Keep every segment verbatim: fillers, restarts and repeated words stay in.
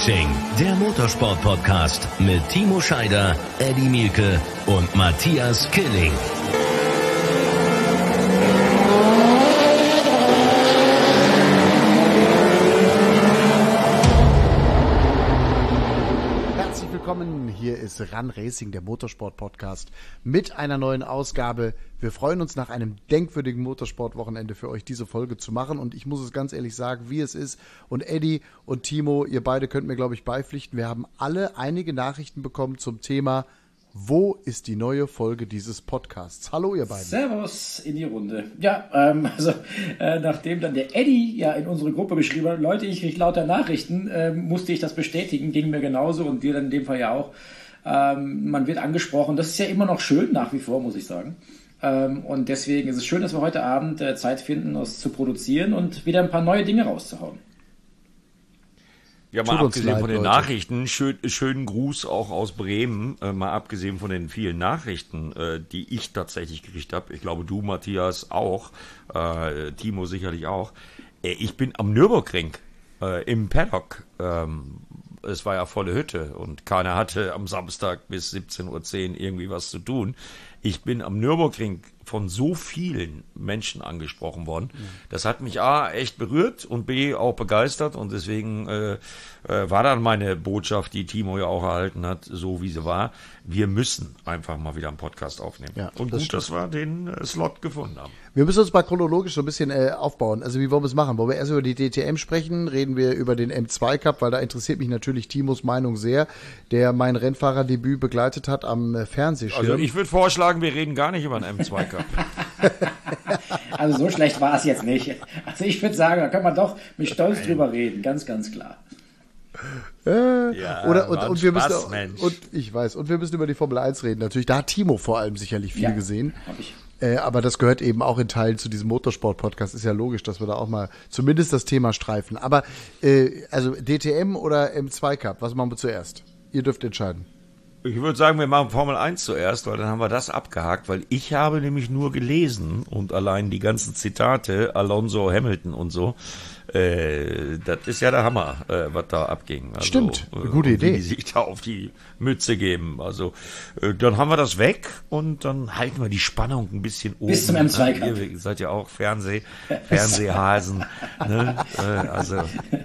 Racing, der Motorsport-Podcast mit Timo Scheider, Eddie Mielke und Matthias Killing. Willkommen, hier ist Run Racing, der Motorsport-Podcast mit einer neuen Ausgabe. Wir freuen uns, nach einem denkwürdigen Motorsport-Wochenende für euch diese Folge zu machen, und ich muss es ganz ehrlich sagen, wie es ist. Und Eddie und Timo, ihr beide könnt mir, glaube ich, beipflichten. Wir haben alle einige Nachrichten bekommen zum Thema: Wo ist die neue Folge dieses Podcasts? Hallo, ihr beiden. Servus in die Runde. Ja, ähm, also äh, nachdem dann der Eddie ja in unsere Gruppe geschrieben hat, Leute, ich kriege lauter Nachrichten, äh, musste ich das bestätigen, ging mir genauso und dir dann in dem Fall ja auch. Ähm, man wird angesprochen, das ist ja immer noch schön, nach wie vor, muss ich sagen. Ähm, und deswegen ist es schön, dass wir heute Abend äh, Zeit finden, das zu produzieren und wieder ein paar neue Dinge rauszuhauen. Ja, mal abgesehen leid, von den Leute. Nachrichten, schön, schönen Gruß auch aus Bremen, äh, mal abgesehen von den vielen Nachrichten, äh, die ich tatsächlich gekriegt habe. Ich glaube, du, Matthias, auch, äh, Timo sicherlich auch. Äh, ich bin am Nürburgring äh, im Paddock. Ähm, es war ja volle Hütte und keiner hatte am Samstag bis siebzehn Uhr zehn irgendwie was zu tun. Ich bin am Nürburgring von so vielen Menschen angesprochen worden. Das hat mich A, echt berührt und B, auch begeistert, und deswegen äh, äh, war dann meine Botschaft, die Timo ja auch erhalten hat, so wie sie war: Wir müssen einfach mal wieder einen Podcast aufnehmen. Ja, und das gut, dass wir den äh, Slot gefunden haben. Wir müssen uns mal chronologisch so ein bisschen äh, aufbauen. Also wie wollen wir es machen? Wollen wir erst über die D T M sprechen? Reden wir über den M zwei Cup, weil da interessiert mich natürlich Timos Meinung sehr, der mein Rennfahrerdebüt begleitet hat am äh, Fernsehschirm. Also ich würde vorschlagen, wir reden gar nicht über den M zwei Cup. Also so schlecht war es jetzt nicht. Also ich würde sagen, da kann man doch mit Stolz drüber reden, ganz, ganz klar. Äh, ja, oder und, und wir Spaß, müssen und ich weiß und wir müssen über die Formel eins reden. Natürlich, da hat Timo vor allem sicherlich viel ja, gesehen. Hab ich. Äh, aber das gehört eben auch in Teilen zu diesem Motorsport-Podcast. Ist ja logisch, dass wir da auch mal zumindest das Thema streifen. Aber äh, also D T M oder M zwei Cup, was machen wir zuerst? Ihr dürft entscheiden. Ich würde sagen, wir machen Formel eins zuerst, weil dann haben wir das abgehakt, weil ich habe nämlich nur gelesen und allein die ganzen Zitate, Alonso, Hamilton und so, äh, das ist ja der Hammer, äh, was da abging. Also, Stimmt, eine gute äh, Idee. Die sich da auf die Mütze geben. Also äh, dann haben wir das weg und dann halten wir die Spannung ein bisschen oben. Bis zum M zwei Cup. Ihr seid ja auch Fernseh, Fernsehhasen. ne? äh, also...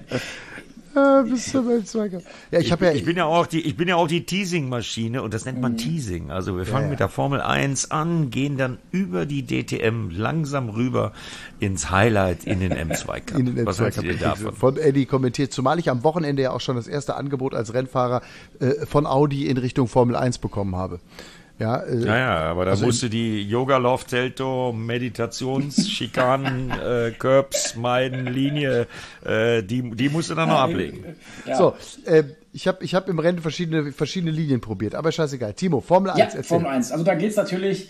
Ja, bis zum M zwei Cup. Ja, ich, ich, hab ja, ich bin ja auch die, ich bin ja auch die Teasing-Maschine, und das nennt man mhm. Teasing. Also wir fangen ja, ja. mit der Formel eins an, gehen dann über die D T M langsam rüber ins Highlight in den M zwei Cup. In den M zwei Cup. Was haltet ihr davon? Von Eddie kommentiert, zumal ich am Wochenende ja auch schon das erste Angebot als Rennfahrer äh, von Audi in Richtung Formel eins bekommen habe. Ja, äh, ja, ja, aber da also musste die Yoga Loft Telto Meditations Schikanen äh, Curbs meiden Linie, äh, die die musste dann noch ablegen. Ja. So, äh, ich habe ich hab im Rennen verschiedene verschiedene Linien probiert, aber scheißegal. Timo, Formel eins, ja, erzähl. Formel eins. Also da geht's natürlich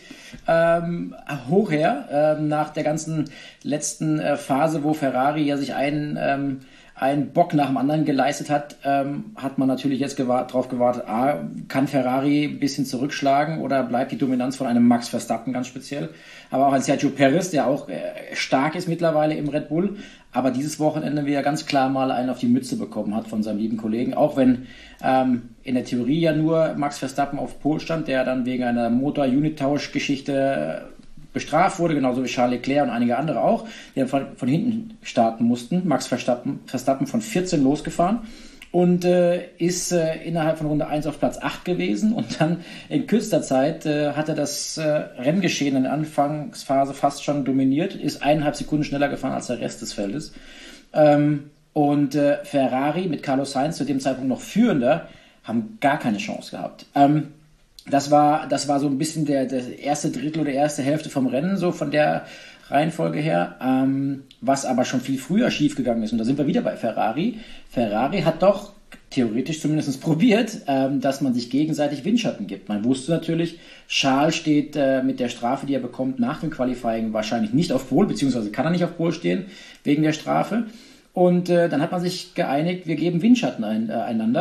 ähm, hoch her äh, nach der ganzen letzten äh, Phase, wo Ferrari ja sich einen ähm, ein Bock nach dem anderen geleistet hat, ähm, hat man natürlich jetzt gewart, darauf gewartet, A, kann Ferrari ein bisschen zurückschlagen oder bleibt die Dominanz von einem Max Verstappen ganz speziell, aber auch ein Sergio Perez, der auch äh, stark ist mittlerweile im Red Bull, aber dieses Wochenende wieder ganz klar mal einen auf die Mütze bekommen hat von seinem lieben Kollegen, auch wenn ähm, in der Theorie ja nur Max Verstappen auf Pole stand, der dann wegen einer Motor-Unit-Tausch-Geschichte bestraft wurde, genauso wie Charles Leclerc und einige andere auch, die dann von, von hinten starten mussten. Max Verstappen, Verstappen von vierzehn losgefahren und äh, ist äh, innerhalb von Runde eins auf Platz acht gewesen, und dann in kürzester Zeit äh, hat er das äh, Renngeschehen in der Anfangsphase fast schon dominiert, ist eineinhalb Sekunden schneller gefahren als der Rest des Feldes. Ähm, und äh, Ferrari mit Carlos Sainz, zu dem Zeitpunkt noch Führender, haben gar keine Chance gehabt. Ähm, Das war, das war so ein bisschen der, der erste Drittel oder erste Hälfte vom Rennen, so von der Reihenfolge her, ähm, was aber schon viel früher schiefgegangen ist. Und da sind wir wieder bei Ferrari. Ferrari hat doch theoretisch zumindest probiert, ähm, dass man sich gegenseitig Windschatten gibt. Man wusste natürlich, Charles steht äh, mit der Strafe, die er bekommt, nach dem Qualifying wahrscheinlich nicht auf Pole, beziehungsweise kann er nicht auf Pole stehen wegen der Strafe. Und äh, dann hat man sich geeinigt, wir geben Windschatten ein, äh, einander.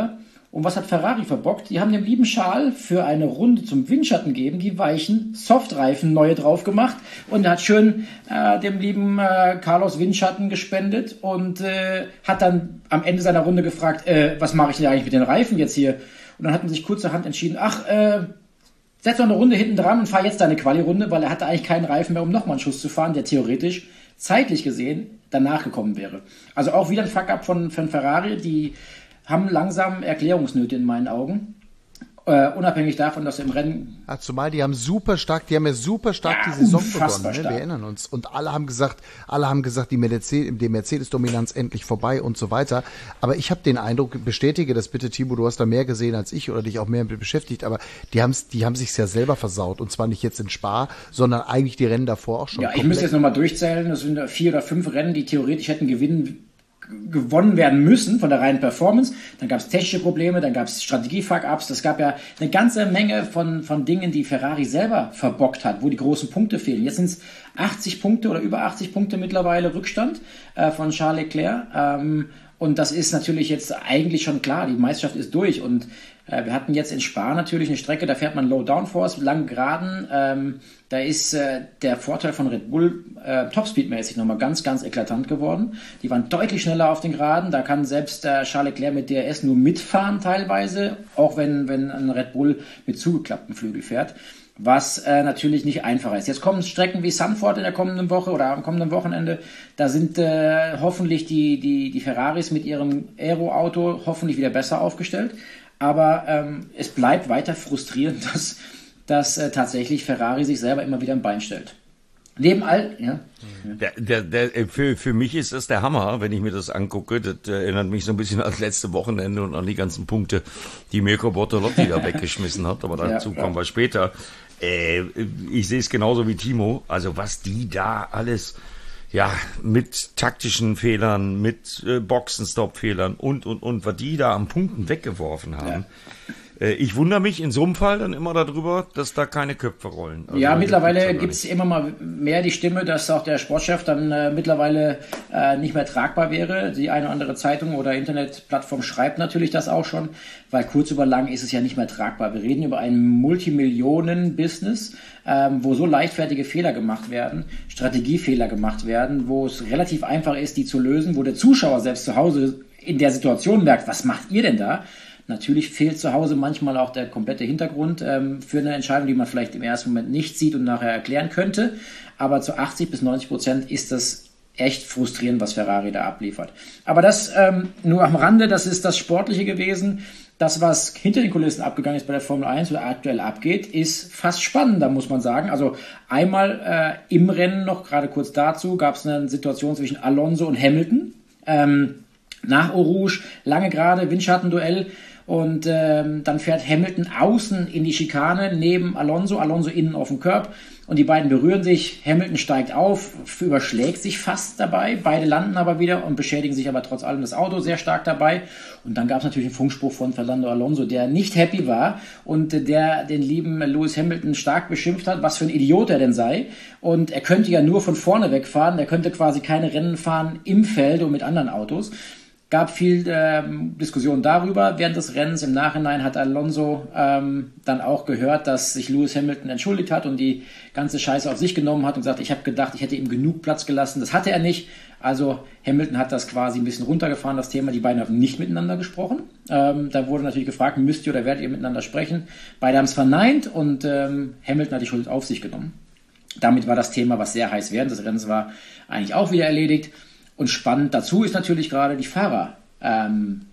Und was hat Ferrari verbockt? Die haben dem lieben Charles für eine Runde zum Windschatten geben, die weichen Softreifen neue drauf gemacht und hat schön äh, dem lieben äh, Carlos Windschatten gespendet und äh, hat dann am Ende seiner Runde gefragt, äh, was mache ich denn eigentlich mit den Reifen jetzt hier? Und dann hat man sich kurzerhand entschieden, ach, äh, setz noch eine Runde hinten dran und fahr jetzt deine Quali-Runde, weil er hatte eigentlich keinen Reifen mehr, um nochmal einen Schuss zu fahren, der theoretisch, zeitlich gesehen, danach gekommen wäre. Also auch wieder ein Fuck-up von, von Ferrari, die haben langsam Erklärungsnöte in meinen Augen. Äh, unabhängig davon, dass sie im Rennen... Ja, zumal die haben super stark, die haben ja super stark ja, die Saison begonnen, ne? Wir erinnern uns. Und alle haben gesagt, alle haben gesagt, die Mercedes, die Mercedes-Dominanz endlich vorbei und so weiter. Aber ich habe den Eindruck, bestätige das bitte, Timo, du hast da mehr gesehen als ich oder dich auch mehr mit beschäftigt, aber die haben die haben sich's ja selber versaut. Und zwar nicht jetzt in Spa, sondern eigentlich die Rennen davor auch schon. Ja, komplett. Ich müsste jetzt nochmal durchzählen, das sind vier oder fünf Rennen, die theoretisch hätten gewinnen gewonnen werden müssen von der reinen Performance. Dann gab es technische Probleme, dann gab es Strategie-Fuck-Ups. Das gab ja eine ganze Menge von, von Dingen, die Ferrari selber verbockt hat, wo die großen Punkte fehlen. Jetzt sind es achtzig Punkte oder über achtzig Punkte mittlerweile Rückstand äh, von Charles Leclerc. Ähm, und das ist natürlich jetzt eigentlich schon klar. Die Meisterschaft ist durch und äh, wir hatten jetzt in Spa natürlich eine Strecke, da fährt man Low Downforce, lang geraden. Ähm, da ist äh, der Vorteil von Red Bull äh, Topspeed-mäßig nochmal ganz, ganz eklatant geworden. Die waren deutlich schneller auf den Geraden. Da kann selbst äh, Charles Leclerc mit D R S nur mitfahren teilweise, auch wenn, wenn ein Red Bull mit zugeklapptem Flügel fährt. Was äh, natürlich nicht einfacher ist. Jetzt kommen Strecken wie Zandvoort in der kommenden Woche oder am kommenden Wochenende. Da sind äh, hoffentlich die, die, die Ferraris mit ihrem Aero-Auto hoffentlich wieder besser aufgestellt. Aber ähm, es bleibt weiter frustrierend, dass, dass äh, tatsächlich Ferrari sich selber immer wieder ein Bein stellt. Neben all, ja. Der, der, der, für, für mich ist das der Hammer, wenn ich mir das angucke. Das erinnert mich so ein bisschen an das letzte Wochenende und an die ganzen Punkte, die Mirko Bortolotti da weggeschmissen hat. Aber dazu ja, kommen wir später. Äh, ich sehe es genauso wie Timo. Also was die da alles, ja, mit taktischen Fehlern, mit äh, Boxenstopp-Fehlern und, und, und, was die da an Punkten weggeworfen haben. Ja. Ich wundere mich in so einem Fall dann immer darüber, dass da keine Köpfe rollen. Also ja, mittlerweile gibt es immer mal mehr die Stimme, dass auch der Sportchef dann äh, mittlerweile äh, nicht mehr tragbar wäre. Die eine oder andere Zeitung oder Internetplattform schreibt natürlich das auch schon, weil kurz über lang ist es ja nicht mehr tragbar. Wir reden über ein Multimillionen-Business, ähm, wo so leichtfertige Fehler gemacht werden, Strategiefehler gemacht werden, wo es relativ einfach ist, die zu lösen, wo der Zuschauer selbst zu Hause in der Situation merkt, was macht ihr denn da? Natürlich fehlt zu Hause manchmal auch der komplette Hintergrund ähm, für eine Entscheidung, die man vielleicht im ersten Moment nicht sieht und nachher erklären könnte. Aber zu achtzig bis neunzig Prozent ist das echt frustrierend, was Ferrari da abliefert. Aber das ähm, nur am Rande, das ist das Sportliche gewesen. Das, was hinter den Kulissen abgegangen ist bei der Formel eins oder aktuell abgeht, ist fast spannender, muss man sagen. Also einmal äh, im Rennen noch, gerade kurz dazu, gab es eine Situation zwischen Alonso und Hamilton. Ähm, nach Eau Rouge, lange gerade, Windschattenduell. Und ähm, dann fährt Hamilton außen in die Schikane neben Alonso, Alonso innen auf dem Curb und die beiden berühren sich. Hamilton steigt auf, überschlägt sich fast dabei, beide landen aber wieder und beschädigen sich aber trotz allem das Auto sehr stark dabei. Und dann gab es natürlich einen Funkspruch von Fernando Alonso, der nicht happy war und der den lieben Lewis Hamilton stark beschimpft hat, was für ein Idiot er denn sei. Und er könnte ja nur von vorne wegfahren, er könnte quasi keine Rennen fahren im Feld und mit anderen Autos. Gab viel ähm, Diskussion darüber. Während des Rennens im Nachhinein hat Alonso ähm, dann auch gehört, dass sich Lewis Hamilton entschuldigt hat und die ganze Scheiße auf sich genommen hat und gesagt, ich habe gedacht, ich hätte ihm genug Platz gelassen. Das hatte er nicht. Also Hamilton hat das quasi ein bisschen runtergefahren, das Thema. Die beiden haben nicht miteinander gesprochen. Ähm, da wurde natürlich gefragt, müsst ihr oder werdet ihr miteinander sprechen? Beide haben es verneint und ähm, Hamilton hat die Schuld auf sich genommen. Damit war das Thema, was sehr heiß während des Rennens war, eigentlich auch wieder erledigt. Und spannend dazu ist natürlich gerade die Fahrer ähm,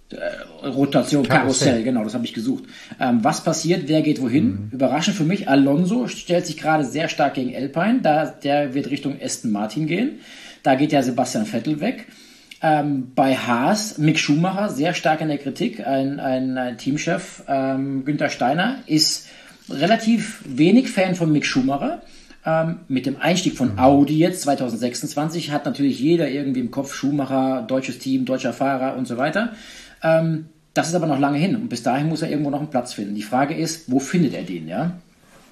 äh, Rotation, Karussell, Karussell, genau, das habe ich gesucht. Ähm, was passiert, wer geht wohin? Mhm. Überraschend für mich, Alonso stellt sich gerade sehr stark gegen Alpine, da, der wird Richtung Aston Martin gehen. Da geht ja Sebastian Vettel weg. Ähm, bei Haas, Mick Schumacher, sehr stark in der Kritik. Ein, ein, ein Teamchef, ähm, Günther Steiner, ist relativ wenig Fan von Mick Schumacher. Ähm, mit dem Einstieg von Audi jetzt zwanzig sechsundzwanzig hat natürlich jeder irgendwie im Kopf Schumacher, deutsches Team, deutscher Fahrer und so weiter. Ähm, das ist aber noch lange hin und bis dahin muss er irgendwo noch einen Platz finden. Die Frage ist, wo findet er den, ja?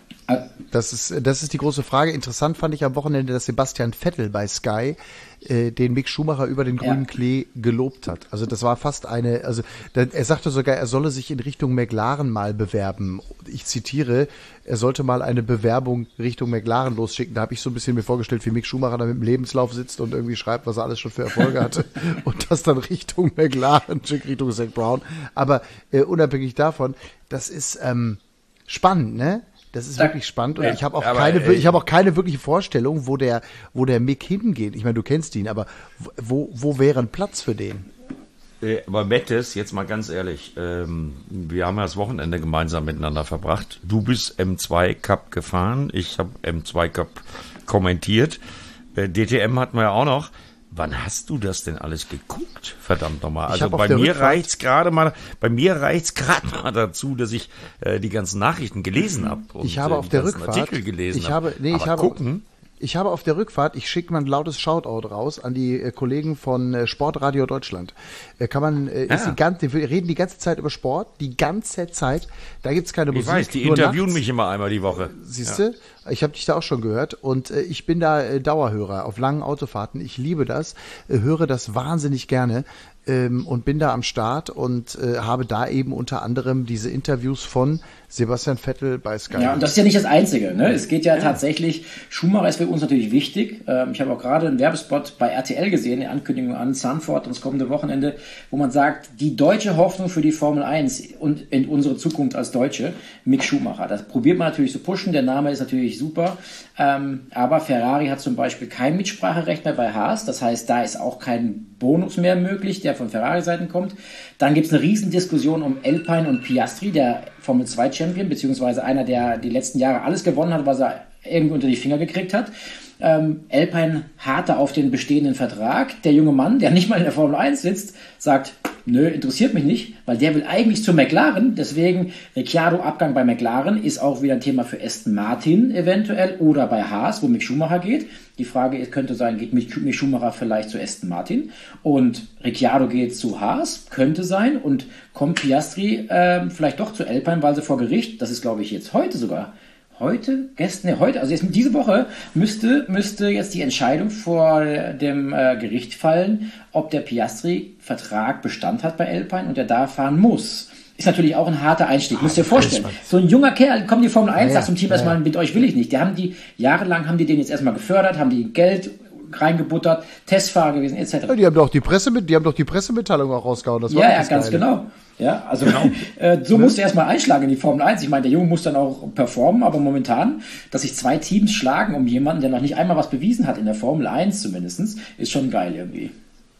Das ist, das ist die große Frage. Interessant fand ich am Wochenende, dass Sebastian Vettel bei Sky äh, den Mick Schumacher über den grünen ja. Klee gelobt hat. Also das war fast eine, also da, er sagte sogar, er solle sich in Richtung McLaren mal bewerben. Ich zitiere, er sollte mal eine Bewerbung Richtung McLaren losschicken. Da habe ich so ein bisschen mir vorgestellt, wie Mick Schumacher da mit dem Lebenslauf sitzt und irgendwie schreibt, was er alles schon für Erfolge hatte und das dann Richtung McLaren schickt, Richtung Zak Brown. Aber äh, unabhängig davon, das ist ähm, spannend, ne? Das ist da, wirklich spannend und ja, ich habe auch aber, keine, äh, ich habe auch keine wirkliche Vorstellung, wo der, wo der Mick hingeht. Ich meine, du kennst ihn, aber wo, wo wäre ein Platz für den? Äh, aber Mettes, jetzt mal ganz ehrlich, ähm, wir haben ja das Wochenende gemeinsam miteinander verbracht. Du bist M zwei Cup gefahren, ich habe M zwei Cup kommentiert. Äh, D T M hatten wir ja auch noch. Wann hast du das denn alles geguckt? Verdammt nochmal. Also bei mir reicht's gerade mal, bei mir reicht's gerade mal dazu, dass ich äh, die ganzen Nachrichten gelesen habe. Ich habe auf der Rückfahrt Artikel gelesen ich habe, nee, Aber ich habe, gucken. Ich habe auf der Rückfahrt, ich schicke mal ein lautes Shoutout raus an die äh, Kollegen von äh, Sportradio Deutschland. Äh, kann man, äh, ja. ist die ganze, wir reden die ganze Zeit über Sport, die ganze Zeit. Da gibt's keine Musik. Ich weiß, die interviewen nachts. mich immer einmal die Woche. Siehst du? Ja. Ich habe dich da auch schon gehört und äh, ich bin da äh, Dauerhörer auf langen Autofahrten. Ich liebe das, äh, höre das wahnsinnig gerne ähm, und bin da am Start und äh, habe da eben unter anderem diese Interviews von Sebastian Vettel bei Sky. Ja, und das ist ja nicht das Einzige. Ne? Es geht ja, ja. tatsächlich, Schumacher ist für uns natürlich wichtig. Ähm, ich habe auch gerade einen Werbespot bei R T L gesehen, die Ankündigung an Sanford und das kommende Wochenende, wo man sagt, die deutsche Hoffnung für die Formel eins und in unsere Zukunft als Deutsche, Mick Schumacher. Das probiert man natürlich zu pushen, der Name ist natürlich super, ähm, aber Ferrari hat zum Beispiel kein Mitspracherecht mehr bei Haas, das heißt, da ist auch kein Bonus mehr möglich, der von Ferrari-Seiten kommt. Dann gibt es eine Riesendiskussion um Alpine und Piastri, der Formel zwei Champion, beziehungsweise einer, der die letzten Jahre alles gewonnen hat, was er irgendwie unter die Finger gekriegt hat. Ähm, Alpine harte auf den bestehenden Vertrag. Der junge Mann, der nicht mal in der Formel eins sitzt, sagt, nö, interessiert mich nicht, weil der will eigentlich zu McLaren. Deswegen Ricciardo Abgang bei McLaren ist auch wieder ein Thema für Aston Martin eventuell oder bei Haas, wo Mick Schumacher geht. Die Frage könnte sein, geht Mick Schumacher vielleicht zu Aston Martin und Ricciardo geht zu Haas, könnte sein und kommt Piastri äh, vielleicht doch zu Alpine, weil sie vor Gericht, das ist glaube ich jetzt heute sogar, Heute, gestern, ne, heute, also jetzt diese Woche müsste, müsste jetzt die Entscheidung vor dem äh, Gericht fallen, ob der Piastri-Vertrag Bestand hat bei Alpine und er da fahren muss. Ist natürlich auch ein harter Einstieg, müsst ihr euch vorstellen. So ein junger Kerl, kommt die Formel eins, ja, sagt zum Team ja, erstmal, ja. mit euch will ich nicht. Die haben die, jahrelang haben die den jetzt erstmal gefördert, haben die Geld reingebuttert, Testfahrer gewesen, et cetera. Ja, die haben doch die Presse mit, die haben doch die Pressemitteilung auch rausgehauen. Das war ja, ja, ganz Geile. Genau. Ja, also genau. äh, so musst du erstmal einschlagen in die Formel eins. Ich meine, der Junge muss dann auch performen, aber momentan, dass sich zwei Teams schlagen um jemanden, der noch nicht einmal was bewiesen hat in der Formel eins zumindest, ist schon geil irgendwie.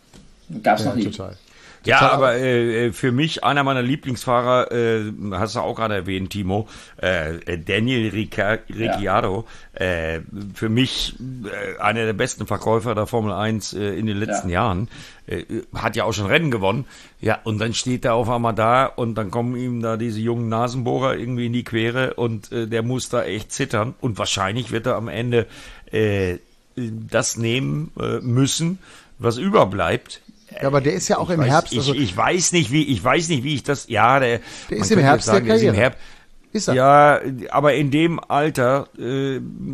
Gab's ja, noch nie. Total. Ja, total. aber äh, für mich einer meiner Lieblingsfahrer, äh, hast du auch gerade erwähnt, Timo, äh, Daniel Ricciardo, ja. äh, für mich äh, einer der besten Verkäufer der Formel eins äh, in den letzten ja. Jahren, äh, hat ja auch schon Rennen gewonnen, ja, und dann steht er auf einmal da und dann kommen ihm da diese jungen Nasenbohrer irgendwie in die Quere und äh, der muss da echt zittern und wahrscheinlich wird er am Ende äh, das nehmen äh, müssen, was überbleibt. Ja, aber der ist ja auch ich im weiß, Herbst. Ich, also ich weiß nicht, wie ich weiß nicht, wie ich das. Ja, der, der ist im Herbst sagen, der Karriere. Ist im Herbst, ist er. Ja, aber in dem Alter, äh,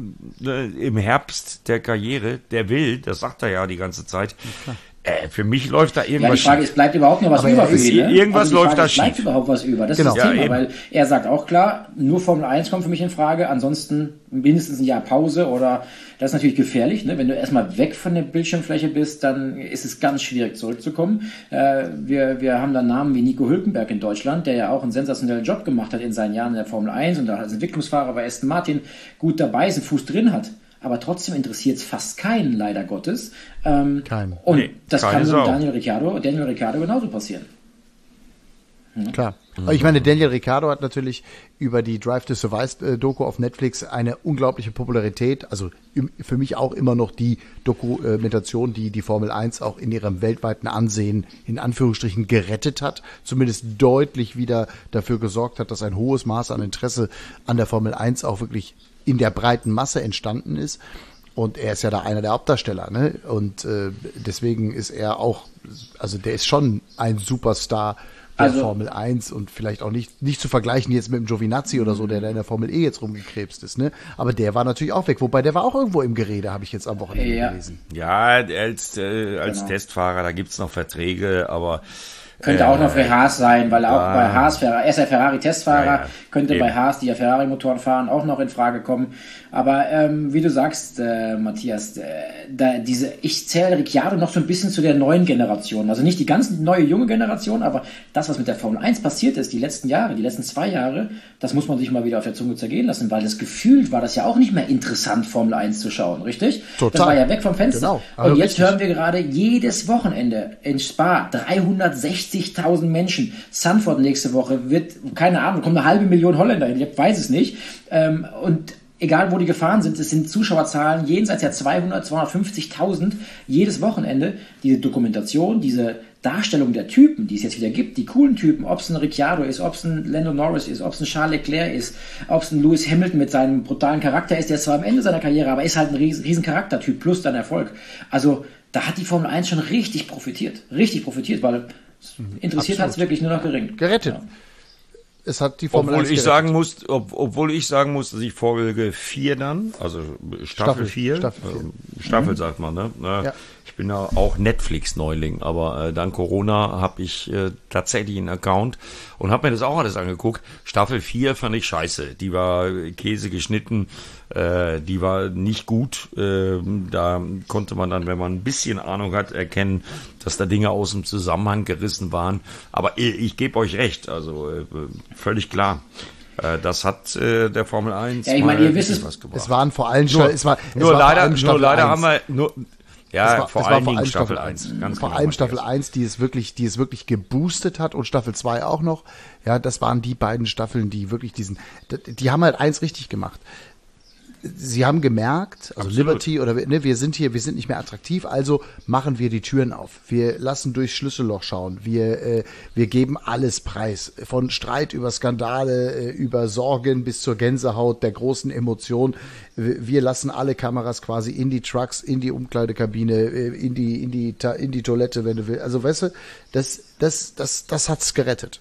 im Herbst der Karriere, der will, das sagt er ja die ganze Zeit. Okay. Äh, für mich läuft da irgendwas. Ja, die Frage schief. ist, bleibt überhaupt noch was aber über für ihn? Ne? Irgendwas also läuft Frage, da schief. Bleibt überhaupt was über? Das genau. ist das Thema, ja, weil er sagt auch klar, nur Formel eins kommt für mich in Frage, ansonsten mindestens ein Jahr Pause oder das ist natürlich gefährlich, ne? Wenn du erstmal weg von der Bildschirmfläche bist, dann ist es ganz schwierig zurückzukommen. Äh, wir, wir haben da Namen wie Nico Hülkenberg in Deutschland, der ja auch einen sensationellen Job gemacht hat in seinen Jahren in der Formel eins und da als Entwicklungsfahrer bei Aston Martin gut dabei ist, einen Fuß drin hat. Aber trotzdem interessiert es fast keinen, leider Gottes. Ähm, Kein. Und nee, das kann mit Daniel Ricciardo, Daniel Ricciardo genauso passieren. Hm? Klar. Aber ich meine, Daniel Ricciardo hat natürlich über die Drive to Survive Doku auf Netflix eine unglaubliche Popularität. Also für mich auch immer noch die Dokumentation, die die Formel eins auch in ihrem weltweiten Ansehen in Anführungsstrichen gerettet hat. Zumindest deutlich wieder dafür gesorgt hat, dass ein hohes Maß an Interesse an der Formel eins auch wirklich in der breiten Masse entstanden ist. Und er ist ja da einer der Hauptdarsteller, ne? Und äh, deswegen ist er auch, also der ist schon ein Superstar der also, Formel eins und vielleicht auch nicht, nicht zu vergleichen jetzt mit dem Giovinazzi oder so, der da in der Formel E jetzt rumgekrebst ist, ne? Aber der war natürlich auch weg, wobei der war auch irgendwo im Gerede, habe ich jetzt am Wochenende ja. gelesen. Ja, als, äh, als genau. Testfahrer, da gibt's noch Verträge, aber könnte äh, auch noch für Haas sein, weil er auch ah, bei Haas, er ist ja Ferrari-Testfahrer, ja, ja, könnte eben. bei Haas, die ja Ferrari-Motoren fahren, auch noch in Frage kommen. Aber ähm, wie du sagst, äh, Matthias, äh, da diese, ich zähle Ricciardo noch so ein bisschen zu der neuen Generation. Also nicht die ganz neue, junge Generation, aber das, was mit der Formel eins passiert ist, die letzten Jahre, die letzten zwei Jahre, das muss man sich mal wieder auf der Zunge zergehen lassen, weil das gefühlt war das ja auch nicht mehr interessant, Formel eins zu schauen, richtig? Total. Das war ja weg vom Fenster. Genau. Also und jetzt richtig. hören wir gerade jedes Wochenende in Spa dreihundertsechzigtausend Menschen. Sanford nächste Woche wird, keine Ahnung, kommt eine halbe Million Holländer hin, ich weiß es nicht. Ähm, und egal wo die gefahren sind, es sind Zuschauerzahlen jenseits der zweihundert, zweihundertfünfzigtausend jedes Wochenende. Diese Dokumentation, diese Darstellung der Typen, die es jetzt wieder gibt, die coolen Typen, ob es ein Ricciardo ist, ob es ein Lando Norris ist, ob es ein Charles Leclerc ist, ob es ein Lewis Hamilton mit seinem brutalen Charakter ist, der ist zwar am Ende seiner Karriere, aber ist halt ein riesen, riesen Charaktertyp plus dann Erfolg. Also da hat die Formel eins schon richtig profitiert, richtig profitiert, weil interessiert hat es wirklich nur noch gering. Gerettet. Ja. Es hat die Formel obwohl eins ich gerettet. sagen muss, ob, obwohl ich sagen muss, dass ich Folge vier dann, also Staffel vier, Staffel vier. äh, Staffel mhm. sagt man, ne? Äh, ja. Ich bin ja auch Netflix-Neuling, aber äh, dank Corona habe ich äh, tatsächlich einen Account und habe mir das auch alles angeguckt. Staffel vier fand ich scheiße, die war Käse geschnitten, äh, die war nicht gut. Äh, da konnte man dann, wenn man ein bisschen Ahnung hat, erkennen, dass da Dinge aus dem Zusammenhang gerissen waren. Aber ich, ich gebe euch recht, also äh, völlig klar. Äh, das hat äh, der Formel eins ja, ich meine, ihr wisst es, was gebracht. Es waren vor allem nur, es war, es nur war leider, vor allem nur leider eins. haben wir nur ja, war, vor allen Dingen Staffel eins. eins. Ganz vor genau, allem Matthias. Staffel eins, die es wirklich, die es wirklich geboostet hat und Staffel zwei auch noch. Ja, das waren die beiden Staffeln, die wirklich diesen, die haben halt eins richtig gemacht. Sie haben gemerkt, also Absolut. Liberty oder ne, wir sind hier, wir sind nicht mehr attraktiv, also machen wir die Türen auf. Wir lassen durchs Schlüsselloch schauen. Wir, äh, wir geben alles preis. Von Streit über Skandale, äh, über Sorgen bis zur Gänsehaut, der großen Emotion. Wir lassen alle Kameras quasi in die Trucks, in die Umkleidekabine, äh, in die, in die, in die Toilette, wenn du willst. Also weißt du, das, das, das, das hat's gerettet.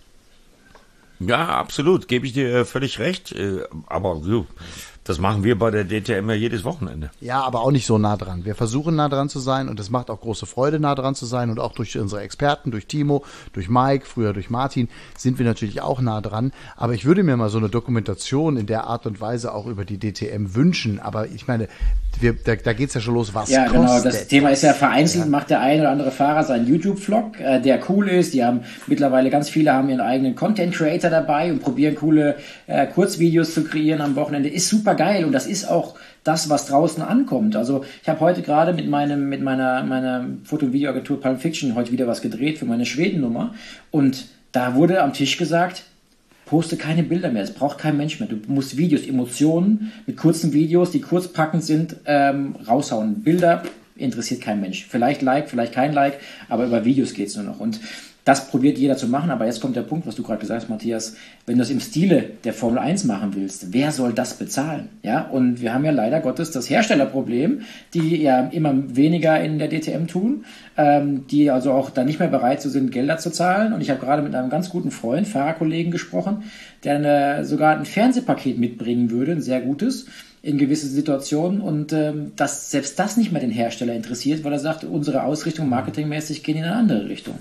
Ja, absolut, gebe ich dir völlig recht. Äh, Aber so. Das machen wir bei der D T M ja jedes Wochenende. Ja, aber auch nicht so nah dran. Wir versuchen nah dran zu sein und es macht auch große Freude, nah dran zu sein. Und auch durch unsere Experten, durch Timo, durch Mike, früher durch Martin, sind wir natürlich auch nah dran. Aber ich würde mir mal so eine Dokumentation in der Art und Weise auch über die D T M wünschen. Aber ich meine, wir, da, da geht's ja schon los, was ja, kostet. Ja, genau. Das Thema ist ja vereinzelt, ja. macht der ein oder andere Fahrer seinen YouTube-Vlog, äh, der cool ist. Die haben mittlerweile ganz viele haben ihren eigenen Content-Creator dabei und probieren coole äh, Kurzvideos zu kreieren am Wochenende. Ist super geil und das ist auch das, was draußen ankommt. Also ich habe heute gerade mit meinem mit meiner meiner Foto- und Videoagentur Pulp Fiction heute wieder was gedreht für meine Schweden-Nummer und da wurde am Tisch gesagt, poste keine Bilder mehr, es braucht kein Mensch mehr. Du musst Videos, Emotionen mit kurzen Videos, die kurz packend sind, ähm, raushauen. Bilder interessiert kein Mensch. Vielleicht Like, vielleicht kein Like, aber über Videos geht es nur noch. Und das probiert jeder zu machen, aber jetzt kommt der Punkt, was du gerade gesagt hast, Matthias, wenn du es im Stile der Formel eins machen willst, wer soll das bezahlen? Ja, und wir haben ja leider Gottes das Herstellerproblem, die ja immer weniger in der D T M tun, ähm, die also auch da nicht mehr bereit sind, Gelder zu zahlen. Und ich habe gerade mit einem ganz guten Freund, Fahrerkollegen gesprochen, der eine, sogar ein Fernsehpaket mitbringen würde, ein sehr gutes, in gewisse Situationen und ähm, dass selbst das nicht mehr den Hersteller interessiert, weil er sagt, unsere Ausrichtung marketingmäßig gehen in eine andere Richtung.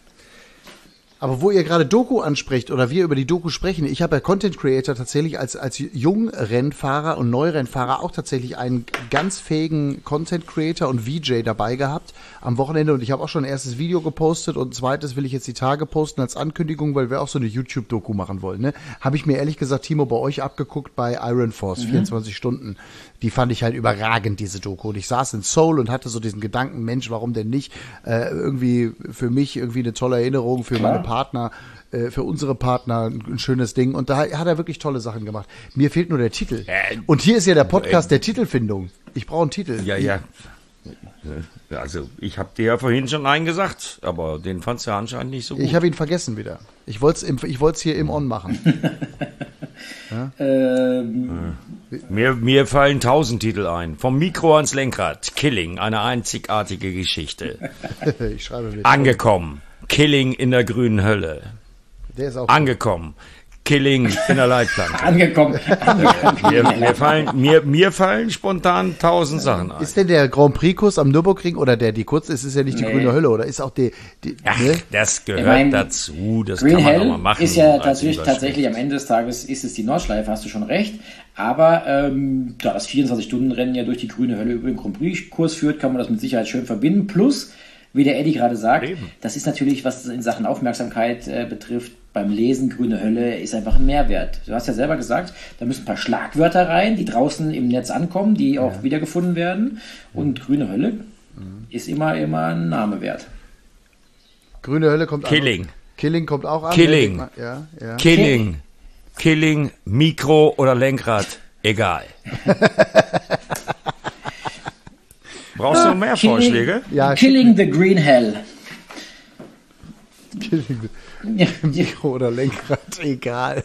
Aber wo ihr gerade Doku ansprecht oder wir über die Doku sprechen, ich habe ja Content Creator tatsächlich als als Jungrennfahrer und Neurennfahrer auch tatsächlich einen ganz fähigen Content Creator und V J dabei gehabt am Wochenende und ich habe auch schon ein erstes Video gepostet und ein zweites will ich jetzt die Tage posten als Ankündigung, weil wir auch so eine YouTube-Doku machen wollen. Ne? Habe ich mir ehrlich gesagt, Timo, bei euch abgeguckt bei Iron Force, mhm. vierundzwanzig Stunden. Die fand ich halt überragend, diese Doku. Und ich saß in Seoul und hatte so diesen Gedanken, Mensch, warum denn nicht? Äh, irgendwie für mich irgendwie eine tolle Erinnerung, für Klar. meine Partner, äh, für unsere Partner ein schönes Ding. Und da hat er wirklich tolle Sachen gemacht. Mir fehlt nur der Titel. Äh, und hier ist ja der Podcast äh, der Titelfindung. Ich brauche einen Titel. Ja, ja. Also, ich habe dir ja vorhin schon einen gesagt, aber den fandst du ja anscheinend nicht so gut. Ich habe ihn vergessen wieder. Ich wollte es ich wollt's hier im On machen. Ja? Ähm. Mir, mir fallen tausend Titel ein. Vom Mikro ans Lenkrad. Killing, eine einzigartige Geschichte. Ich schreibe mit. Angekommen. Killing in der grünen Hölle. Der ist auch angekommen. Killing in der Leitplanke. Angekommen. Angekommen. Mir, mir, fallen, mir, mir fallen spontan tausend Sachen ein. Ist denn der Grand Prix-Kurs am Nürburgring oder der, die kurz ist, ist ja nicht die Nee. grüne Hölle, oder ist auch die, die Ach, ne? das gehört Ich mein, dazu, das Green kann man Hell doch mal machen. ist ja als tatsächlich, Überschrift. tatsächlich am Ende des Tages ist es die Nordschleife, hast du schon recht. Aber ähm, da das vierundzwanzig-Stunden-Rennen ja durch die grüne Hölle über den Grand Prix-Kurs führt, kann man das mit Sicherheit schön verbinden. Plus, wie der Eddie gerade sagt, Eben. das ist natürlich, was in Sachen Aufmerksamkeit äh, betrifft, beim Lesen grüne Hölle ist einfach ein Mehrwert. Du hast ja selber gesagt, da müssen ein paar Schlagwörter rein, die draußen im Netz ankommen, die auch ja. wiedergefunden werden. Und grüne Hölle mhm. ist immer, immer ein Name wert. Grüne Hölle kommt Killing. an. Killing kommt auch an. Killing. Ja, ja. Killing. Killing, Mikro oder Lenkrad, egal. Brauchst du mehr Killing, Vorschläge? Ja, Killing the Green Hell. Killing. Ja, Mikro oder Lenkrad, egal.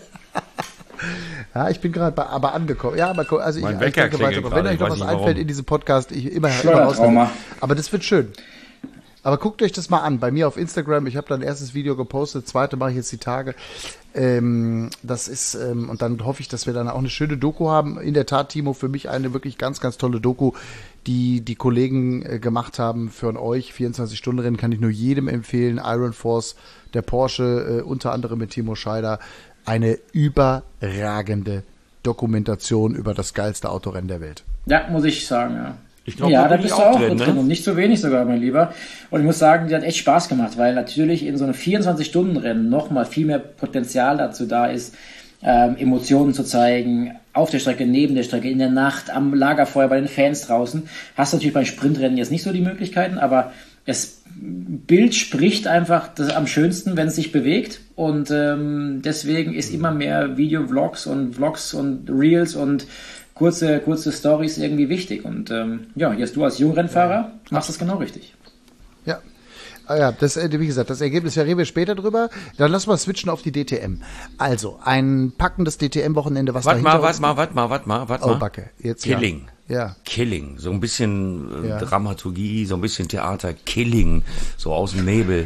Ja, ich bin gerade aber angekommen. Ja, aber also ich, Mein ich Wecker denke weiter klingelt drauf. Wenn gerade, euch noch ich was weiß nicht, einfällt warum. in diesem Podcast, ich immer, immer Schleudertrauma. raus. Aber das wird schön. Aber guckt euch das mal an. Bei mir auf Instagram, ich habe da ein erstes Video gepostet, zweite mache ich jetzt die Tage. Ähm, das ist, ähm, und dann hoffe ich, dass wir dann auch eine schöne Doku haben. In der Tat, Timo, für mich eine wirklich ganz, ganz tolle Doku, die die Kollegen äh, gemacht haben für euch. vierundzwanzig-Stunden-Rennen kann ich nur jedem empfehlen. Iron Force, der Porsche, äh, unter anderem mit Timo Scheider. Eine überragende Dokumentation über das geilste Autorennen der Welt. Ja, muss ich sagen, ja. Ich glaub, ja, da da bin ich bist du auch auch drin, drin, ne? und nicht so wenig sogar, mein Lieber. Und ich muss sagen, die hat echt Spaß gemacht, weil natürlich in so einem vierundzwanzig-Stunden-Rennen nochmal viel mehr Potenzial dazu da ist, ähm, Emotionen zu zeigen, auf der Strecke, neben der Strecke, in der Nacht, am Lagerfeuer, bei den Fans draußen. Hast du natürlich beim Sprintrennen jetzt nicht so die Möglichkeiten, aber das Bild spricht einfach das am schönsten, wenn es sich bewegt, und ähm, deswegen ist immer mehr Video-Vlogs und Vlogs und Reels und kurze, kurze Stories irgendwie wichtig. Und ähm, ja, jetzt du als Jungrennfahrer ja. machst das genau richtig. Ja. Ah ja, das, wie gesagt, das Ergebnis, ja, reden wir später drüber. Dann lass mal switchen auf die D T M. Also, ein packendes D T M-Wochenende, was Warte dahinter mal, warte mal, warte mal, warte mal, warte mal. Oh, Backe. Jetzt, Killing. Ja. ja. Killing. So ein bisschen äh, Ja. Dramaturgie, so ein bisschen Theater. Killing. So aus dem Nebel.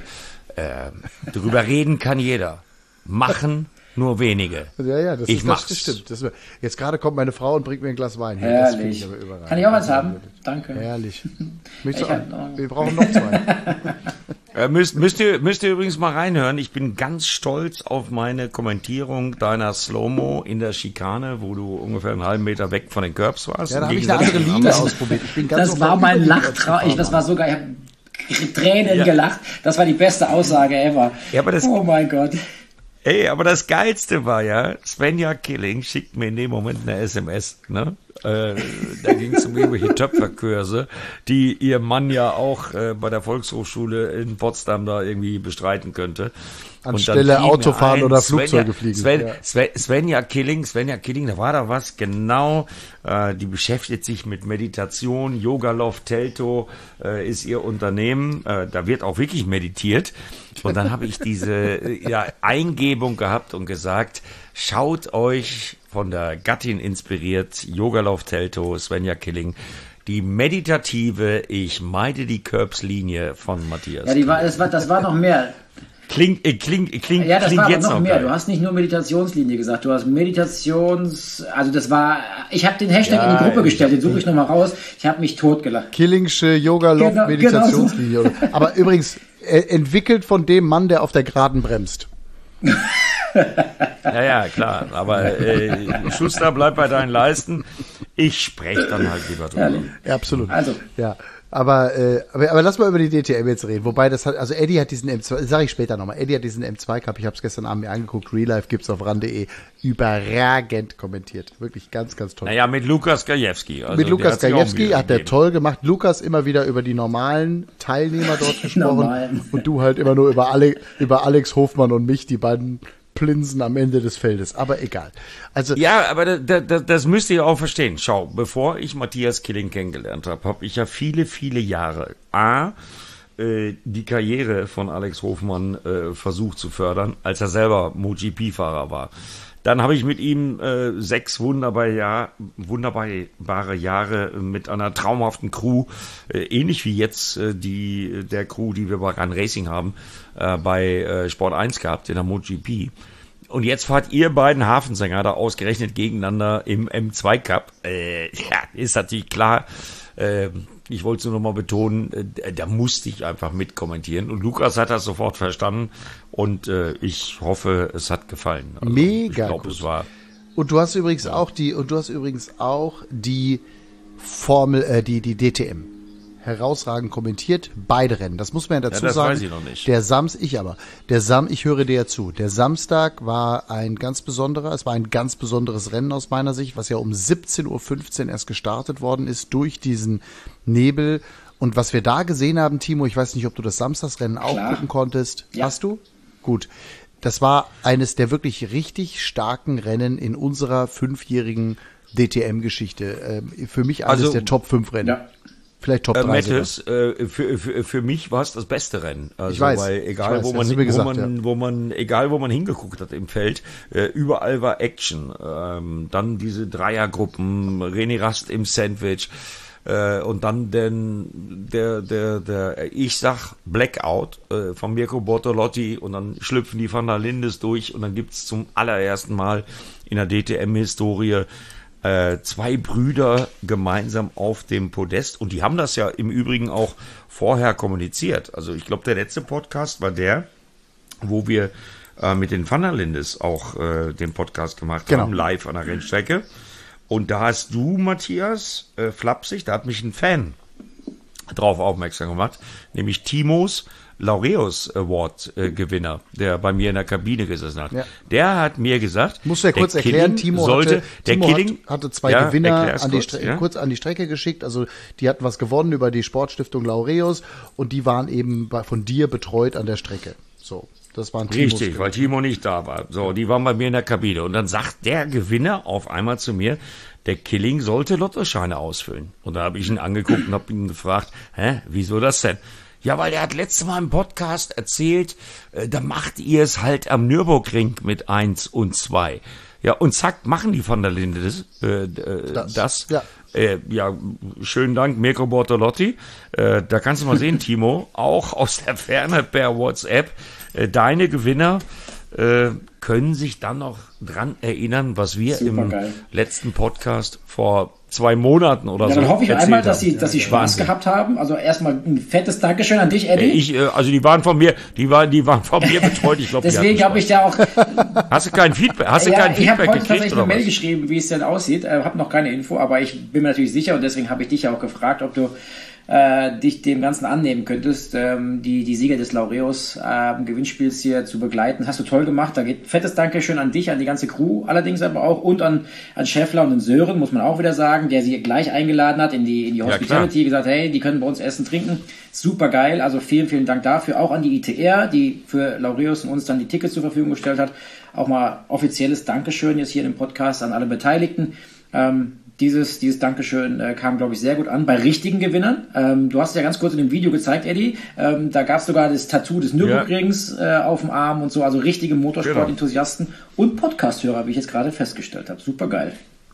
Äh, drüber reden kann jeder. Machen nur wenige. Ja, ja, das, Ich ist, mach's. das stimmt. Das, jetzt gerade kommt meine Frau und bringt mir ein Glas Wein. Hier. Das finde Herrlich. ich aber überragend. Kann ich auch was haben? Danke. Herrlich. Möchtest Ich du hab auch? noch- Wir brauchen noch zwei. Äh, müsst, müsst, ihr, müsst ihr übrigens mal reinhören. Ich bin ganz stolz auf meine Kommentierung deiner Slow-Mo in der Schikane, wo du ungefähr einen halben Meter weg von den Curbs warst. Ja, da Im habe ich eine Gegensatz andere zu den Linie anderen. ausprobiert. Ich bin ganz Das auf war der mein Überlinie Lachtraum. Ich, das war sogar, ich habe Tränen Ja. gelacht. Das war die beste Aussage ever. Ja, aber das- oh mein Gott. Ey, aber das Geilste war ja, Svenja Killing schickt mir in dem Moment eine S M S, ne? Äh, da ging es um irgendwelche Töpferkurse, die ihr Mann ja auch äh, bei der Volkshochschule in Potsdam da irgendwie bestreiten könnte. Anstelle Und dann fiel mir Autofahren ein, oder Svenja, Flugzeuge fliegen. Sven, Ja. Sven, Svenja Killing, Svenja Killing, da war da was, genau, äh, die beschäftigt sich mit Meditation, Yoga Loft Telto äh, ist ihr Unternehmen, äh, da wird auch wirklich meditiert. Und dann habe ich diese äh, ja, Eingebung gehabt und gesagt, schaut euch von der Gattin inspiriert, Yoga Loft Telto, Svenja Killing, die meditative Ich meide die Curbs-Linie von Matthias. Ja, die war, das, war, das war noch mehr. Klingt, äh, klingt, klingt, Ja, das klingt war aber jetzt noch noch mehr. geil. Du hast nicht nur Meditationslinie gesagt, du hast Meditations... Also das war... Ich habe den Hashtag Ja, in die Gruppe ich- gestellt, den suche ich nochmal raus. Ich habe mich totgelacht. Killingsche Yoga Loft Genau, Meditationslinie. oder- Aber übrigens, äh, entwickelt von dem Mann, der auf der Geraden bremst. Ja, ja, klar. Aber äh, Schuster, bleib bei deinen Leisten. Ich spreche dann halt lieber drüber. Herrlich. Ja, absolut. Also. Ja. Aber, äh, aber, aber lass mal über die D T M jetzt reden. Wobei das hat, also Eddie hat diesen M zwei, sage ich später nochmal, Eddie hat diesen M zwei Cup, ich habe es gestern Abend mir angeguckt, Real Life gibt's auf ran punkt de, überragend kommentiert. Wirklich ganz, ganz toll. Naja, mit Lukas Gajewski. Also, Mit der Lukas hat sich auch Gajewski Mühe hat der gegeben. toll gemacht. Lukas immer wieder über die normalen Teilnehmer dort gesprochen. Normalen. Und du halt immer nur über, Ale, über Alex Hofmann und mich, die beiden Plinsen am Ende des Feldes. Aber egal. Also, Ja, aber da, da, das müsst ihr auch verstehen. Schau, bevor ich Matthias Killing kennengelernt habe, habe ich ja viele, viele Jahre A, äh, die Karriere von Alex Hofmann äh, versucht zu fördern, als er selber MotoGP-Fahrer war. Dann habe ich mit ihm äh, sechs wunderbare, Jahr, wunderbare Jahre mit einer traumhaften Crew, äh, ähnlich wie jetzt äh, die der Crew, die wir bei Run Racing haben, äh, bei äh, Sport eins gehabt, in der MotoGP. Und jetzt fahrt ihr beiden Hafensänger da ausgerechnet gegeneinander im M zwei Cup. Äh, ja, ist natürlich klar. Äh, ich wollte es nur noch mal betonen, äh, da musste ich einfach mitkommentieren. Und Lukas hat das sofort verstanden. Und äh, ich hoffe, es hat gefallen. Also, Mega ich glaub, gut. Es war, und du hast übrigens ja. auch die und du hast übrigens auch die Formel, äh, die die D T M herausragend kommentiert, beide Rennen. Das muss man ja dazu ja, das sagen. Weiß ich noch nicht. Der Samstag, ich aber, der Sam, ich höre dir ja zu. Der Samstag war ein ganz besonderer, es war ein ganz besonderes Rennen aus meiner Sicht, was ja um siebzehn Uhr fünfzehn erst gestartet worden ist durch diesen Nebel. Und was wir da gesehen haben, Timo, ich weiß nicht, ob du das Samstagsrennen auch Klar. gucken konntest. Ja. Hast du? Gut. Das war eines der wirklich richtig starken Rennen in unserer fünfjährigen D T M-Geschichte. Äh, für mich eines Also, der Top fünf Rennen. Ja. Vielleicht Top Äh, drei. Mattes, äh, für, für, für mich war es das beste Rennen. Also, Ich weiß, weil egal, ich weiß, wo, hast man, du mir wo, gesagt, man, ja. wo man, egal wo man hingeguckt hat im Feld, äh, überall war Action. Ähm, dann diese Dreiergruppen, René Rast im Sandwich, äh, und dann den, der, der, der, ich sag Blackout äh, von Mirko Bortolotti, und dann schlüpfen die Van der Lindes durch, und dann gibt's zum allerersten Mal in der D T M-Historie Äh, zwei Brüder gemeinsam auf dem Podest, und die haben das ja im Übrigen auch vorher kommuniziert. Also ich glaube, der letzte Podcast war der, wo wir äh, mit den Van der Lindes auch äh, den Podcast gemacht Genau. haben, live an der Rennstrecke. Und da hast du, Matthias, äh, flapsig, da hat mich ein Fan drauf aufmerksam gemacht, nämlich Timos Laureus Award äh, Gewinner, der bei mir in der Kabine gesessen hat. Ja. Der hat mir gesagt, muss ja kurz erklären, Timo, sollte, hatte, der Timo Killing, hat, hatte zwei ja, Gewinner an die kurz, Stre- ja? kurz an die Strecke geschickt. Also die hatten was gewonnen über die Sportstiftung Laureus, und die waren eben bei, von dir betreut an der Strecke. So, das waren Timos Richtig, Gewinner. weil Timo nicht da war. So, die waren bei mir in der Kabine. Und dann sagt der Gewinner auf einmal zu mir, der Killing sollte Lottoscheine ausfüllen. Und da habe ich ihn angeguckt und habe ihn gefragt, hä, wieso das denn? Ja, weil er hat letztes Mal im Podcast erzählt, äh, da macht ihr es halt am Nürburgring mit eins und zwei. Ja, und zack, machen die Van der Linde das. Äh, das. das. Ja. Äh, ja, schönen Dank, Mirko Bortolotti. Äh, da kannst du mal sehen, Timo, auch aus der Ferne per WhatsApp, äh, deine Gewinner äh, können sich dann noch dran erinnern, was wir Super im geil. letzten Podcast vor zwei Monaten oder Ja, so dann hoffe ich erzählt einmal, dass haben. sie, dass sie Ja, Spaß Wahnsinn. gehabt haben. Also erstmal ein fettes Dankeschön an dich, Eddie. Ich, äh, also die waren von mir, die waren, die waren von mir betreut. Ich glaube, Deswegen habe ich ja auch. Hast du kein Feedback? Hast du ja, kein ich habe Feedback heute gekriegt tatsächlich eine oder Mail was? geschrieben, wie es denn aussieht. Äh, habe noch keine Info, aber ich bin mir natürlich sicher, und deswegen habe ich dich ja auch gefragt, ob du äh, dich dem Ganzen annehmen könntest, ähm, die, die Sieger des Laureus äh, Gewinnspiels hier zu begleiten. Hast du toll gemacht. Da geht ein fettes Dankeschön an dich, an die ganze Crew allerdings aber auch, und an, an Schäffler und den Sören, muss man auch wieder sagen, der sie gleich eingeladen hat in die, in die Hospitality, ja, gesagt, hey, die können bei uns essen, trinken. Super geil. Also vielen, vielen Dank dafür. Auch an die I T R, die für Laureus und uns dann die Tickets zur Verfügung gestellt hat. Auch mal offizielles Dankeschön jetzt hier im Podcast an alle Beteiligten. Ähm, Dieses, dieses Dankeschön äh, kam, glaube ich, sehr gut an bei richtigen Gewinnern. Ähm, du hast es ja ganz kurz in dem Video gezeigt, Eddie. Ähm, da gab es sogar das Tattoo des Nürburgrings äh, auf dem Arm und so. Also richtige Motorsport-Enthusiasten und Podcast-Hörer, wie ich jetzt gerade festgestellt habe. Super geil.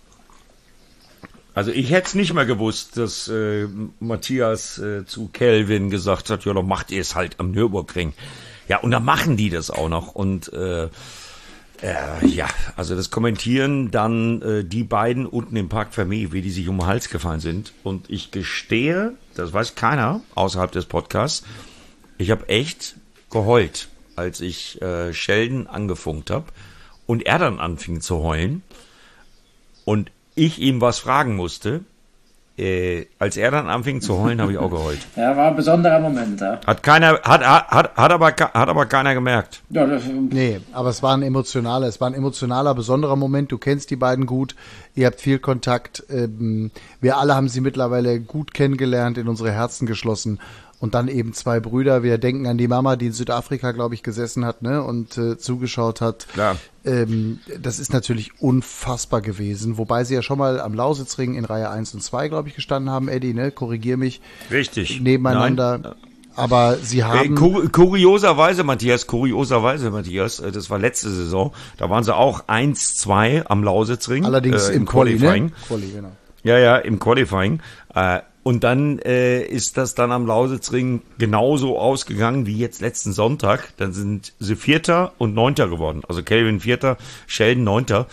Also ich hätte es nicht mehr gewusst, dass äh, Matthias äh, zu Kelvin gesagt hat, ja, dann macht ihr es halt am Nürburgring. Ja, und dann machen die das auch noch. Und äh, Äh, ja, also das kommentieren dann äh, die beiden unten im Parc Fermé, wie die sich um den Hals gefallen sind. Und ich gestehe, das weiß keiner außerhalb des Podcasts, ich habe echt geheult, als ich äh, Sheldon angefunkt habe und er dann anfing zu heulen und ich ihm was fragen musste. Äh, als er dann anfing zu heulen, habe ich auch geheult. Ja, war ein besonderer Moment, ja. Hat keiner, hat, hat, hat, aber, hat aber keiner gemerkt. Ja, das, Nee, aber es war ein emotionaler, es war ein emotionaler, besonderer Moment. Du kennst die beiden gut, ihr habt viel Kontakt. Ähm, wir alle haben sie mittlerweile gut kennengelernt, in unsere Herzen geschlossen. Und dann eben zwei Brüder. Wir denken an die Mama, die in Südafrika, glaube ich, gesessen hat, ne, und äh, zugeschaut hat. Klar. Ähm, das ist natürlich unfassbar gewesen. Wobei sie ja schon mal am Lausitzring in Reihe eins und zwei, glaube ich, gestanden haben, Eddie, ne? Korrigier mich. Richtig. Nebeneinander. Nein. Aber sie haben... Äh, kur kurioserweise, Matthias, kurioserweise, Matthias, das war letzte Saison, da waren sie auch eins zwei am Lausitzring. Allerdings äh, im, im Qualifying. Ne? Quali, genau. Ja, ja, im Qualifying. Äh, und dann äh, ist das dann am Lausitzring genauso ausgegangen wie jetzt letzten Sonntag. Dann sind sie Vierter und Neunter geworden. Also Kelvin Vierter, Sheldon Neunter.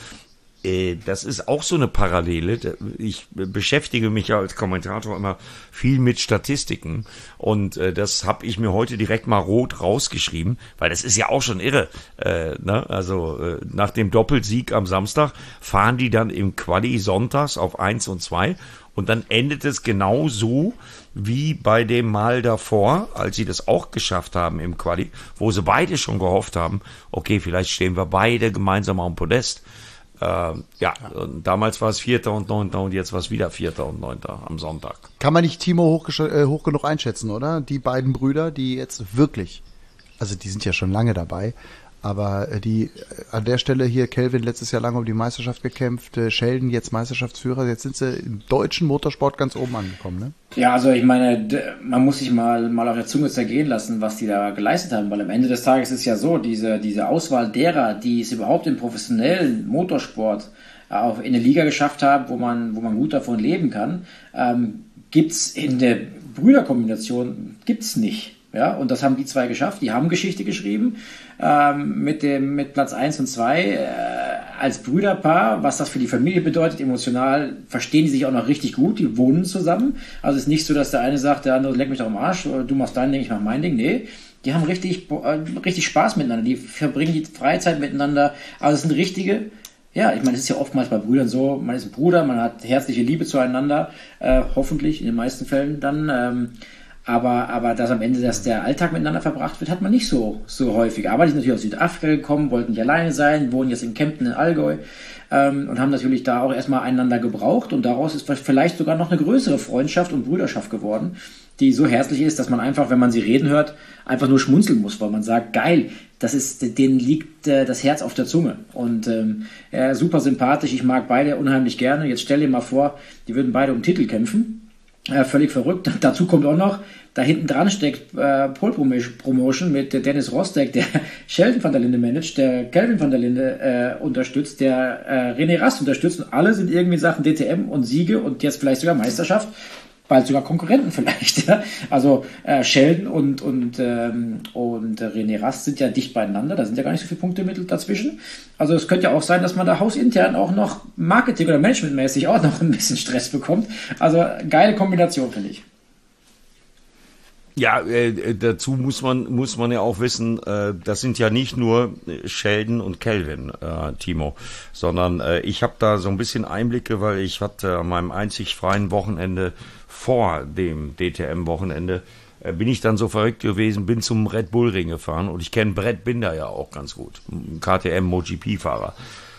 Das ist auch so eine Parallele. Ich beschäftige mich ja als Kommentator immer viel mit Statistiken und äh, das habe ich mir heute direkt mal rot rausgeschrieben, weil das ist ja auch schon irre. Äh, ne? Also äh, nach dem Doppelsieg am Samstag fahren die dann im Quali sonntags auf eins und zwei und dann endet es genau so wie bei dem Mal davor, als sie das auch geschafft haben im Quali, wo sie beide schon gehofft haben, okay, vielleicht stehen wir beide gemeinsam am Podest. Äh, ja, ja. Und damals war es Vierter und Neunter und jetzt war es wieder Vierter und Neunter am Sonntag. Kann man nicht Timo hoch, äh, hoch genug einschätzen, oder? Die beiden Brüder, die jetzt wirklich, also die sind ja schon lange dabei, aber die an der Stelle hier, Kelvin letztes Jahr lange um die Meisterschaft gekämpft, Sheldon jetzt Meisterschaftsführer, jetzt sind sie im deutschen Motorsport ganz oben angekommen, ne? Ja, also ich meine, man muss sich mal, mal auf der Zunge zergehen lassen, was die da geleistet haben, weil am Ende des Tages ist ja so, diese, diese Auswahl derer, die es überhaupt im professionellen Motorsport auch in eine Liga geschafft haben, wo man, wo man gut davon leben kann, ähm, gibt's in der Brüderkombination, gibt's nicht. Ja, und das haben die zwei geschafft. Die haben Geschichte geschrieben ähm, mit dem mit Platz eins und zwei äh, als Brüderpaar. Was das für die Familie bedeutet, emotional verstehen die sich auch noch richtig gut. Die wohnen zusammen. Also es ist nicht so, dass der eine sagt, der andere leck mich doch am Arsch. Du machst dein Ding, ich mach mein Ding. Nee, die haben richtig äh, richtig Spaß miteinander. Die verbringen die Freizeit miteinander. Also es sind richtige. Ja, ich meine, es ist ja oftmals bei Brüdern so, man ist ein Bruder, man hat herzliche Liebe zueinander, äh, hoffentlich in den meisten Fällen dann. Ähm, Aber, aber dass am Ende, dass der Alltag miteinander verbracht wird, hat man nicht so, so häufig. Aber die sind natürlich aus Südafrika gekommen, wollten nicht alleine sein, wohnen jetzt in Kempten in Allgäu ähm, und haben natürlich da auch erstmal einander gebraucht. Und daraus ist vielleicht sogar noch eine größere Freundschaft und Brüderschaft geworden, die so herzlich ist, dass man einfach, wenn man sie reden hört, einfach nur schmunzeln muss, weil man sagt, geil, das ist, denen liegt äh, das Herz auf der Zunge. Und ähm, ja, super sympathisch, ich mag beide unheimlich gerne. Jetzt stell dir mal vor, die würden beide um Titel kämpfen. Äh, völlig verrückt. Dazu kommt auch noch, da hinten dran steckt äh, Pole Promotion mit Dennis Rostek, der Sheldon van der Linde managt, der Kelvin van der Linde äh, unterstützt, der äh, René Rast unterstützt und alle sind irgendwie Sachen D T M und Siege und jetzt vielleicht sogar Meisterschaft, bald sogar Konkurrenten vielleicht. Ja? Also äh, Sheldon und, und, ähm, und René Rast sind ja dicht beieinander, da sind ja gar nicht so viele Punkte dazwischen. Also es könnte ja auch sein, dass man da hausintern auch noch Marketing- oder Managementmäßig auch noch ein bisschen Stress bekommt. Also geile Kombination, finde ich. Ja, äh, dazu muss man muss man ja auch wissen, äh, das sind ja nicht nur Sheldon und Kelvin, äh, Timo, sondern äh, ich habe da so ein bisschen Einblicke, weil ich hatte an meinem einzig freien Wochenende vor dem D T M-Wochenende äh, bin ich dann so verrückt gewesen, bin zum Red Bull Ring gefahren und ich kenne Brett Binder ja auch ganz gut, K T M MotoGP-Fahrer.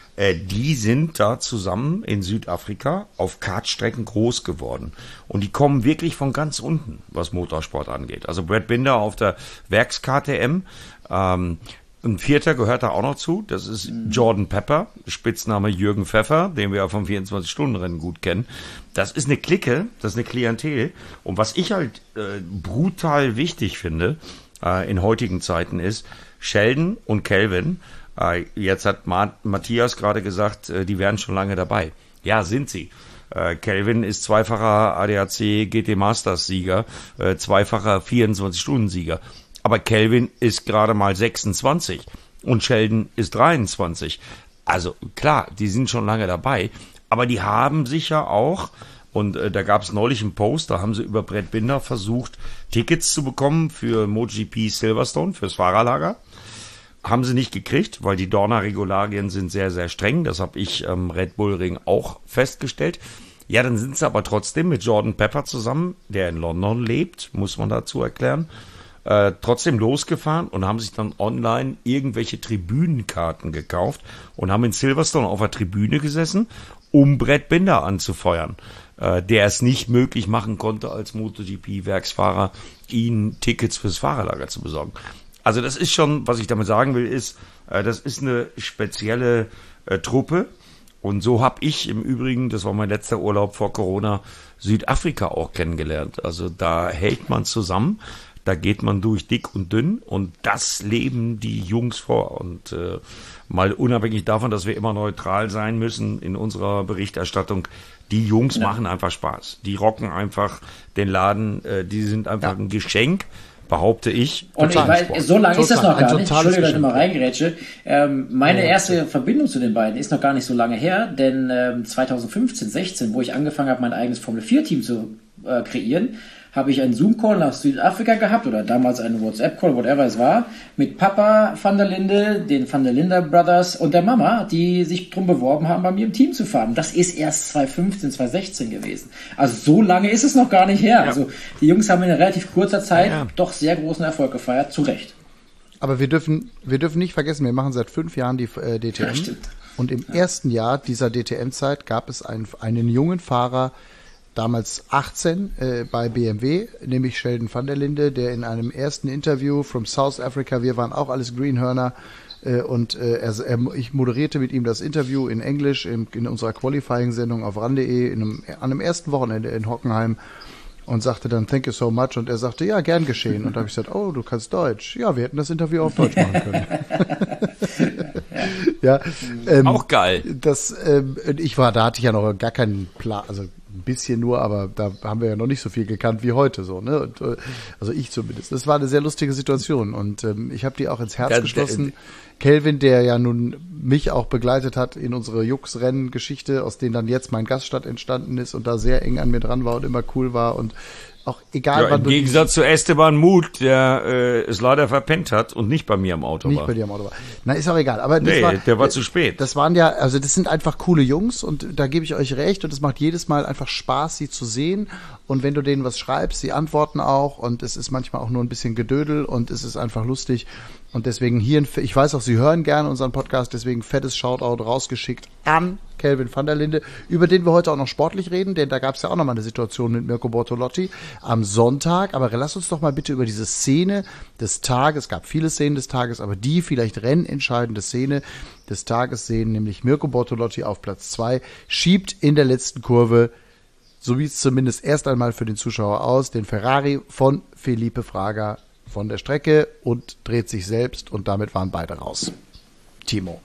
Die sind da zusammen in Südafrika auf Kartstrecken groß geworden. Und die kommen wirklich von ganz unten, was Motorsport angeht. Also Brett Binder auf der Werks-K T M. Ähm, ein Vierter gehört da auch noch zu. Das ist Jordan Pepper, Spitzname Jürgen Pfeffer, den wir ja vom vierundzwanzig-Stunden-Rennen gut kennen. Das ist eine Clique, das ist eine Klientel. Und was ich halt äh, brutal wichtig finde äh, in heutigen Zeiten ist, Sheldon und Kelvin. Jetzt hat Matthias gerade gesagt, die wären schon lange dabei. Ja, sind sie. Kelvin ist zweifacher A D A C G T Masters Sieger, zweifacher vierundzwanzig-Stunden-Sieger. Aber Kelvin ist gerade mal sechsundzwanzig und Sheldon ist dreiundzwanzig. Also klar, die sind schon lange dabei, aber die haben sich ja auch, und äh, da gab es neulich einen Post, da haben sie über Brett Binder versucht, Tickets zu bekommen für MotoGP Silverstone, fürs Fahrerlager. Haben sie nicht gekriegt, weil die Dorna-Regularien sind sehr, sehr streng. Das habe ich am ähm, Red Bull Ring auch festgestellt. Ja, dann sind sie aber trotzdem mit Jordan Pepper zusammen, der in London lebt, muss man dazu erklären, äh, trotzdem losgefahren und haben sich dann online irgendwelche Tribünenkarten gekauft und haben in Silverstone auf der Tribüne gesessen, um Brett Binder anzufeuern, äh, der es nicht möglich machen konnte, als MotoGP-Werksfahrer ihnen Tickets fürs Fahrerlager zu besorgen. Also das ist schon, was ich damit sagen will, ist, äh, das ist eine spezielle äh, Truppe. Und so habe ich im Übrigen, das war mein letzter Urlaub vor Corona, Südafrika auch kennengelernt. Also da hält man zusammen. da geht man durch dick und dünn und das leben die Jungs vor. Und äh, mal unabhängig davon, dass wir immer neutral sein müssen in unserer Berichterstattung, die Jungs ja. machen einfach Spaß. Die rocken einfach den Laden, äh, die sind einfach ja. ein Geschenk, behaupte ich. Und ich weiß, so lange ist das noch gar nicht. Entschuldigung, dass ich mal reingrätsche. Ähm, meine ja, erste ja. Verbindung zu den beiden ist noch gar nicht so lange her, denn ähm, zwanzig fünfzehn, sechzehn, wo ich angefangen habe, mein eigenes Formel vier Team zu äh, kreieren, habe ich einen Zoom-Call nach Südafrika gehabt oder damals einen WhatsApp-Call, whatever es war, mit Papa van der Linde, den Van der Linde Brothers und der Mama, die sich drum beworben haben, bei mir im Team zu fahren. Das ist erst zwanzig fünfzehn, zwanzig sechzehn gewesen. Also so lange ist es noch gar nicht her. Ja. Also die Jungs haben in relativ kurzer Zeit ja. doch sehr großen Erfolg gefeiert, zu Recht. Aber wir dürfen, wir dürfen nicht vergessen, wir machen seit fünf Jahren die äh, D T M. Ja, und im ja. ersten Jahr dieser D T M-Zeit gab es einen, einen jungen Fahrer, damals achtzehn äh, bei B M W, nämlich Sheldon van der Linde, der in einem ersten Interview from South Africa, wir waren auch alles Greenhörner, äh, und äh, er, er, ich moderierte mit ihm das Interview in Englisch in, in unserer Qualifying-Sendung auf ran punkt de in einem, an einem ersten Wochenende in Hockenheim und sagte dann, thank you so much, und er sagte, ja, gern geschehen. Und da habe ich gesagt, oh, du kannst Deutsch. Ja, wir hätten das Interview auf Deutsch machen können. ja, ähm, auch geil. Das, ähm, ich war, da hatte ich ja noch gar keinen Plan, also ein bisschen nur, aber da haben wir ja noch nicht so viel gekannt wie heute, so, ne? Und, also ich zumindest. Das war eine sehr lustige Situation und ähm, ich habe die auch ins Herz ja, geschlossen. Kelvin, der ja nun mich auch begleitet hat in unsere Jux-Rennen-Geschichte, aus denen dann jetzt mein Gaststadt entstanden ist und da sehr eng an mir dran war und immer cool war und auch egal, ja, wann im Gegensatz zu Esteban Muth, der äh, es leider verpennt hat und nicht bei mir am Auto nicht war. Nicht bei dir am Auto war. Na, ist auch egal. Aber das nee, war, der war äh, zu spät. Das waren ja, also das sind einfach coole Jungs und da gebe ich euch recht und es macht jedes Mal einfach Spaß, sie zu sehen und wenn du denen was schreibst, sie antworten auch und es ist manchmal auch nur ein bisschen Gedödel und es ist einfach lustig und deswegen hier, ich weiß auch, Sie hören gerne unseren Podcast, deswegen fettes Shoutout rausgeschickt an Kelvin van der Linde, über den wir heute auch noch sportlich reden, denn da gab es ja auch noch mal eine Situation mit Mirko Bortolotti am Sonntag, aber lass uns doch mal bitte über diese Szene des Tages, es gab viele Szenen des Tages, aber die vielleicht rennentscheidende Szene des Tages sehen, nämlich Mirko Bortolotti auf Platz zwei, schiebt in der letzten Kurve, so wie es zumindest erst einmal für den Zuschauer aus, den Ferrari von Felipe Fraga von der Strecke und dreht sich selbst und damit waren beide raus. Timo.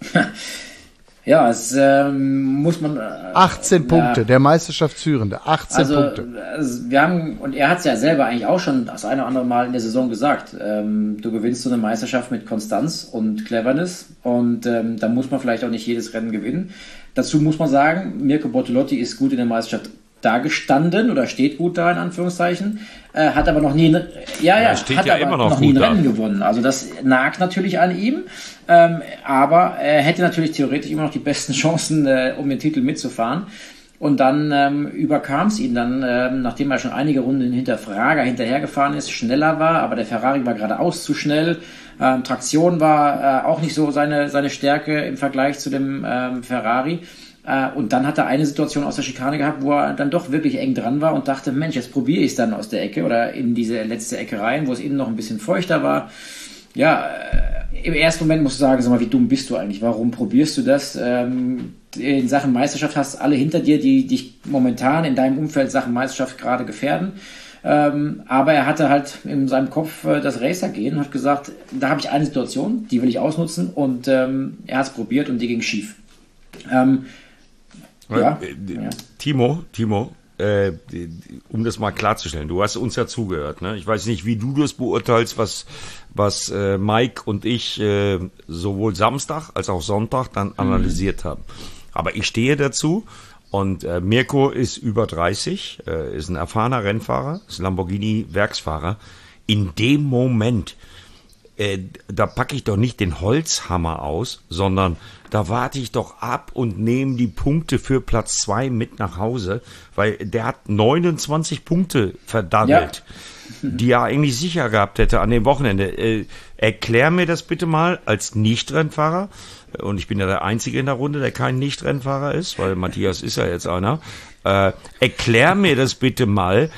Ja, es ähm, muss man... Äh, achtzehn Punkte, ja, der Meisterschaftsführende, achtzehn also, Punkte. Also wir haben, und er hat es ja selber eigentlich auch schon das eine oder andere Mal in der Saison gesagt, ähm, du gewinnst so eine Meisterschaft mit Konstanz und Cleverness und ähm, da muss man vielleicht auch nicht jedes Rennen gewinnen. Dazu muss man sagen, Mirko Bortolotti ist gut in der Meisterschaft dagestanden oder steht gut da in Anführungszeichen, äh, hat aber noch nie, ja, ja, ja steht hat ja aber immer noch, noch nie ein gut Rennen da. gewonnen. Also das nagt natürlich an ihm, ähm, aber er hätte natürlich theoretisch immer noch die besten Chancen, äh, um den Titel mitzufahren. Und dann ähm, überkam es ihn dann, ähm, nachdem er schon einige Runden hinter Fraga hinterhergefahren ist, schneller war, aber der Ferrari war geradeaus zu schnell. Ähm, Traktion war äh, auch nicht so seine, seine Stärke im Vergleich zu dem ähm, Ferrari. Und dann hat er eine Situation aus der Schikane gehabt, wo er dann doch wirklich eng dran war und dachte, Mensch, jetzt probiere ich es dann aus der Ecke oder in diese letzte Ecke rein, wo es innen noch ein bisschen feuchter war. Ja, im ersten Moment musst du sagen, sag mal, wie dumm bist du eigentlich? Warum probierst du das? Ähm, in Sachen Meisterschaft hast du alle hinter dir, die dich momentan in deinem Umfeld Sachen Meisterschaft gerade gefährden. Ähm, aber er hatte halt in seinem Kopf äh, das Racer gehen und hat gesagt, da habe ich eine Situation, die will ich ausnutzen und ähm, er hat es probiert und die ging schief. Ähm, Ja, ja. Timo, Timo, äh, um das mal klarzustellen, du hast uns ja zugehört, ne? Ich weiß nicht, wie du das beurteilst, was, was äh, Mike und ich äh, sowohl Samstag als auch Sonntag dann analysiert mhm. haben. Aber ich stehe dazu und äh, Mirko ist über dreißig, äh, ist ein erfahrener Rennfahrer, ist Lamborghini-Werksfahrer. In dem Moment, äh, da packe ich doch nicht den Holzhammer aus, sondern da warte ich doch ab und nehme die Punkte für Platz zwei mit nach Hause, weil der hat neunundzwanzig Punkte verdammelt, ja. die er eigentlich sicher gehabt hätte an dem Wochenende. Äh, erklär mir das bitte mal als Nicht-Rennfahrer, und ich bin ja der Einzige in der Runde, der kein Nicht-Rennfahrer ist, weil Matthias ist ja jetzt einer. Äh, erklär mir das bitte mal,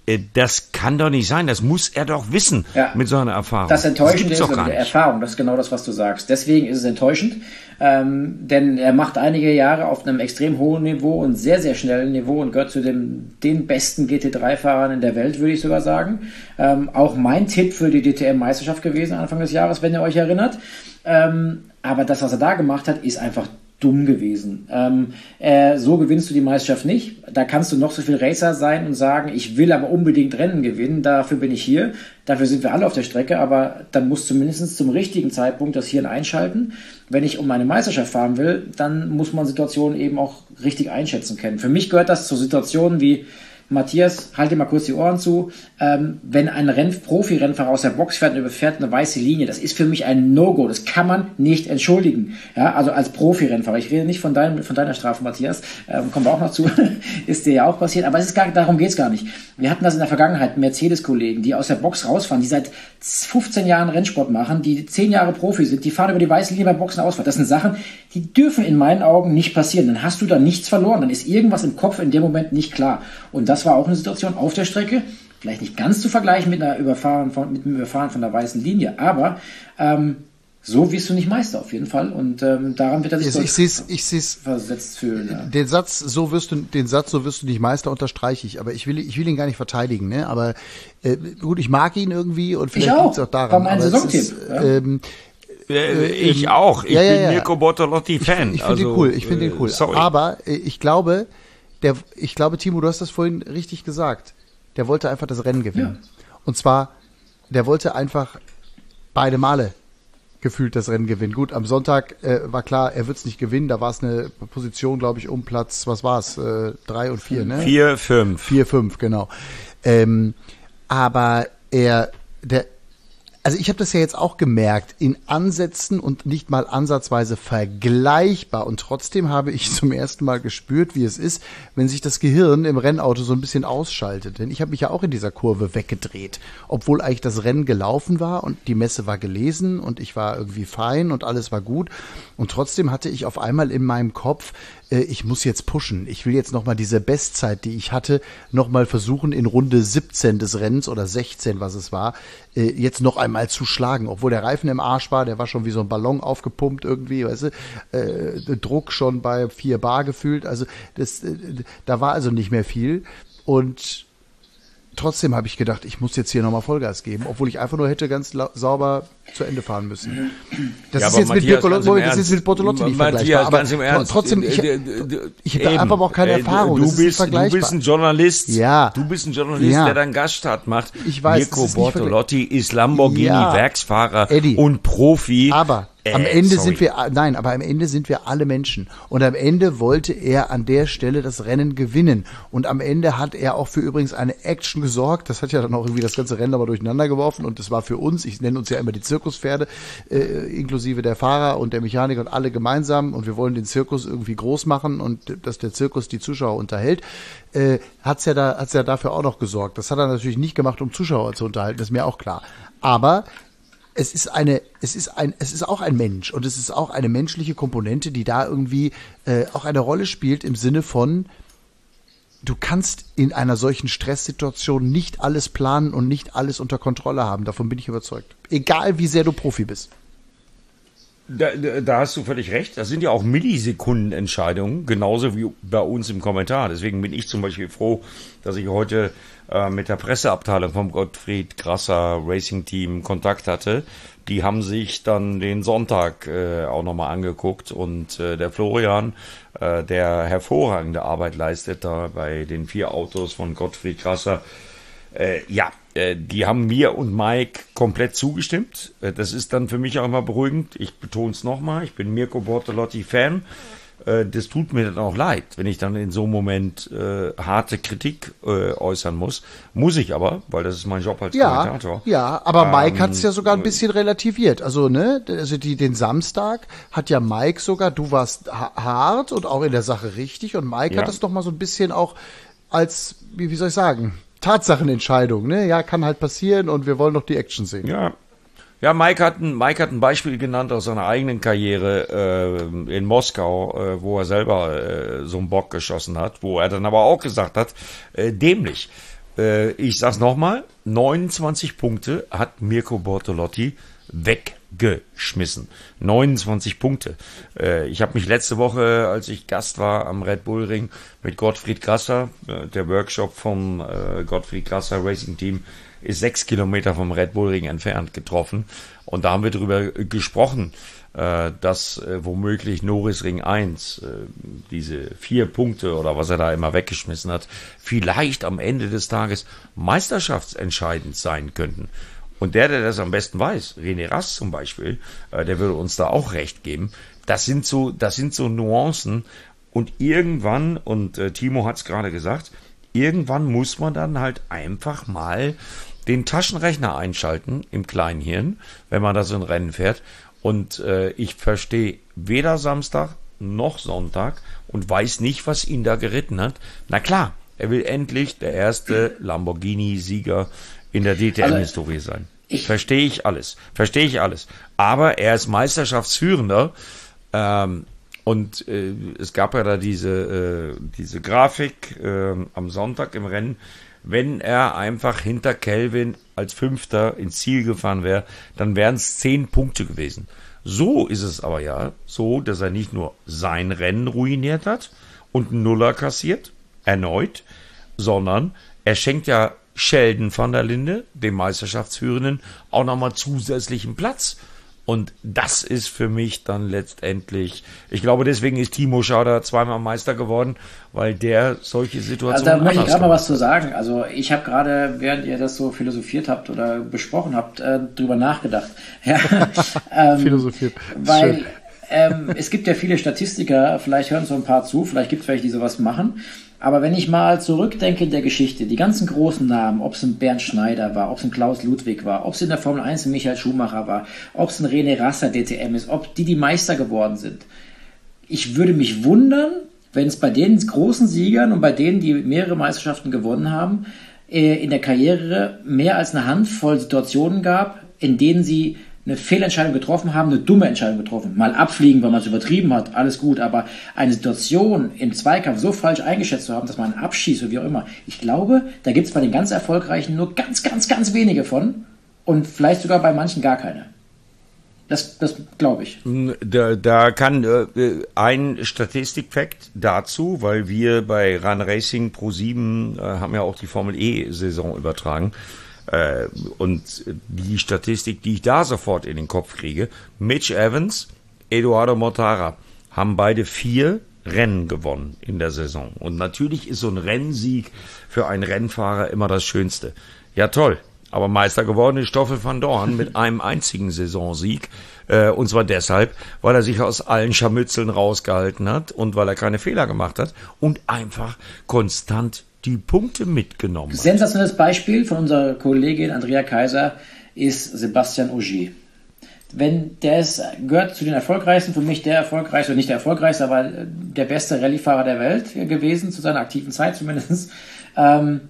das kann doch nicht sein, das muss er doch wissen ja. mit so einer Erfahrung. Das Enttäuschende ist mit der Erfahrung, das ist genau das, was du sagst. Deswegen ist es enttäuschend, ähm, denn er macht einige Jahre auf einem extrem hohen Niveau und sehr, sehr schnellen Niveau und gehört zu dem, den besten G T drei Fahrern in der Welt, würde ich sogar sagen. Ähm, auch mein Tipp für die D T M-Meisterschaft gewesen Anfang des Jahres, wenn ihr euch erinnert. Ähm, aber das, was er da gemacht hat, ist einfach dumm gewesen. Ähm, äh, so gewinnst du die Meisterschaft nicht. Da kannst du noch so viel Racer sein und sagen, ich will aber unbedingt Rennen gewinnen, dafür bin ich hier, dafür sind wir alle auf der Strecke, aber dann muss zumindest zum richtigen Zeitpunkt das Hirn einschalten. Wenn ich um eine Meisterschaft fahren will, dann muss man Situationen eben auch richtig einschätzen können. Für mich gehört das zu Situationen wie Matthias, halt dir mal kurz die Ohren zu. Ähm, wenn ein Renn, Profi-Rennfahrer aus der Box fährt und überfährt eine weiße Linie, das ist für mich ein No-Go. Das kann man nicht entschuldigen. Ja, also als Profi-Rennfahrer. Ich rede nicht von, deinem, von deiner Strafe, Matthias. Ähm, kommen wir auch noch zu. Ist dir ja auch passiert. Aber es ist gar, darum geht's gar nicht. Wir hatten das in der Vergangenheit, Mercedes-Kollegen, die aus der Box rausfahren, die seit fünfzehn Jahren Rennsport machen, die zehn Jahre Profi sind, die fahren über die weiße Linie bei Boxen Ausfahrt. Das sind Sachen, die dürfen in meinen Augen nicht passieren. Dann hast du da nichts verloren. Dann ist irgendwas im Kopf in dem Moment nicht klar. Und das war auch eine Situation auf der Strecke, vielleicht nicht ganz zu vergleichen mit, einer Überfahren von, mit einem Überfahren von der weißen Linie, aber ähm, so wirst du nicht Meister auf jeden Fall und ähm, daran wird er sich also ich seh's, ich seh's, versetzt fühlen. Ja. Den Satz, so wirst du, den Satz, so wirst du nicht Meister, unterstreiche ich, aber ich will, ich will ihn gar nicht verteidigen, ne? Aber äh, gut, ich mag ihn irgendwie und vielleicht liegt es auch daran. War mein Saisontipp. Ja. Ähm, Äh, ich auch. Ich ja, ja, bin ja. Mirko Bortolotti-Fan. Ich, ich finde also, ihn cool. Ich finde ihn cool. Sorry. Aber äh, ich glaube, der, ich glaube, Timo, du hast das vorhin richtig gesagt. Der wollte einfach das Rennen gewinnen. Ja. Und zwar, der wollte einfach beide Male gefühlt das Rennen gewinnen. Gut, am Sonntag äh, war klar, er wird es nicht gewinnen. Da war es eine Position, glaube ich, um Platz, was war es? Äh, drei und vier, ne? Vier, fünf. Vier, fünf, genau. Ähm, aber er, der, also ich habe das ja jetzt auch gemerkt, in Ansätzen und nicht mal ansatzweise vergleichbar. Und trotzdem habe ich zum ersten Mal gespürt, wie es ist, wenn sich das Gehirn im Rennauto so ein bisschen ausschaltet. Denn ich habe mich ja auch in dieser Kurve weggedreht, obwohl eigentlich das Rennen gelaufen war und die Messe war gelesen und ich war irgendwie fein und alles war gut. Und trotzdem hatte ich auf einmal in meinem Kopf, äh, ich muss jetzt pushen. Ich will jetzt nochmal diese Bestzeit, die ich hatte, nochmal versuchen in Runde siebzehn des Rennens oder sechzehn, was es war, äh, jetzt noch einmal zu schlagen. Obwohl der Reifen im Arsch war, der war schon wie so ein Ballon aufgepumpt irgendwie, weißt du, äh, Druck schon bei vier Bar gefühlt. Also das, äh, da war also nicht mehr viel. Und trotzdem habe ich gedacht, ich muss jetzt hier nochmal Vollgas geben, obwohl ich einfach nur hätte ganz sauber zu Ende fahren müssen. Das ja, ist jetzt mit Bortolotti, das ist mit Bortolotti nicht vergleichbar. Aber ganz im Ernst. Trotzdem, ich, ich habe einfach auch keine Erfahrung. Du bist, du bist ein Journalist. Ja. Du bist ein Journalist, ja. der dann Gaststart macht. Ich weiß, Mirko Bortolotti ist Lamborghini-Werksfahrer ja. und Profi. Aber am Äh, Ende sorry. sind wir, nein, aber am Ende sind wir alle Menschen. Und am Ende wollte er an der Stelle das Rennen gewinnen. Und am Ende hat er auch für übrigens eine Action gesorgt. Das hat ja dann auch irgendwie das ganze Rennen nochmal durcheinander geworfen. Und das war für uns, ich nenne uns ja immer die Zirkuspferde, äh, inklusive der Fahrer und der Mechaniker und alle gemeinsam. Und wir wollen den Zirkus irgendwie groß machen und dass der Zirkus die Zuschauer unterhält. Äh, hat's ja da, hat's ja dafür auch noch gesorgt. Das hat er natürlich nicht gemacht, um Zuschauer zu unterhalten. Das ist mir auch klar. Aber es ist eine, es ist ein, es ist auch ein Mensch und es ist auch eine menschliche Komponente, die da irgendwie äh, auch eine Rolle spielt im Sinne von, du kannst in einer solchen Stresssituation nicht alles planen und nicht alles unter Kontrolle haben. Davon bin ich überzeugt. Egal wie sehr du Profi bist. Da, da, da hast du völlig recht. Das sind ja auch Millisekundenentscheidungen, genauso wie bei uns im Kommentar. Deswegen bin ich zum Beispiel froh, dass ich heute äh, mit der Presseabteilung vom Gottfried Grasser Racing Team Kontakt hatte. Die haben sich dann den Sonntag äh, auch nochmal angeguckt und äh, der Florian, äh, der hervorragende Arbeit leistet da bei den vier Autos von Gottfried Grasser, äh, ja, die haben mir und Mike komplett zugestimmt. Das ist dann für mich auch immer beruhigend. Ich betone es nochmal, ich bin Mirko Bortolotti-Fan. Das tut mir dann auch leid, wenn ich dann in so einem Moment äh, harte Kritik äh, äußern muss. Muss ich aber, weil das ist mein Job als ja, Kommentator. Ja, aber Mike ähm, hat es ja sogar ein bisschen relativiert. Also, ne, also die, den Samstag hat ja Mike sogar, du warst ha- hart und auch in der Sache richtig. Und Mike ja. hat das noch mal so ein bisschen auch als, wie, wie soll ich sagen, Tatsachenentscheidung, ne? Ja, kann halt passieren und wir wollen noch die Action sehen. Ja, ja, Mike hat ein, Mike hat ein Beispiel genannt aus seiner eigenen Karriere äh, in Moskau, äh, wo er selber äh, so einen Bock geschossen hat, wo er dann aber auch gesagt hat, äh, dämlich. äh, ich sag's nochmal, neunundzwanzig Punkte hat Mirko Bortolotti weggeschmissen. neunundzwanzig Punkte. Äh, ich habe mich letzte Woche, als ich Gast war am Red Bull Ring mit Gottfried Gasser, äh, der Workshop vom äh, Gottfried Gasser Racing Team ist sechs Kilometer vom Red Bull Ring entfernt, getroffen. Und da haben wir darüber gesprochen, äh, dass äh, womöglich Norris Ring eins, äh, diese vier Punkte oder was er da immer weggeschmissen hat, vielleicht am Ende des Tages meisterschaftsentscheidend sein könnten. Und der, der das am besten weiß, René Rast zum Beispiel, äh, der würde uns da auch recht geben. Das sind so, das sind so Nuancen. Und irgendwann, und äh, Timo hat es gerade gesagt, irgendwann muss man dann halt einfach mal den Taschenrechner einschalten im Kleinhirn, wenn man da so ein Rennen fährt. Und äh, ich verstehe weder Samstag noch Sonntag und weiß nicht, was ihn da geritten hat. Na klar, er will endlich der erste Lamborghini-Sieger in der D T M-Historie sein. Verstehe ich alles. Verstehe ich alles. Aber er ist Meisterschaftsführender. Ähm, und äh, es gab ja da diese, äh, diese Grafik äh, am Sonntag im Rennen. Wenn er einfach hinter Kelvin als Fünfter ins Ziel gefahren wäre, dann wären es zehn Punkte gewesen. So ist es aber ja so, dass er nicht nur sein Rennen ruiniert hat und einen Nuller kassiert, erneut, sondern er schenkt ja Sheldon van der Linde, dem Meisterschaftsführenden, auch nochmal zusätzlichen Platz. Und das ist für mich dann letztendlich, ich glaube, deswegen ist Timo Schauder zweimal Meister geworden, weil der solche Situationen Also da möchte ich gerade mal was zu sagen. Also ich habe gerade, während ihr das so philosophiert habt oder besprochen habt, äh, drüber nachgedacht. Ja, ähm, philosophiert. Weil ähm, es gibt ja viele Statistiker, vielleicht hören so ein paar zu, vielleicht gibt es welche, die sowas machen. Aber wenn ich mal zurückdenke in der Geschichte, die ganzen großen Namen, ob es ein Bernd Schneider war, ob es ein Klaus Ludwig war, ob es in der Formel eins ein Michael Schumacher war, ob es ein René Rast D T M ist, ob die die Meister geworden sind. Ich würde mich wundern, wenn es bei den großen Siegern und bei denen, die mehrere Meisterschaften gewonnen haben, in der Karriere mehr als eine Handvoll Situationen gab, in denen sie eine Fehlentscheidung getroffen haben, eine dumme Entscheidung getroffen. Mal abfliegen, weil man es übertrieben hat, alles gut, aber eine Situation im Zweikampf so falsch eingeschätzt zu haben, dass man abschießt oder wie auch immer. Ich glaube, da gibt es bei den ganz Erfolgreichen nur ganz, ganz, ganz wenige von und vielleicht sogar bei manchen gar keine. Das, das glaube ich. Da, da kann äh, ein Statistikfakt dazu, weil wir bei Run Racing Pro sieben äh, haben ja auch die Formel E-Saison übertragen. Äh, und die Statistik, die ich da sofort in den Kopf kriege, Mitch Evans, Eduardo Mortara haben beide vier Rennen gewonnen in der Saison. Und natürlich ist so ein Rennsieg für einen Rennfahrer immer das Schönste. Ja toll, aber Meister geworden ist Stoffel van Dorn mit einem einzigen Saisonsieg. Äh, und zwar deshalb, weil er sich aus allen Scharmützeln rausgehalten hat und weil er keine Fehler gemacht hat und einfach konstant die Punkte mitgenommen hat. Sensationelles Beispiel von unserer Kollegin Andrea Kaiser ist Sebastian Ogier. Wenn der ist, gehört zu den erfolgreichsten, für mich der erfolgreichste, nicht der erfolgreichste, aber der beste Rallye-Fahrer der Welt gewesen, zu seiner aktiven Zeit zumindest. Ähm,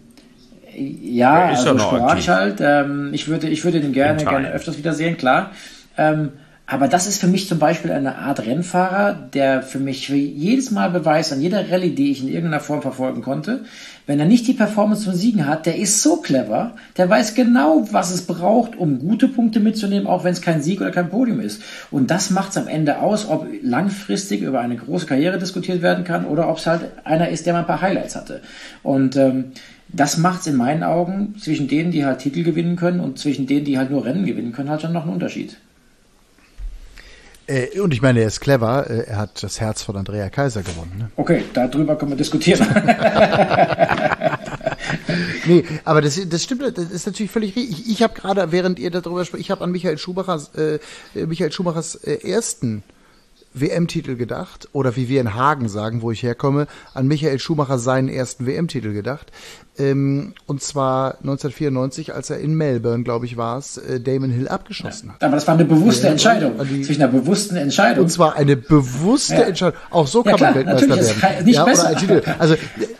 ja, ist also sporadisch halt. Ähm, ich würde, ich würde den gerne, gerne öfters wiedersehen, klar. Ähm, Aber das ist für mich zum Beispiel eine Art Rennfahrer, der für mich jedes Mal beweist, an jeder Rallye, die ich in irgendeiner Form verfolgen konnte, wenn er nicht die Performance zum Siegen hat, der ist so clever, der weiß genau, was es braucht, um gute Punkte mitzunehmen, auch wenn es kein Sieg oder kein Podium ist. Und das macht es am Ende aus, ob langfristig über eine große Karriere diskutiert werden kann oder ob es halt einer ist, der mal ein paar Highlights hatte. Und ähm, das macht es in meinen Augen zwischen denen, die halt Titel gewinnen können und zwischen denen, die halt nur Rennen gewinnen können, halt schon noch einen Unterschied. Äh, und ich meine, er ist clever. Äh, er hat das Herz von Andrea Kaiser gewonnen. Ne? Okay, darüber können wir diskutieren. Nee, aber das, das stimmt, das ist natürlich völlig richtig. Ich, ich habe gerade, während ihr darüber sprecht, ich habe an Michael Schumachers, äh, Michael Schumachers äh, ersten W M-Titel gedacht, oder wie wir in Hagen sagen, wo ich herkomme, an Michael Schumacher seinen ersten W M-Titel gedacht. Ähm, und zwar neunzehnhundertvierundneunzig, als er in Melbourne, glaube ich, war es, äh, Damon Hill abgeschossen ja, hat. Aber das war eine bewusste ja, Entscheidung. Die, zwischen einer bewussten Entscheidung. Und zwar eine bewusste ja. Entscheidung. Auch so ja, kann klar, man Weltmeister werden. Kein, nicht ja, besser. Oder ein Titel. Also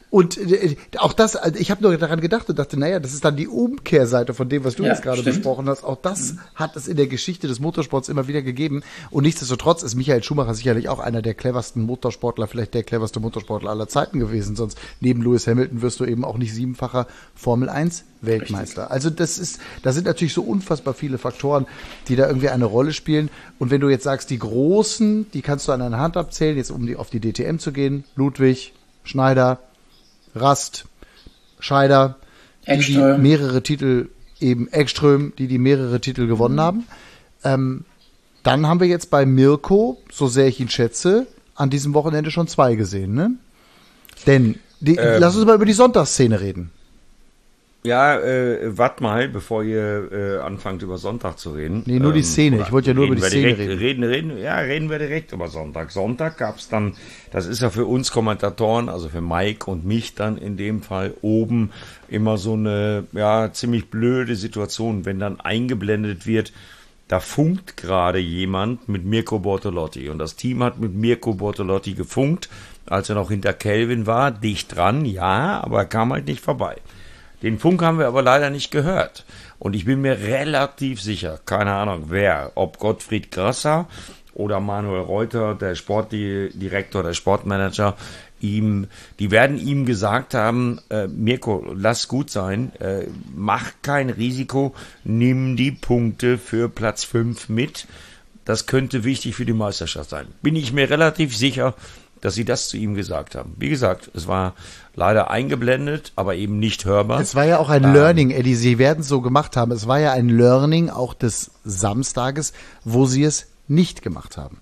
Und äh, auch das, also ich habe nur daran gedacht und dachte, naja, das ist dann die Umkehrseite von dem, was du ja, jetzt gerade besprochen hast. Auch das mhm. hat es in der Geschichte des Motorsports immer wieder gegeben. Und nichtsdestotrotz ist Michael Schumacher sicherlich auch einer der cleversten Motorsportler, vielleicht der cleverste Motorsportler aller Zeiten gewesen. Sonst neben Lewis Hamilton wirst du eben auch nicht siebenfacher Formel eins Weltmeister. Richtig. Also das ist, da sind natürlich so unfassbar viele Faktoren, die da irgendwie eine Rolle spielen. Und wenn du jetzt sagst, die Großen, die kannst du an einer Hand abzählen, jetzt um die, auf die D T M zu gehen, Ludwig, Schneider, Rast, Scheider, die, die mehrere Titel, eben Ekström, die die mehrere Titel gewonnen mhm. haben. Ähm, dann haben wir jetzt bei Mirko, so sehr ich ihn schätze, an diesem Wochenende schon zwei gesehen, ne? Denn, die, ähm, lass uns mal über die Sonntagsszene reden. Ja, äh, wart mal, bevor ihr äh, anfangt, über Sonntag zu reden. Nee, nur die Szene. Ähm, ich wollte ja nur über die Szene direkt, reden. reden. Reden, ja, reden wir direkt über Sonntag. Sonntag gab's dann, das ist ja für uns Kommentatoren, also für Mike und mich dann in dem Fall oben immer so eine, ja, ziemlich blöde Situation, wenn dann eingeblendet wird, da funkt gerade jemand mit Mirko Bortolotti. Und das Team hat mit Mirko Bortolotti gefunkt, als er noch hinter Kelvin war, dicht dran, ja, aber er kam halt nicht vorbei. Den Funk haben wir aber leider nicht gehört. Und ich bin mir relativ sicher, keine Ahnung wer, ob Gottfried Grasser oder Manuel Reuter, der Sportdirektor, der Sportmanager, ihm, die werden ihm gesagt haben, äh, Mirko, lass gut sein, äh, mach kein Risiko, nimm die Punkte für Platz fünf mit. Das könnte wichtig für die Meisterschaft sein. Bin ich mir relativ sicher, dass sie das zu ihm gesagt haben. Wie gesagt, es war leider eingeblendet, aber eben nicht hörbar. Es war ja auch ein ähm, Learning, Eddie, sie werden es so gemacht haben. Es war ja ein Learning auch des Samstages, wo sie es nicht gemacht haben.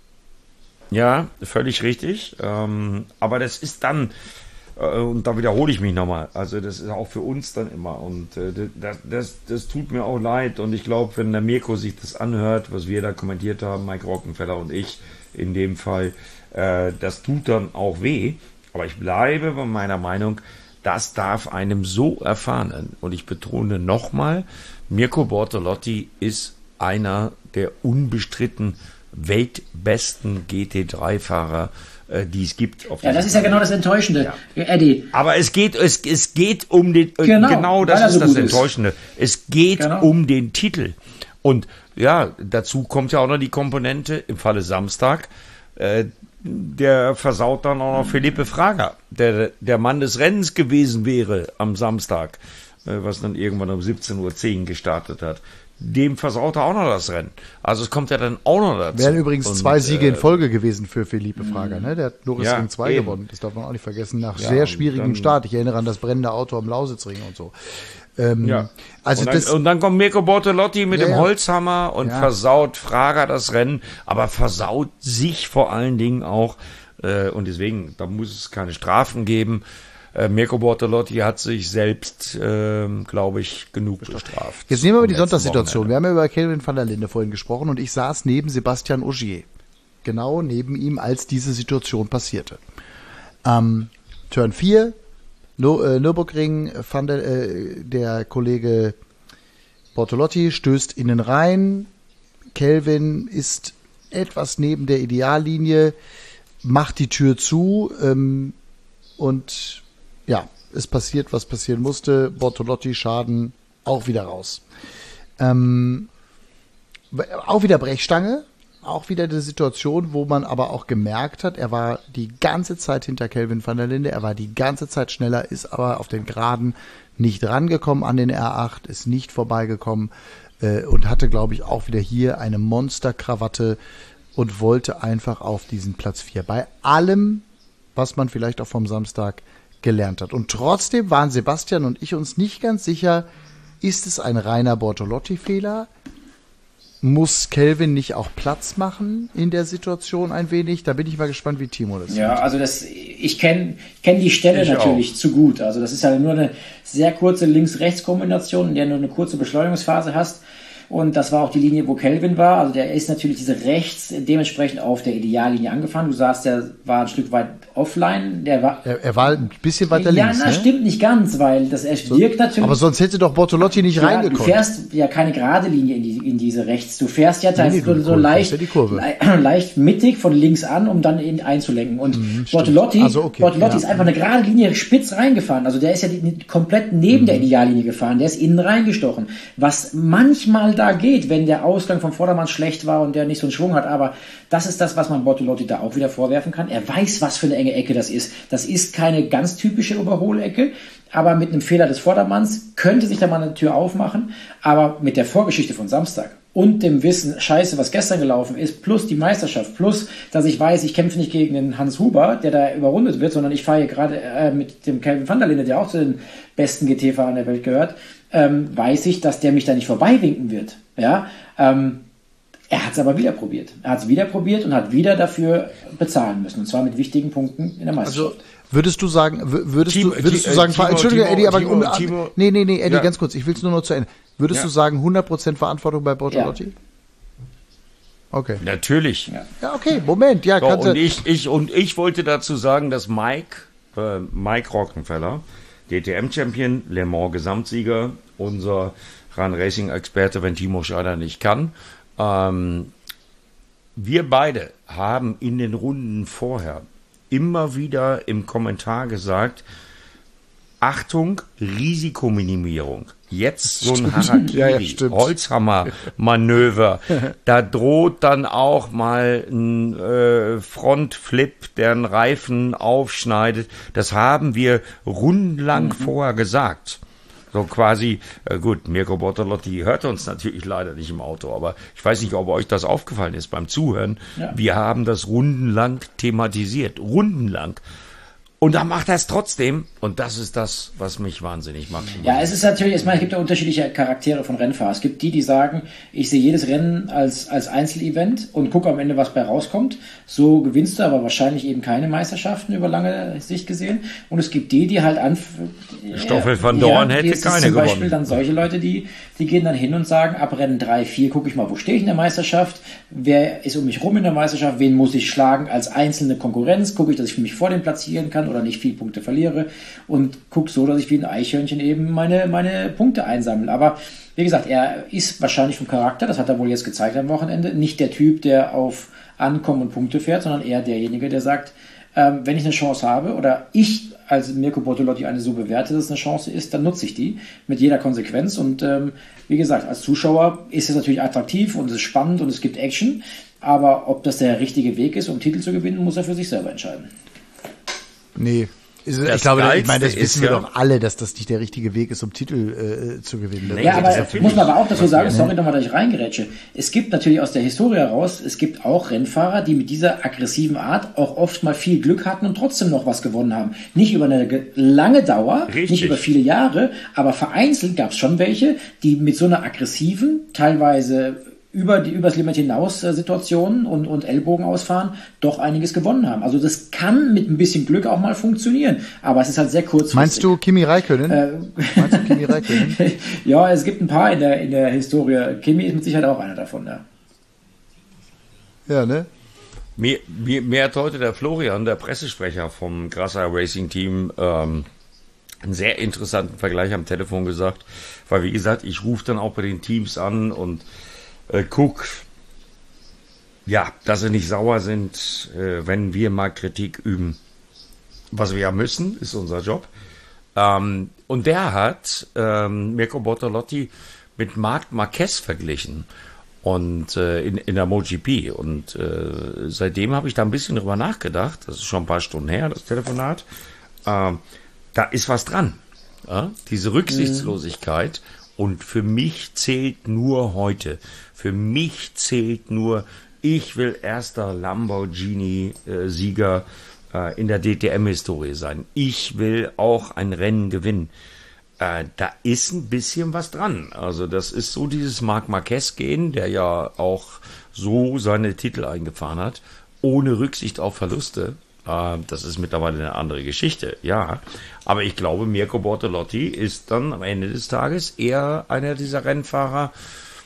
Ja, völlig richtig. Ähm, aber das ist dann, äh, und da wiederhole ich mich nochmal, also das ist auch für uns dann immer. Und äh, das, das, das tut mir auch leid. Und ich glaube, wenn der Mirko sich das anhört, was wir da kommentiert haben, Mike Rockenfeller und ich in dem Fall, das tut dann auch weh, aber ich bleibe bei meiner Meinung, das darf einem so erfahren. Und ich betone nochmal, Mirko Bortolotti ist einer der unbestritten weltbesten G T drei Fahrer, die es gibt. Auf ja, das ist ja genau das Enttäuschende, ja. Eddie. Aber es geht, es, es geht um den, genau, genau das ist so das Enttäuschende. Ist. Es geht genau. um den Titel. Und ja, dazu kommt ja auch noch die Komponente, im Falle Samstag, äh, der versaut dann auch noch Felipe Fraga, der der Mann des Rennens gewesen wäre am Samstag, was dann irgendwann um siebzehn Uhr zehn gestartet hat. Dem versaut er auch noch das Rennen. Also es kommt ja dann auch noch dazu. Wären übrigens und, zwei Siege äh, in Folge gewesen für Felipe Fraga, ne? Der hat Norrisring ja, zwei gewonnen, das darf man auch nicht vergessen, nach ja, sehr schwierigem Start. Ich erinnere an das brennende Auto am Lausitzring und so. Ähm, ja. Also und, dann, das, und dann kommt Mirko Bortolotti mit ja, dem Holzhammer und ja. versaut Fraga das Rennen, aber versaut sich vor allen Dingen auch, äh, und deswegen, da muss es keine Strafen geben. Äh, Mirko Bortolotti hat sich selbst, äh, glaube ich, genug bestraft. Jetzt nehmen wir mal die Sonntagssituation. Wir haben ja über Kelvin van der Linde vorhin gesprochen und ich saß neben Sebastian Ogier. Genau neben ihm, als diese Situation passierte. Ähm, Turn vier, Nürburgring, fand der, äh, der Kollege Bortolotti stößt innen rein. Kelvin ist etwas neben der Ideallinie, macht die Tür zu ähm, und ja, es passiert, was passieren musste. Bortolotti Schaden auch wieder raus. Ähm, auch wieder Brechstange. Auch wieder die Situation, wo man aber auch gemerkt hat, er war die ganze Zeit hinter Kelvin van der Linde, er war die ganze Zeit schneller, ist aber auf den Geraden nicht rangekommen an den R acht, ist nicht vorbeigekommen äh, und hatte, glaube ich, auch wieder hier eine Monsterkrawatte und wollte einfach auf diesen Platz vier. Bei allem, was man vielleicht auch vom Samstag gelernt hat. Und trotzdem waren Sebastian und ich uns nicht ganz sicher, ist es ein reiner Bortolotti-Fehler? Muss Kelvin nicht auch Platz machen in der Situation ein wenig? Da bin ich mal gespannt, wie Timo das Ja, sieht. Also das, ich kenne kenn die Stelle ich natürlich auch. zu gut. Also das ist ja nur eine sehr kurze Links-Rechts-Kombination, in der du eine kurze Beschleunigungsphase hast. Und das war auch die Linie, wo Kelvin war. Also der ist natürlich diese rechts dementsprechend auf der Ideallinie angefahren. Du sagst, der war ein Stück weit offline. Der war, er, er war ein bisschen weiter ja, links. Ja, ne? stimmt nicht ganz, weil das er so, wirkt natürlich. Aber sonst hätte doch Bortolotti nicht ja, reingekommen. Du fährst ja keine gerade Linie in, die, in diese rechts. Du fährst ja nee, nee, so, so leicht, ja die Kurve. Le leicht mittig von links an, um dann eben einzulenken. Und mhm, Bortolotti, also okay, Bortolotti ja. ist einfach eine gerade Linie spitz reingefahren. Also der ist ja die, komplett neben mhm. der Ideallinie gefahren. Der ist innen reingestochen. Was manchmal da geht, wenn der Ausgang vom Vordermann schlecht war und der nicht so einen Schwung hat. Aber das ist das, was man Bortolotti da auch wieder vorwerfen kann. Er weiß, was für eine enge Ecke das ist. Das ist keine ganz typische Überholecke, aber mit einem Fehler des Vordermanns könnte sich da mal eine Tür aufmachen. Aber mit der Vorgeschichte von Samstag und dem Wissen, scheiße, was gestern gelaufen ist, plus die Meisterschaft, plus, dass ich weiß, ich kämpfe nicht gegen den Hans Huber, der da überrundet wird, sondern ich fahre hier gerade äh, mit dem Kelvin van der Linde, der auch zu den besten G T-Fahrern der Welt gehört, ähm, weiß ich, dass der mich da nicht vorbeiwinken wird. Ja, ähm, er hat es aber wieder probiert. Er hat es wieder probiert und hat wieder dafür bezahlen müssen. Und zwar mit wichtigen Punkten in der Meisterschaft. Also, würdest du sagen, würdest Timo, du, würdest Timo, du sagen, Timo, Entschuldige, Timo, Eddie, aber, Timo, um, Timo, nee, nee, nee, Eddie, ja. ganz kurz, ich will es nur noch zu Ende. Würdest ja. du sagen, hundert Prozent Verantwortung bei Bortolotti? Ja. Okay. Natürlich. Ja, ja okay, Moment, ja, so, kannte. Und ich, ich, und ich wollte dazu sagen, dass Mike, äh, Mike Rockenfeller, D T M-Champion, Le Mans Gesamtsieger, unser Run-Racing-Experte, wenn Timo Scheider nicht kann, ähm, wir beide haben in den Runden vorher immer wieder im Kommentar gesagt, Achtung, Risikominimierung. Jetzt so ein Harakiri, ja, ja, Holzhammer-Manöver. Da droht dann auch mal ein äh, Frontflip, der einen Reifen aufschneidet. Das haben wir rundenlang mhm. vorher gesagt. So quasi, äh, gut, Mirko Bortolotti hört uns natürlich leider nicht im Auto, aber ich weiß nicht, ob euch das aufgefallen ist beim Zuhören. Ja. Wir haben das rundenlang thematisiert. Rundenlang. Und dann macht er es trotzdem. Und das ist das, was mich wahnsinnig macht. Ja, es ist natürlich, ich meine, es gibt ja unterschiedliche Charaktere von Rennfahrern. Es gibt die, die sagen, ich sehe jedes Rennen als, als Einzelevent und gucke am Ende, was bei rauskommt. So gewinnst du aber wahrscheinlich eben keine Meisterschaften über lange Sicht gesehen. Und es gibt die, die halt an... Stoffel van Dorn ja, hätte keine zum Beispiel gewonnen. Dann solche Leute, die, die gehen dann hin und sagen, ab Rennen drei, vier gucke ich mal, wo stehe ich in der Meisterschaft? Wer ist um mich rum in der Meisterschaft? Wen muss ich schlagen als einzelne Konkurrenz? Gucke ich, dass ich mich vor dem platzieren kann oder nicht viel Punkte verliere und gucke so, dass ich wie ein Eichhörnchen eben meine, meine Punkte einsammle. Aber wie gesagt, er ist wahrscheinlich vom Charakter, das hat er wohl jetzt gezeigt am Wochenende, nicht der Typ, der auf Ankommen und Punkte fährt, sondern eher derjenige, der sagt, ähm, wenn ich eine Chance habe oder ich als Mirko Bortolotti eine so bewerte, dass es eine Chance ist, dann nutze ich die mit jeder Konsequenz. Und ähm, wie gesagt, als Zuschauer ist es natürlich attraktiv und es ist spannend und es gibt Action. Aber ob das der richtige Weg ist, um Titel zu gewinnen, muss er für sich selber entscheiden. Nee. Ich das glaube, ich meine, das wissen wir ja doch alle, dass das nicht der richtige Weg ist, um Titel äh, zu gewinnen. Das ja, aber muss man aber auch dazu sagen, sorry nochmal, dass ich reingerätsche. Es gibt natürlich aus der Historie heraus, es gibt auch Rennfahrer, die mit dieser aggressiven Art auch oft mal viel Glück hatten und trotzdem noch was gewonnen haben. Nicht über eine lange Dauer, Richtig. nicht über viele Jahre, aber vereinzelt gab es schon welche, die mit so einer aggressiven, teilweise über die übers Limit hinaus äh, Situationen und, und Ellbogen ausfahren, doch einiges gewonnen haben. Also das kann mit ein bisschen Glück auch mal funktionieren, aber es ist halt sehr kurzfristig. Meinst du Kimi Räikkönen? Äh, Meinst du Kimi Räikkönen? Ja, es gibt ein paar in der, in der Historie. Kimi ist mit Sicherheit auch einer davon, ja. Ja, ne? Mir, mir, mir hat heute der Florian, der Pressesprecher vom Grasser Racing Team, ähm, einen sehr interessanten Vergleich am Telefon gesagt, weil wie gesagt, ich rufe dann auch bei den Teams an und Äh, guck, ja, dass sie nicht sauer sind, äh, wenn wir mal Kritik üben. Was wir ja müssen, ist unser Job. Ähm, und der hat ähm, Mirko Bortolotti mit Marc Marquez verglichen und äh, in, in der MotoGP. Und äh, seitdem habe ich da ein bisschen drüber nachgedacht. Das ist schon ein paar Stunden her, das Telefonat. Ähm, da ist was dran. Ja? Diese Rücksichtslosigkeit. Und für mich zählt nur heute, für mich zählt nur, ich will erster Lamborghini-Sieger äh, in der D T M-Historie sein. Ich will auch ein Rennen gewinnen. Äh, da ist ein bisschen was dran. Also das ist so dieses Marc Marquez-Gehen, der ja auch so seine Titel eingefahren hat, ohne Rücksicht auf Verluste. Das ist mittlerweile eine andere Geschichte, ja. Aber ich glaube, Mirko Bortolotti ist dann am Ende des Tages eher einer dieser Rennfahrer,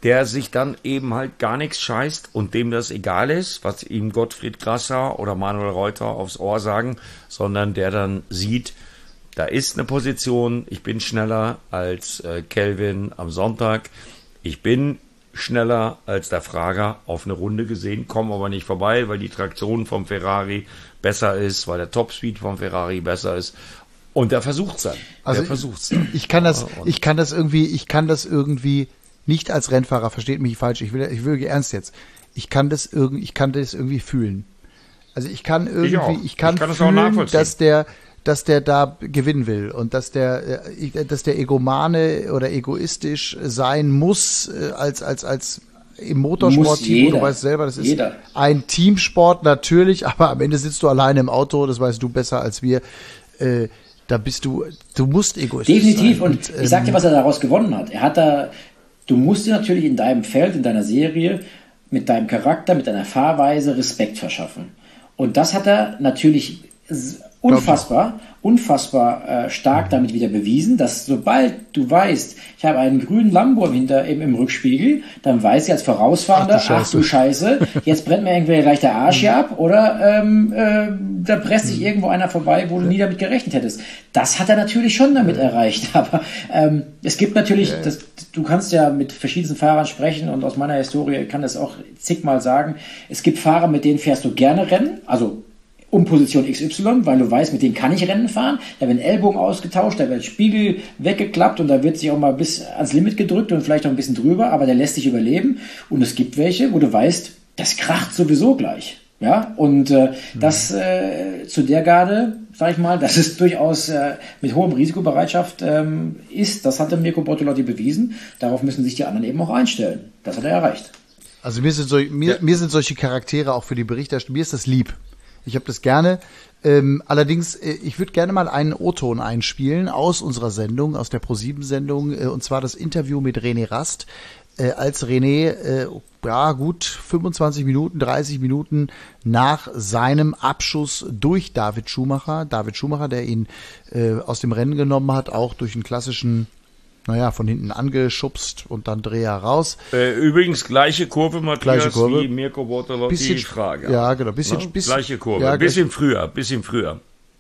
der sich dann eben halt gar nichts scheißt und dem das egal ist, was ihm Gottfried Grasser oder Manuel Reuter aufs Ohr sagen, sondern der dann sieht, da ist eine Position, ich bin schneller als äh, Kelvin am Sonntag, ich bin schneller als der Frager auf eine Runde gesehen, komme aber nicht vorbei, weil die Traktion vom Ferrari besser ist, weil der Topspeed vom Ferrari besser ist. Und der versucht's dann. Also der versucht's dann. Ich kann das, ja, ich kann das irgendwie, ich kann das irgendwie nicht als Rennfahrer, versteht mich falsch, ich will, ich will ernst jetzt. Ich kann das irgendwie, ich kann das irgendwie fühlen. Also ich kann irgendwie, ich, ich kann, ich kann fühlen, dass der, dass der da gewinnen will und dass der, dass der egomane oder egoistisch sein muss als, als, als im Motorsportteam. Du weißt selber, das ist jeder. Ein Teamsport natürlich, aber am Ende sitzt du alleine im Auto, das weißt du besser als wir. Äh, da bist du, du musst egoistisch Definitiv. sein. Und, und ähm, ich sag dir, was er daraus gewonnen hat. Er hat da, du musst dir natürlich in deinem Feld, in deiner Serie, mit deinem Charakter, mit deiner Fahrweise Respekt verschaffen. Und das hat er natürlich unfassbar, unfassbar äh, stark damit wieder bewiesen, dass sobald du weißt, ich habe einen grünen Lambo im, Hinter, im, im Rückspiegel, dann weiß ich als Vorausfahrender, ach du Scheiße, ach du Scheiße jetzt brennt mir irgendwie gleich der Arsch hier ab oder ähm, äh, da presst sich irgendwo einer vorbei, wo du nie damit gerechnet hättest. Das hat er natürlich schon damit erreicht, aber ähm, es gibt natürlich, das, du kannst ja mit verschiedensten Fahrern sprechen und aus meiner Historie kann das auch zigmal sagen, es gibt Fahrer, mit denen fährst du gerne Rennen, also um Position X Y, weil du weißt, mit denen kann ich Rennen fahren. Da werden Ellbogen ausgetauscht, da wird Spiegel weggeklappt und da wird sich auch mal bis ans Limit gedrückt und vielleicht auch ein bisschen drüber, aber der lässt sich überleben. Und es gibt welche, wo du weißt, das kracht sowieso gleich. Ja, und äh, mhm. das äh, zu der Garde, sag ich mal, dass es durchaus äh, mit hohem Risikobereitschaft ähm, ist, das hat der Mirko Bortolotti bewiesen. Darauf müssen sich die anderen eben auch einstellen. Das hat er erreicht. Also mir sind, so, mir, ja. mir sind solche Charaktere auch für die Berichterstattung, mir ist das lieb. Ich habe das gerne. Ähm, allerdings, äh, ich würde gerne mal einen O-Ton einspielen aus unserer Sendung, aus der ProSieben-Sendung, äh, und zwar das Interview mit René Rast, äh, als René, äh, ja gut, fünfundzwanzig Minuten, dreißig Minuten nach seinem Abschuss durch David Schumacher, David Schumacher, der ihn äh, aus dem Rennen genommen hat, auch durch einen klassischen, naja, von hinten angeschubst und dann Dreher raus. Äh, übrigens gleiche Kurve, Matthias, gleiche Kurve. Wie Mirko Bortolotti, bisschen, Frage. Ja, genau. Bisschen, ja? bisschen, gleiche Kurve, ja, bisschen früher, bisschen früher.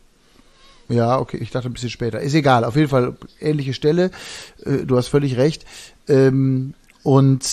Ja, okay, ich dachte ein bisschen später. Ist egal, auf jeden Fall ähnliche Stelle. Äh, du hast völlig recht. Ähm, und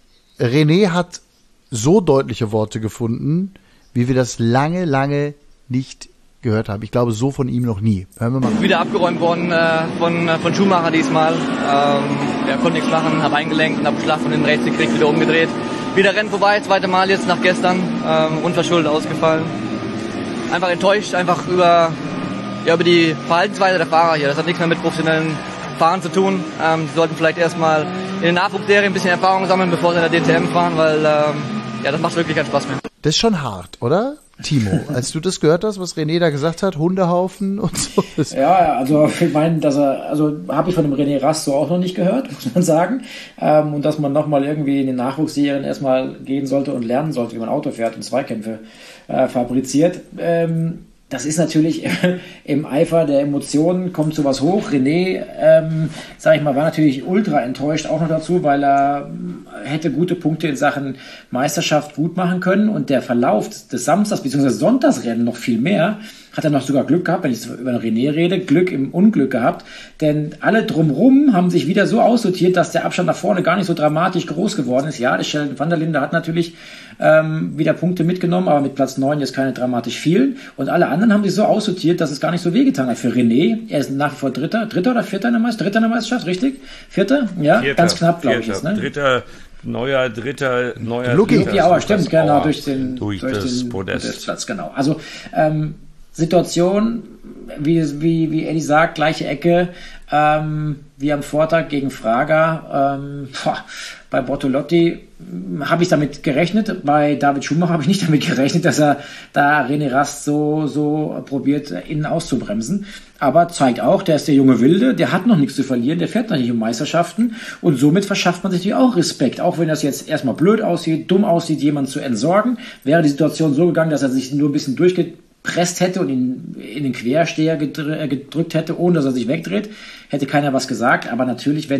René hat so deutliche Worte gefunden, wie wir das lange, lange nicht gehört haben. Ich glaube, so von ihm noch nie. Hören wir mal. Wieder abgeräumt worden äh, von, von Schumacher diesmal. Ähm, er konnte nichts machen, habe eingelenkt und habe Schlag von den rechts gekriegt, wieder umgedreht. Wieder Rennen vorbei, zweite Mal jetzt nach gestern, ähm, unverschuldet ausgefallen. Einfach enttäuscht, einfach über, ja, über die Verhaltensweise der Fahrer hier. Das hat nichts mehr mit professionellen Fahren zu tun. Ähm, sie sollten vielleicht erstmal in den Nachwuchsserien ein bisschen Erfahrung sammeln, bevor sie in der D T M fahren, weil ähm, ja, das macht wirklich keinen Spaß mehr. Das ist schon hart, oder? Timo, als du das gehört hast, was René da gesagt hat, Hundehaufen und so. Ja, also ich meine, dass er, also habe ich von dem René Rast so auch noch nicht gehört, muss man sagen. Ähm, und dass man nochmal irgendwie in den Nachwuchsserien erstmal gehen sollte und lernen sollte, wie man Auto fährt und Zweikämpfe äh, fabriziert. Ähm, das ist natürlich im Eifer der Emotionen, kommt sowas hoch. René, ähm, sag ich mal, war natürlich ultra enttäuscht auch noch dazu, weil er hätte gute Punkte in Sachen Meisterschaft gut machen können und der Verlauf des Samstags bzw. Sonntagsrennen noch viel mehr, hat er noch sogar Glück gehabt, wenn ich über René rede, Glück im Unglück gehabt, denn alle drumrum haben sich wieder so aussortiert, dass der Abstand nach vorne gar nicht so dramatisch groß geworden ist. Ja, der Sheldon van der Linde hat natürlich ähm, wieder Punkte mitgenommen, aber mit Platz neun jetzt keine dramatisch viel und alle anderen haben sich so aussortiert, dass es gar nicht so wehgetan hat für René. Er ist nach wie vor Dritter, Dritter oder Vierter in der Meisterschaft, Dritter in der Meisterschaft, richtig? Vierter? Ja, Vierter, ganz knapp, glaube ich. Jetzt, ne? Dritter, neuer Dritter, neuer Lucky, Lucky Auer, stimmt, genau, durch den, durch, durch das den Podest. Podestplatz, genau. Also, ähm, Situation, wie, wie, wie Eddie sagt, gleiche Ecke, ähm, wie am Vortag gegen Frager. Ähm, boah, bei Bortolotti habe ich damit gerechnet, bei David Schumacher habe ich nicht damit gerechnet, dass er da René Rast so, so probiert, innen auszubremsen. Aber zeigt auch, der ist der junge Wilde, der hat noch nichts zu verlieren, der fährt noch nicht um Meisterschaften und somit verschafft man sich natürlich auch Respekt. Auch wenn das jetzt erstmal blöd aussieht, dumm aussieht, jemanden zu entsorgen, wäre die Situation so gegangen, dass er sich nur ein bisschen durchgeht, presst hätte und ihn in den Quersteher gedrückt hätte, ohne dass er sich wegdreht, hätte keiner was gesagt. Aber natürlich, wenn es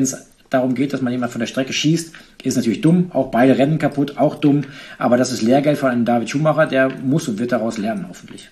darum geht, dass man jemand von der Strecke schießt, ist natürlich dumm. Auch beide Rennen kaputt, auch dumm. Aber das ist Lehrgeld von einem David Schumacher, der muss und wird daraus lernen, hoffentlich.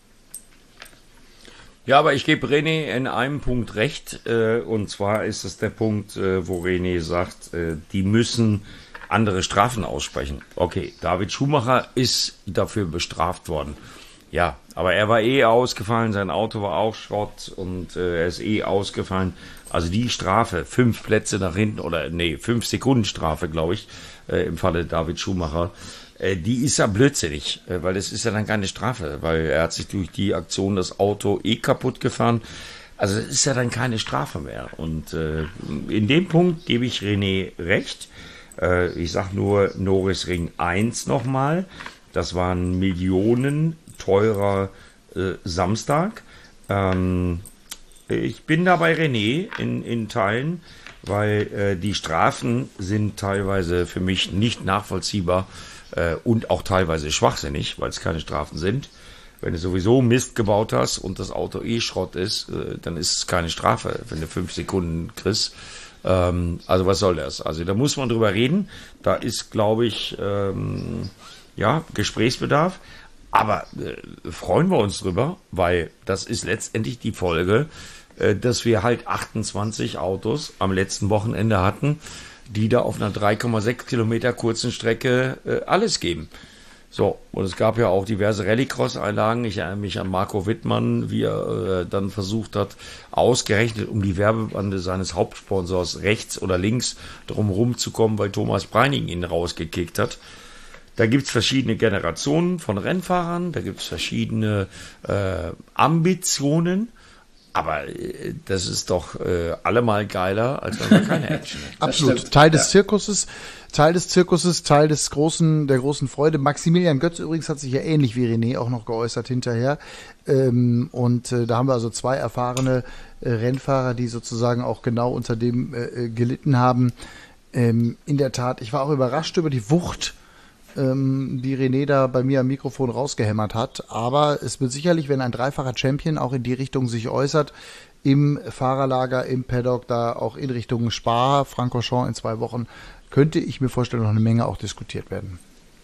Ja, aber ich gebe René in einem Punkt recht. Äh, und zwar ist es der Punkt, äh, wo René sagt, äh, die müssen andere Strafen aussprechen. Okay, David Schumacher ist dafür bestraft worden. Ja, aber er war eh ausgefallen, sein Auto war auch Schrott und äh, er ist eh ausgefallen. Also die Strafe, fünf Plätze nach hinten oder nee, fünf Sekunden Strafe, glaube ich, äh, im Falle David Schumacher, äh, die ist ja blödsinnig, äh, weil das ist ja dann keine Strafe, weil er hat sich durch die Aktion das Auto eh kaputt gefahren. Also das ist ja dann keine Strafe mehr. Und äh, in dem Punkt gebe ich René recht. Äh, ich sag nur Norrisring eins nochmal. Das waren Millionen teurer äh, Samstag. Ähm, ich bin da bei René in, in Teilen, weil äh, die Strafen sind teilweise für mich nicht nachvollziehbar äh, und auch teilweise schwachsinnig, weil es keine Strafen sind. Wenn du sowieso Mist gebaut hast und das Auto eh Schrott ist, äh, dann ist es keine Strafe, wenn du fünf Sekunden kriegst. Ähm, also was soll das? Also da muss man drüber reden. Da ist, glaube ich, ähm, ja, Gesprächsbedarf. Aber äh, freuen wir uns drüber, weil das ist letztendlich die Folge, äh, dass wir halt achtundzwanzig Autos am letzten Wochenende hatten, die da auf einer drei Komma sechs Kilometer kurzen Strecke äh, alles geben. So, und es gab ja auch diverse Rallycross-Einlagen. Ich erinnere mich an Marco Wittmann, wie er äh, dann versucht hat, ausgerechnet um die Werbebande seines Hauptsponsors rechts oder links drumherum zu kommen, weil Thomas Breining ihn rausgekickt hat. Da gibt's verschiedene Generationen von Rennfahrern, da gibt's verschiedene äh, Ambitionen, aber äh, das ist doch äh, allemal geiler, als wenn man keine Action hat. Absolut. Teil des Zirkuses, Teil des Zirkuses, Teil des großen, der großen Freude. Maximilian Götz übrigens hat sich ja ähnlich wie René auch noch geäußert hinterher. Ähm, und äh, da haben wir also zwei erfahrene äh, Rennfahrer, die sozusagen auch genau unter dem äh, gelitten haben. Ähm, in der Tat, ich war auch überrascht über die Wucht, die René da bei mir am Mikrofon rausgehämmert hat. Aber es wird sicherlich, wenn ein dreifacher Champion auch in die Richtung sich äußert, im Fahrerlager, im Paddock, da auch in Richtung Spa, Francorchamps in zwei Wochen, könnte ich mir vorstellen, noch eine Menge auch diskutiert werden.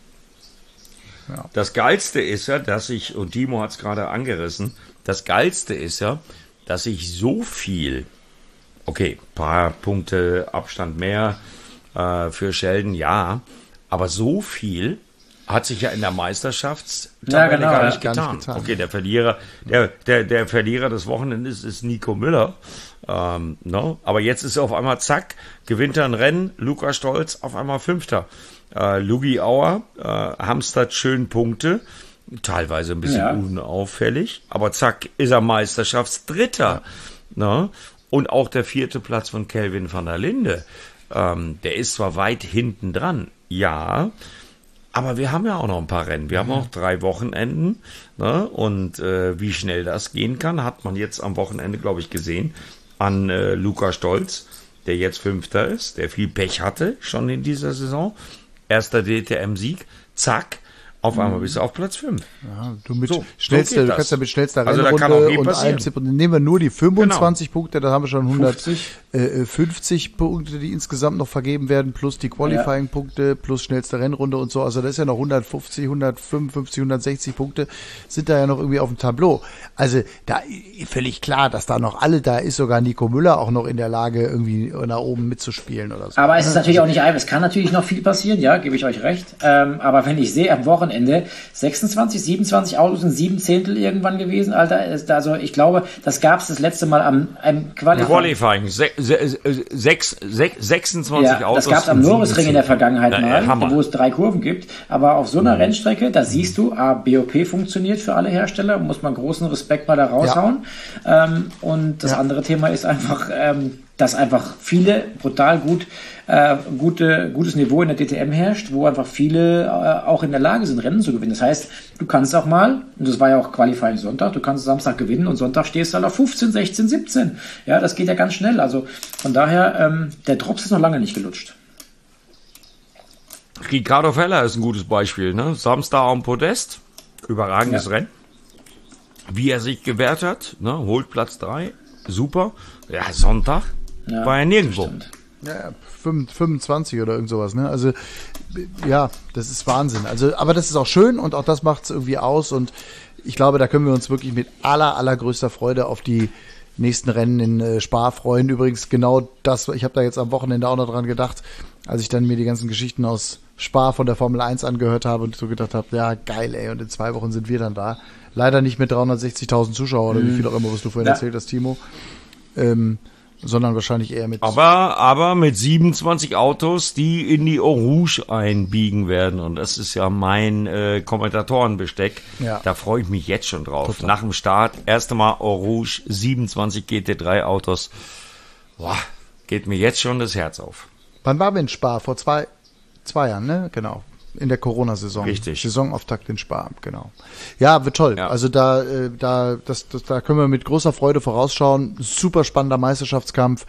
Ja. Das Geilste ist ja, dass ich, und Timo hat es gerade angerissen, das Geilste ist ja, dass ich so viel, okay, paar Punkte Abstand mehr äh, für Sheldon, ja, aber so viel hat sich ja in der Meisterschaftstabelle ja, genau, gar, nicht ja, getan. gar nicht getan. Okay, der Verlierer, der, der, der Verlierer des Wochenendes ist Nico Müller. Ähm, no? Aber jetzt ist er auf einmal, zack, gewinnt er ein Rennen, Luca Stolz auf einmal Fünfter. Äh, Lugi Auer äh, hamstert schön Punkte, teilweise ein bisschen ja. unauffällig, aber zack, ist er Meisterschaftsdritter. No? Und auch der vierte Platz von Kelvin van der Linde, ähm, der ist zwar weit hinten dran, ja, aber wir haben ja auch noch ein paar Rennen. Wir haben auch drei Wochenenden. Ne? Und äh, wie schnell das gehen kann, hat man jetzt am Wochenende, glaube ich, gesehen an äh, Luca Stolz, der jetzt Fünfter ist, der viel Pech hatte schon in dieser Saison. Erster D T M-Sieg, zack, auf einmal bist du auf Platz fünf. Ja, du mit so, schnellster, so du kannst ja mit schnellster also Rennrunde und einem Zip, und nehmen wir nur die fünfundzwanzig genau. Punkte, da haben wir schon hundertfünfzig Punkte, die insgesamt noch vergeben werden, plus die Qualifying-Punkte, plus schnellste Rennrunde und so. Also das ist ja noch hundertfünfzig, hundertfünfundfünfzig, hundertsechzig Punkte sind da ja noch irgendwie auf dem Tableau. Also da völlig klar, dass da noch alle, da ist sogar Nico Müller auch noch in der Lage, irgendwie nach oben mitzuspielen oder so. Aber es ist natürlich auch nicht einfach, es kann natürlich noch viel passieren, ja, gebe ich euch recht. Ähm, aber wenn ich sehe, am Wochenende Ende sechsundzwanzig, siebenundzwanzig Autos in sieben Zehntel irgendwann gewesen, Alter. Also ich glaube, das gab es das letzte Mal am, am Qualifying. Qualifying, se, se, sechs, sech, sechsundzwanzig ja, Autos. Das gab es am Norrisring in der Vergangenheit Na, mal, wo es drei Kurven gibt. Aber auf so einer mhm. Rennstrecke, da siehst du, A, B O P funktioniert für alle Hersteller, muss man großen Respekt mal da raushauen. Ja. Ähm, und das ja. andere Thema ist einfach, ähm, dass einfach viele brutal gut äh, gute, gutes Niveau in der D T M herrscht, wo einfach viele äh, auch in der Lage sind, Rennen zu gewinnen. Das heißt, du kannst auch mal, und das war ja auch Qualifying Sonntag, du kannst Samstag gewinnen und Sonntag stehst du halt auf fünfzehn, sechzehn, siebzehn. Ja, das geht ja ganz schnell. Also von daher, ähm, der Drops ist noch lange nicht gelutscht. Ricardo Feller ist ein gutes Beispiel. Ne? Samstag am Podest, überragendes ja. Rennen. Wie er sich gewehrt hat, ne? Holt Platz drei, super. Ja, Sonntag ja, war er nirgendwo. Ja, fünfundzwanzig oder irgend sowas, ne? Also, ja, das ist Wahnsinn. Also, aber das ist auch schön und auch das macht es irgendwie aus und ich glaube, da können wir uns wirklich mit aller, allergrößter Freude auf die nächsten Rennen in äh, Spa freuen. Übrigens genau das, ich habe da jetzt am Wochenende auch noch dran gedacht, als ich dann mir die ganzen Geschichten aus Spa von der Formel eins angehört habe und so gedacht habe, ja, geil, ey, und in zwei Wochen sind wir dann da. Leider nicht mit dreihundertsechzigtausend Zuschauern oder mhm. wie viel auch immer, was du vorhin ja. erzählt hast, Timo. Ähm, sondern wahrscheinlich eher mit... Aber, aber mit siebenundzwanzig Autos, die in die Eau Rouge einbiegen werden. Und das ist ja mein äh, Kommentatorenbesteck. Ja. Da freue ich mich jetzt schon drauf. Total. Nach dem Start, erste Mal Eau Rouge, siebenundzwanzig G T drei Autos. Boah, geht mir jetzt schon das Herz auf. Wann waren wir in Spa? Vor zwei, zwei Jahren, ne? Genau. In der Corona-Saison. Richtig. Saisonauftakt in Spa, genau. Ja, wird toll. Ja. Also da, äh, da, das, das, da können wir mit großer Freude vorausschauen. Super spannender Meisterschaftskampf.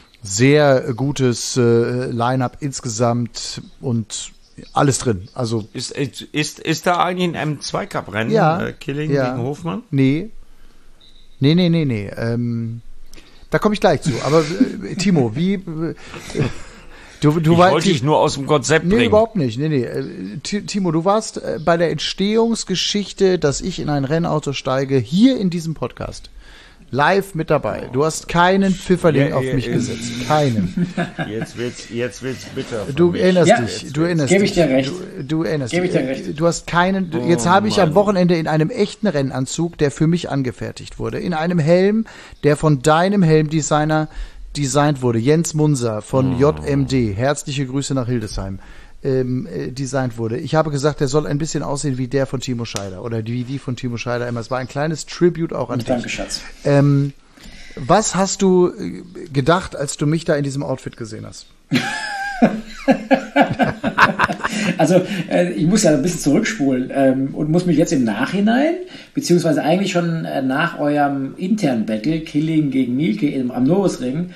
Sehr gutes äh, Line-Up insgesamt und alles drin. Also ist, ist, ist da eigentlich ein M zwei Cup Rennen? Ja. Äh, Killing ja. gegen Hofmann? Nee. Nee, nee, nee, nee. Ähm, da komme ich gleich zu. Aber äh, Timo, wie... Äh, Du, du ich weißt, wollte dich nur aus dem Konzept nee, bringen. Nee, überhaupt nicht. Nee, nee. Timo, du warst bei der Entstehungsgeschichte, dass ich in ein Rennauto steige, hier in diesem Podcast. Live mit dabei. Du hast keinen Pfifferling ja, auf ja, mich ja, gesetzt. Keinen. Jetzt wird's, jetzt wird's bitter. Du erinnerst ja, dich. Du erinnerst Gebe ich dir recht. Du, du erinnerst Gebe dich. Ich dir recht. Du hast keinen, oh, jetzt habe ich Mann. am Wochenende in einem echten Rennanzug, der für mich angefertigt wurde, in einem Helm, der von deinem Helmdesigner designt wurde, Jens Munzer von oh. J M D, herzliche Grüße nach Hildesheim, ähm, äh, designt wurde. Ich habe gesagt, der soll ein bisschen aussehen wie der von Timo Scheider oder wie die von Timo Scheider immer. Es war ein kleines Tribute auch an dich. Danke, Schatz. Ähm, was hast du gedacht, als du mich da in diesem Outfit gesehen hast? Also äh, ich muss ja ein bisschen zurückspulen ähm, und muss mich jetzt im Nachhinein, beziehungsweise eigentlich schon äh, nach eurem internen Battle, Killing gegen Mielke im, am Norrisring,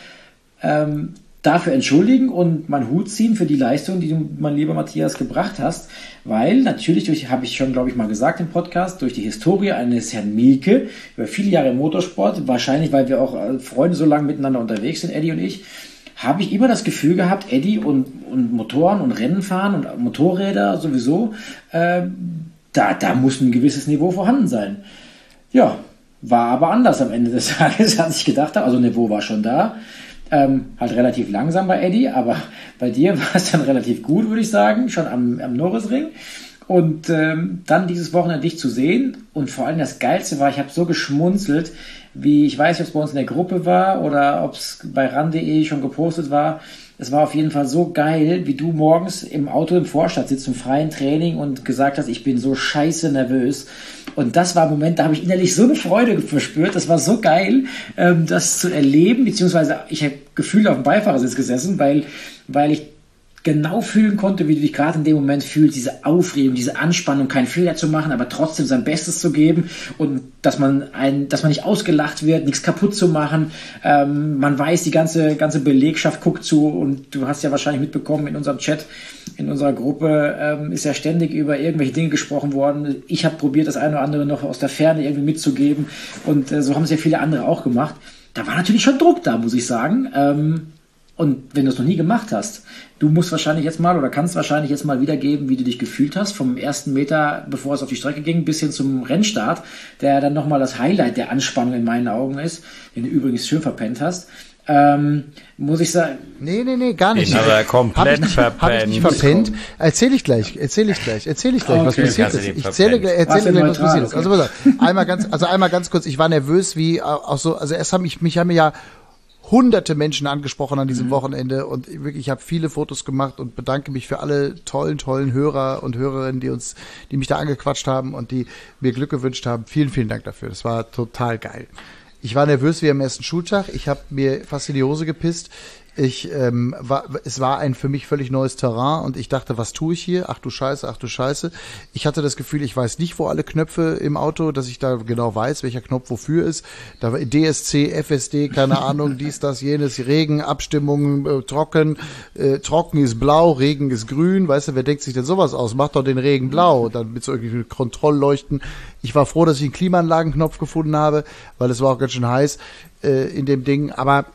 ähm, dafür entschuldigen und meinen Hut ziehen für die Leistung, die du, mein lieber Matthias, gebracht hast, weil natürlich, durch, habe ich schon, glaube ich, mal gesagt im Podcast, durch die Historie eines Herrn Mielke, über viele Jahre im Motorsport, wahrscheinlich, weil wir auch äh, Freunde so lange miteinander unterwegs sind, Eddie und ich, habe ich immer das Gefühl gehabt, Eddie und, und Motoren und Rennen fahren und Motorräder sowieso, äh, da, da muss ein gewisses Niveau vorhanden sein. Ja, war aber anders am Ende des Tages, als ich gedacht habe. Also Niveau war schon da. Ähm, halt relativ langsam bei Eddie, aber bei dir war es dann relativ gut, würde ich sagen, schon am, am Norrisring. Und ähm, dann dieses Wochenende dich zu sehen und vor allem das Geilste war, ich habe so geschmunzelt, wie, ich weiß nicht, ob es bei uns in der Gruppe war oder ob es bei ran punkt de schon gepostet war. Es war auf jeden Fall so geil, wie du morgens im Auto im Vorstadt sitzt, im freien Training und gesagt hast, ich bin so scheiße nervös. Und das war ein Moment, da habe ich innerlich so eine Freude verspürt. Das war so geil, ähm, das zu erleben, beziehungsweise ich habe gefühlt auf dem Beifahrersitz gesessen, weil, weil ich genau fühlen konnte, wie du dich gerade in dem Moment fühlst, diese Aufregung, diese Anspannung, keinen Fehler zu machen, aber trotzdem sein Bestes zu geben und dass man ein, dass man nicht ausgelacht wird, nichts kaputt zu machen. Ähm, man weiß, die ganze ganze Belegschaft guckt zu und du hast ja wahrscheinlich mitbekommen in unserem Chat, in unserer Gruppe ähm, ist ja ständig über irgendwelche Dinge gesprochen worden. Ich habe probiert, das eine oder andere noch aus der Ferne irgendwie mitzugeben und äh, so haben es ja viele andere auch gemacht. Da war natürlich schon Druck da, muss ich sagen. Ähm, Und wenn du es noch nie gemacht hast, du musst wahrscheinlich jetzt mal oder kannst wahrscheinlich jetzt mal wiedergeben, wie du dich gefühlt hast, vom ersten Meter, bevor es auf die Strecke ging, bis hin zum Rennstart, der dann nochmal das Highlight der Anspannung in meinen Augen ist, den du übrigens schön verpennt hast. Ähm, muss ich sagen. Nee, nee, nee, gar nicht. Den aber komplett hab ich, verpennt. Hab ich nicht verpennt. Erzähl ich gleich, erzähl ich gleich, erzähl ich gleich, okay. was passiert ist. Ich erzähle, erzähle gleich, was passiert ist. Also, pass auf, einmal ganz, also einmal ganz kurz, ich war nervös, wie auch so, also erst haben mich, mich haben ja hunderte Menschen angesprochen an diesem mhm. Wochenende und wirklich, ich habe viele Fotos gemacht und bedanke mich für alle tollen, tollen Hörer und Hörerinnen, die uns, die mich da angequatscht haben und die mir Glück gewünscht haben. Vielen, vielen Dank dafür. Das war total geil. Ich war nervös wie am ersten Schultag. Ich habe mir fast in die Hose gepisst. Ich, ähm, war, es war ein für mich völlig neues Terrain und ich dachte, was tue ich hier? Ach du Scheiße, ach du Scheiße. Ich hatte das Gefühl, ich weiß nicht, wo alle Knöpfe im Auto, dass ich da genau weiß, welcher Knopf wofür ist. Da war D S C, F S D, keine Ahnung, dies, das, jenes, Regen, Abstimmung, äh, trocken, äh, trocken ist blau, Regen ist grün. Weißt du, wer denkt sich denn sowas aus? Macht doch den Regen blau, dann mit so irgendwie Kontrollleuchten. Ich war froh, dass ich einen Klimaanlagenknopf gefunden habe, weil es war auch ganz schön heiß äh, in dem Ding, aber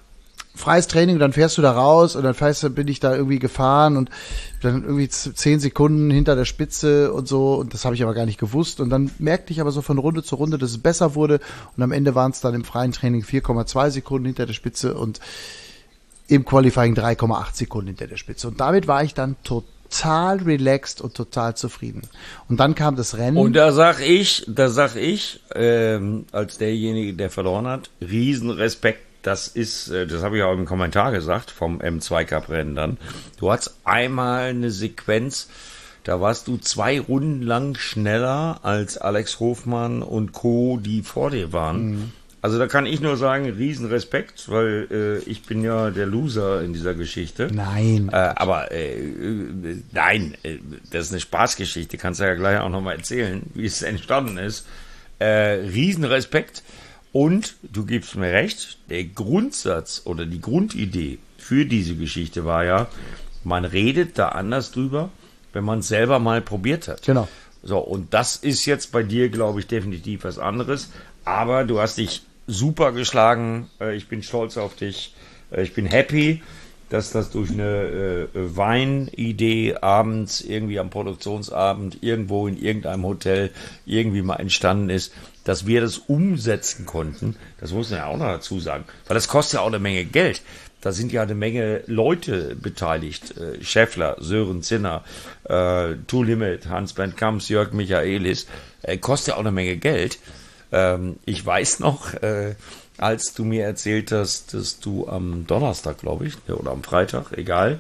freies Training, dann fährst du da raus und dann fährst, bin ich da irgendwie gefahren und dann irgendwie zehn Sekunden hinter der Spitze und so und das habe ich aber gar nicht gewusst und dann merkte ich aber so von Runde zu Runde, dass es besser wurde und am Ende waren es dann im freien Training vier Komma zwei Sekunden hinter der Spitze und im Qualifying drei Komma acht Sekunden hinter der Spitze und damit war ich dann total relaxed und total zufrieden. Und dann kam das Rennen. Und da sag ich, da sag ich, ähm, als derjenige, der verloren hat, Riesenrespekt. Das ist, das habe ich auch im Kommentar gesagt, vom M zwei Cup Rennen dann. Du hattest einmal eine Sequenz, da warst du zwei Runden lang schneller als Alex Hofmann und Co., die vor dir waren. Mhm. Also da kann ich nur sagen, Riesenrespekt, weil äh, ich bin ja der Loser in dieser Geschichte. Nein. Äh, aber äh, äh, nein, äh, das ist eine Spaßgeschichte, kannst du ja gleich auch nochmal erzählen, wie es entstanden ist. Äh, Riesenrespekt. Und du gibst mir recht, der Grundsatz oder die Grundidee für diese Geschichte war ja, man redet da anders drüber, wenn man es selber mal probiert hat. Genau. So, und das ist jetzt bei dir, glaube ich, definitiv was anderes. Aber du hast dich super geschlagen. Ich bin stolz auf dich. Ich bin happy, dass das durch eine äh, Weinidee abends irgendwie am Produktionsabend irgendwo in irgendeinem Hotel irgendwie mal entstanden ist, dass wir das umsetzen konnten. Das muss man ja auch noch dazu sagen, weil das kostet ja auch eine Menge Geld. Da sind ja eine Menge Leute beteiligt. Äh, Scheffler, Sören Zinner, äh, Two Limit, Hans-Bernd Kamps, Jörg Michaelis. Äh, kostet ja auch eine Menge Geld. Ähm, ich weiß noch, äh, als du mir erzählt hast, dass du am Donnerstag, glaube ich, oder am Freitag, egal,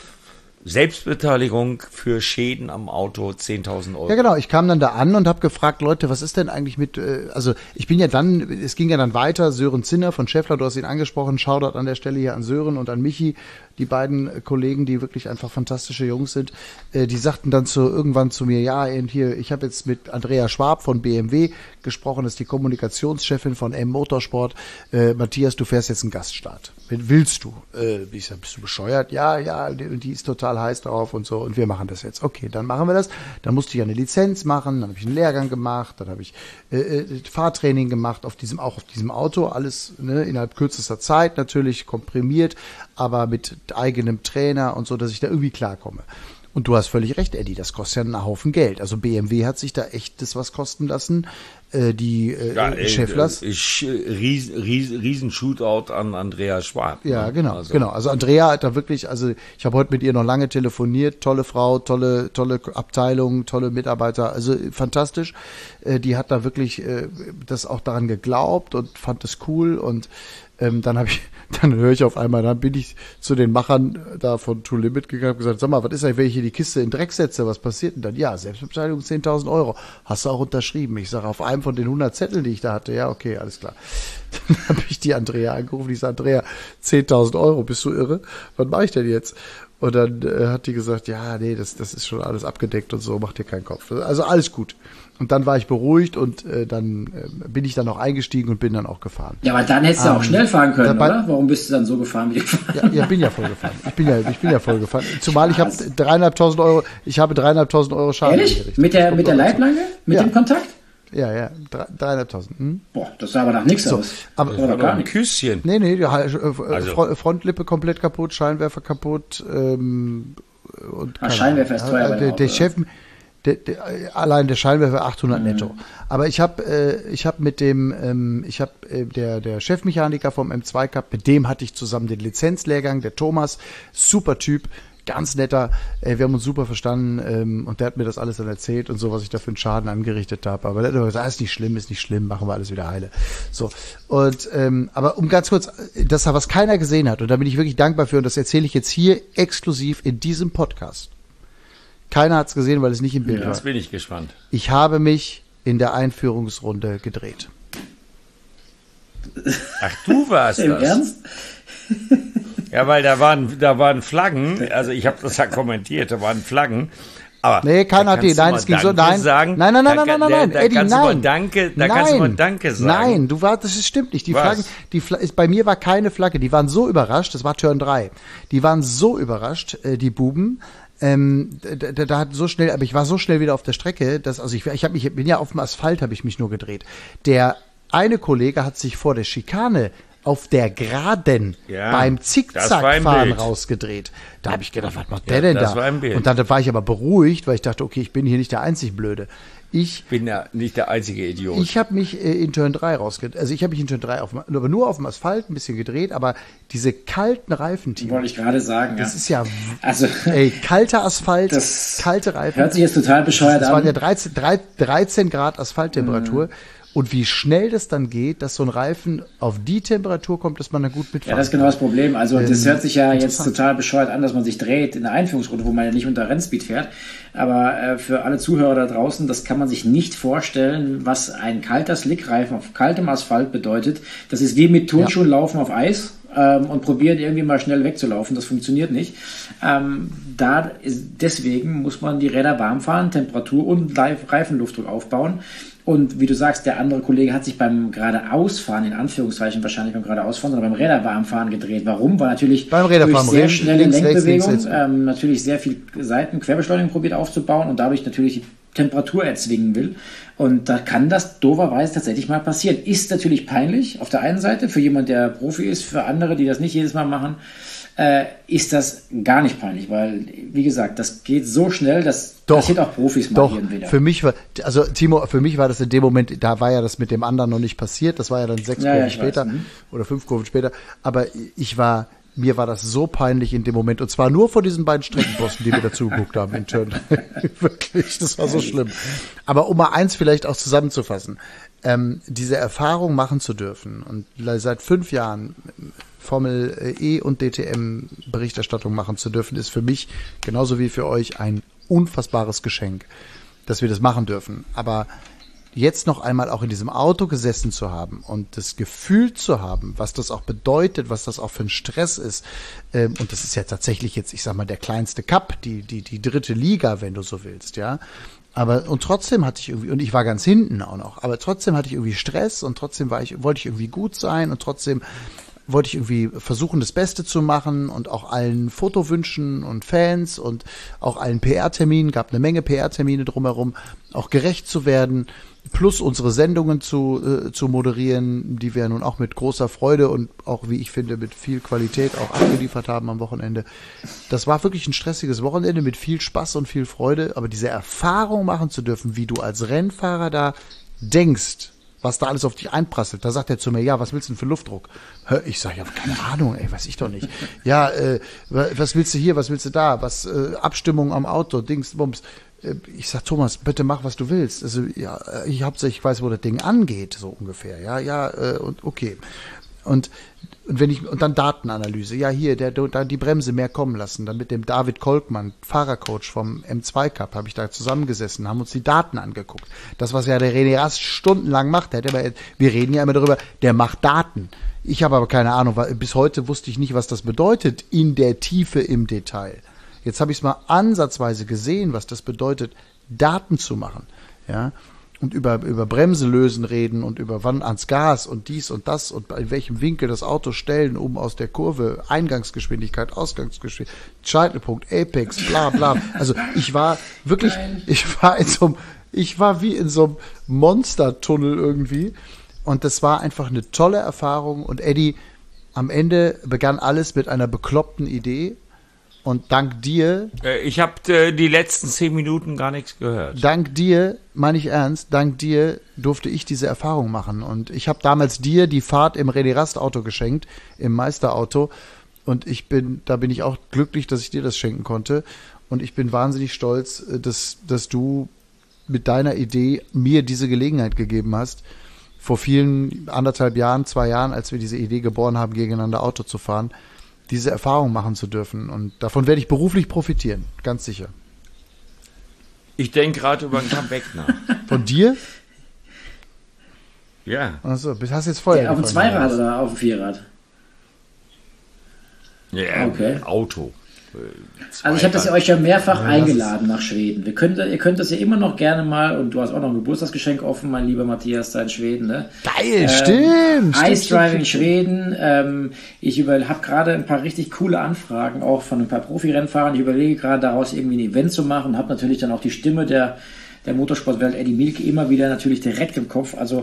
Selbstbeteiligung für Schäden am Auto zehntausend Euro. Ja genau, ich kam dann da an und habe gefragt, Leute, was ist denn eigentlich mit, äh, also ich bin ja dann, es ging ja dann weiter, Sören Zinner von Scheffler, du hast ihn angesprochen, Shoutout an der Stelle hier an Sören und an Michi, die beiden Kollegen, die wirklich einfach fantastische Jungs sind, äh, die sagten dann so irgendwann zu mir, ja, und hier, ich habe jetzt mit Andrea Schwab von B M W gesprochen, das ist die Kommunikationschefin von M Motorsport, äh, Matthias, du fährst jetzt einen Gaststart. Willst du? Äh, ich sag, bist du bescheuert? Ja, ja, die, die ist total heiß drauf und so und wir machen das jetzt. Okay, dann machen wir das. Dann musste ich eine Lizenz machen, dann habe ich einen Lehrgang gemacht, dann habe ich äh, Fahrtraining gemacht auf diesem, auch auf diesem Auto, alles ne, innerhalb kürzester Zeit natürlich komprimiert, aber mit eigenem Trainer und so, dass ich da irgendwie klarkomme. Und du hast völlig recht, Eddie, das kostet ja einen Haufen Geld. Also B M W hat sich da echt das was kosten lassen. Äh, die äh, ja, ey, Schefflers. Äh, riesen, riesen, riesen Shootout an Andrea Schwab. Ja, ne? genau, also. genau. Also Andrea hat da wirklich, also ich habe heute mit ihr noch lange telefoniert, tolle Frau, tolle, tolle Abteilung, tolle Mitarbeiter, also fantastisch. Äh, die hat da wirklich äh, das auch daran geglaubt und fand das cool und ähm, dann habe ich, dann höre ich auf einmal, dann bin ich zu den Machern da von Two Limit gegangen und gesagt, sag mal, was ist eigentlich, wenn ich hier die Kiste in Dreck setze, was passiert denn dann? Ja, Selbstbeteiligung zehntausend Euro. Hast du auch unterschrieben? Ich sage, auf einem von den hundert Zetteln, die ich da hatte, ja, okay, alles klar. Dann habe ich die Andrea angerufen, ich sage, Andrea, zehntausend Euro, bist du irre? Was mache ich denn jetzt? Und dann äh, hat die gesagt, ja, nee, das, das ist schon alles abgedeckt und so, mach dir keinen Kopf. Also alles gut. Und dann war ich beruhigt und äh, dann äh, bin ich dann auch eingestiegen und bin dann auch gefahren. Ja, aber dann hättest du ähm, auch schnell fahren können, dabei, oder? Warum bist du dann so gefahren, wie du gefahren? Ja, ja, bin ja voll gefahren. Ich bin ja, ich bin ja voll gefahren. Zumal ich habe dreieinhalbtausend Euro, ich habe dreieinhalbtausend Euro Schaden. Ehrlich? Mit der, mit der Leitplanke? Mit ja. dem Kontakt? Ja, ja, dreieinhalbtausend. Hm? Boah, das sah aber nach nichts so, aus. Aber das war doch ein Küsschen. Nee, nee, die, also, also. Frontlippe komplett kaputt, Scheinwerfer kaputt. Ähm, und ah, Scheinwerfer ist teuer. Der, der Chef, der, der, allein der Scheinwerfer achthundert mhm. netto. Aber ich habe äh, ich habe mit dem, ähm, ich habe äh, der, der Chefmechaniker vom M zwei Cup, mit dem hatte ich zusammen den Lizenzlehrgang, der Thomas, super Typ. Ganz netter, äh, wir haben uns super verstanden ähm, und der hat mir das alles dann erzählt und so, was ich da für einen Schaden angerichtet habe. Aber der hat gesagt, ist nicht schlimm, ist nicht schlimm, machen wir alles wieder heile. So, und ähm, aber um ganz kurz, das, was keiner gesehen hat, und da bin ich wirklich dankbar für, und das erzähle ich jetzt hier exklusiv in diesem Podcast. Keiner hat es gesehen, weil es nicht im Bild ja, war. Jetzt bin ich gespannt. Ich habe mich in der Einführungsrunde gedreht. Ach, du warst Im das? Im Ernst? Ja, weil da waren, da waren Flaggen, also ich habe das ja kommentiert, da waren Flaggen. Aber nee, keiner hat die, nein, es ging so, nein, sagen, nein, nein, nein, nein, nein, nein, nein, da, Eddie, kannst nein, du mal Danke, da nein, kannst du mal Danke sagen. Nein, du warst, das stimmt nicht, die Was? Flaggen, die Fla ist, bei mir war keine Flagge, die waren so überrascht, das war Turn drei, die waren so überrascht, äh, die Buben, ähm, da, da, da hat so schnell, aber ich war so schnell wieder auf der Strecke, dass, also ich, ich habe mich, bin ja auf dem Asphalt, habe ich mich nur gedreht. Der eine Kollege hat sich vor der Schikane auf der Geraden ja, beim Zickzackfahren rausgedreht. Da habe ich gedacht, was macht der ja, denn das da? War ein Bild. Und dann war ich aber beruhigt, weil ich dachte, okay, ich bin hier nicht der einzig Blöde. Ich bin ja nicht der einzige Idiot. Ich habe mich äh, in Turn drei rausgedreht. Also ich habe mich in Turn drei auf, aber nur auf dem Asphalt ein bisschen gedreht, aber diese kalten Reifen, die wollte ich gerade sagen. Das ja. ist ja also, ey, kalter Asphalt, das kalte Reifen. Hört sich jetzt total bescheuert an. Das waren ja dreizehn, dreizehn Grad Asphalttemperatur. Mhm. Und wie schnell das dann geht, dass so ein Reifen auf die Temperatur kommt, dass man da gut mitfahren kann. Ja, das ist genau das Problem. Also ähm, das hört sich ja jetzt total bescheuert an, dass man sich dreht in der Einführungsrunde, wo man ja nicht unter Rennspeed fährt. Aber äh, für alle Zuhörer da draußen, das kann man sich nicht vorstellen, was ein kalter Slickreifen auf kaltem Asphalt bedeutet. Das ist wie mit Turnschuhen ja. laufen auf Eis ähm, und probieren irgendwie mal schnell wegzulaufen. Das funktioniert nicht. Ähm, da ist, deswegen muss man die Räder warm fahren, Temperatur und Reifenluftdruck aufbauen. Und wie du sagst, der andere Kollege hat sich beim geradeausfahren, in Anführungszeichen wahrscheinlich beim geradeausfahren, sondern beim Räderwarmfahren gedreht. Warum? Weil natürlich beim durch sehr schnelle links, Lenkbewegung rechts, links, ähm, natürlich sehr viel Seitenquerbeschleunigung probiert aufzubauen und dadurch natürlich die Temperatur erzwingen will. Und da kann das dooferweise tatsächlich mal passieren. Ist natürlich peinlich auf der einen Seite für jemand, der Profi ist, für andere, die das nicht jedes Mal machen, äh, ist das gar nicht peinlich, weil, wie gesagt, das geht so schnell, dass doch, passiert auch Profis mal doch, hier und wieder. Für mich war, also Timo, für mich war das in dem Moment, da war ja das mit dem anderen noch nicht passiert, das war ja dann sechs ja, Kurven ja, später weiß, ne? oder fünf Kurven später, aber ich war, mir war das so peinlich in dem Moment und zwar nur vor diesen beiden Streckenposten, die wir dazu geguckt haben in Turn. Wirklich, das war so schlimm. Aber um mal eins vielleicht auch zusammenzufassen, ähm, diese Erfahrung machen zu dürfen und seit fünf Jahren Formel E und D T M Berichterstattung machen zu dürfen, ist für mich genauso wie für euch ein unfassbares Geschenk, dass wir das machen dürfen. Aber jetzt noch einmal auch in diesem Auto gesessen zu haben und das Gefühl zu haben, was das auch bedeutet, was das auch für ein Stress ist, ähm, und das ist ja tatsächlich jetzt, ich sag mal, der kleinste Cup, die, die, die dritte Liga, wenn du so willst, ja. Aber, und trotzdem hatte ich irgendwie, und ich war ganz hinten auch noch, aber trotzdem hatte ich irgendwie Stress und trotzdem war ich, wollte ich irgendwie gut sein und trotzdem wollte ich irgendwie versuchen, das Beste zu machen und auch allen Fotowünschen und Fans und auch allen P R-Terminen, gab eine Menge P R-Termine drumherum, auch gerecht zu werden, plus unsere Sendungen zu, äh, zu moderieren, die wir nun auch mit großer Freude und auch, wie ich finde, mit viel Qualität auch abgeliefert haben am Wochenende. Das war wirklich ein stressiges Wochenende mit viel Spaß und viel Freude, aber diese Erfahrung machen zu dürfen, wie du als Rennfahrer da denkst, was da alles auf dich einprasselt. Da sagt er zu mir, ja, was willst du denn für Luftdruck? Ich sage, ja, keine Ahnung, ey, weiß ich doch nicht. Ja, äh, was willst du hier, was willst du da? Was, äh, Abstimmung am Auto, Dings, Bums. Äh, ich sag, Thomas, bitte mach, was du willst. Also, ja, ich hauptsächlich weiß, wo das Ding angeht, so ungefähr. Ja, ja, äh, und okay. Und, und wenn ich, und dann Datenanalyse. Ja, hier, der, da die Bremse mehr kommen lassen. Dann mit dem David Kolkmann, Fahrercoach vom M zwei Cup, habe ich da zusammengesessen, haben uns die Daten angeguckt. Das, was ja der René Rast stundenlang macht, der hat immer, wir reden ja immer darüber, der macht Daten. Ich habe aber keine Ahnung, weil bis heute wusste ich nicht, was das bedeutet in der Tiefe im Detail. Jetzt habe ich es mal ansatzweise gesehen, was das bedeutet, Daten zu machen. Ja. Und über, über Bremselösen reden und über wann ans Gas und dies und das und in welchem Winkel das Auto stellen, um aus der Kurve Eingangsgeschwindigkeit, Ausgangsgeschwindigkeit, Scheitelpunkt, Apex, bla bla. Also ich war wirklich, ich war in so einem, ich war wie in so einem Monstertunnel irgendwie und das war einfach eine tolle Erfahrung und Eddie, am Ende begann alles mit einer bekloppten Idee. Und dank dir... Ich habe äh, die letzten zehn Minuten gar nichts gehört. Dank dir, meine ich ernst, dank dir durfte ich diese Erfahrung machen. Und ich habe damals dir die Fahrt im René Rast Auto geschenkt, im Meisterauto. Und ich bin, da bin ich auch glücklich, dass ich dir das schenken konnte. Und ich bin wahnsinnig stolz, dass, dass du mit deiner Idee mir diese Gelegenheit gegeben hast, vor vielen anderthalb Jahren, zwei Jahren, als wir diese Idee geboren haben, gegeneinander Auto zu fahren, diese Erfahrung machen zu dürfen. Und davon werde ich beruflich profitieren, ganz sicher. Ich denke gerade über ein Comeback nach. Von dir? Ja. Achso, hast du jetzt Feuer ja, auf dem Zweirad oder auf dem Vierrad? Ja, okay. Auto. Zweirad. Also ich habe das ja euch ja mehrfach ja, eingeladen nach Schweden. Wir könnt, ihr könnt das ja immer noch gerne mal, und du hast auch noch ein Geburtstagsgeschenk offen, mein lieber Matthias, da in Schweden. Ne? Geil, ähm, stimmt. Ice Driving in Schweden. Ähm, ich habe gerade ein paar richtig coole Anfragen, auch von ein paar Profi-Rennfahrern. Ich überlege gerade daraus irgendwie ein Event zu machen, habe natürlich dann auch die Stimme der, der Motorsportwelt Eddie Mielke immer wieder natürlich direkt im Kopf. Also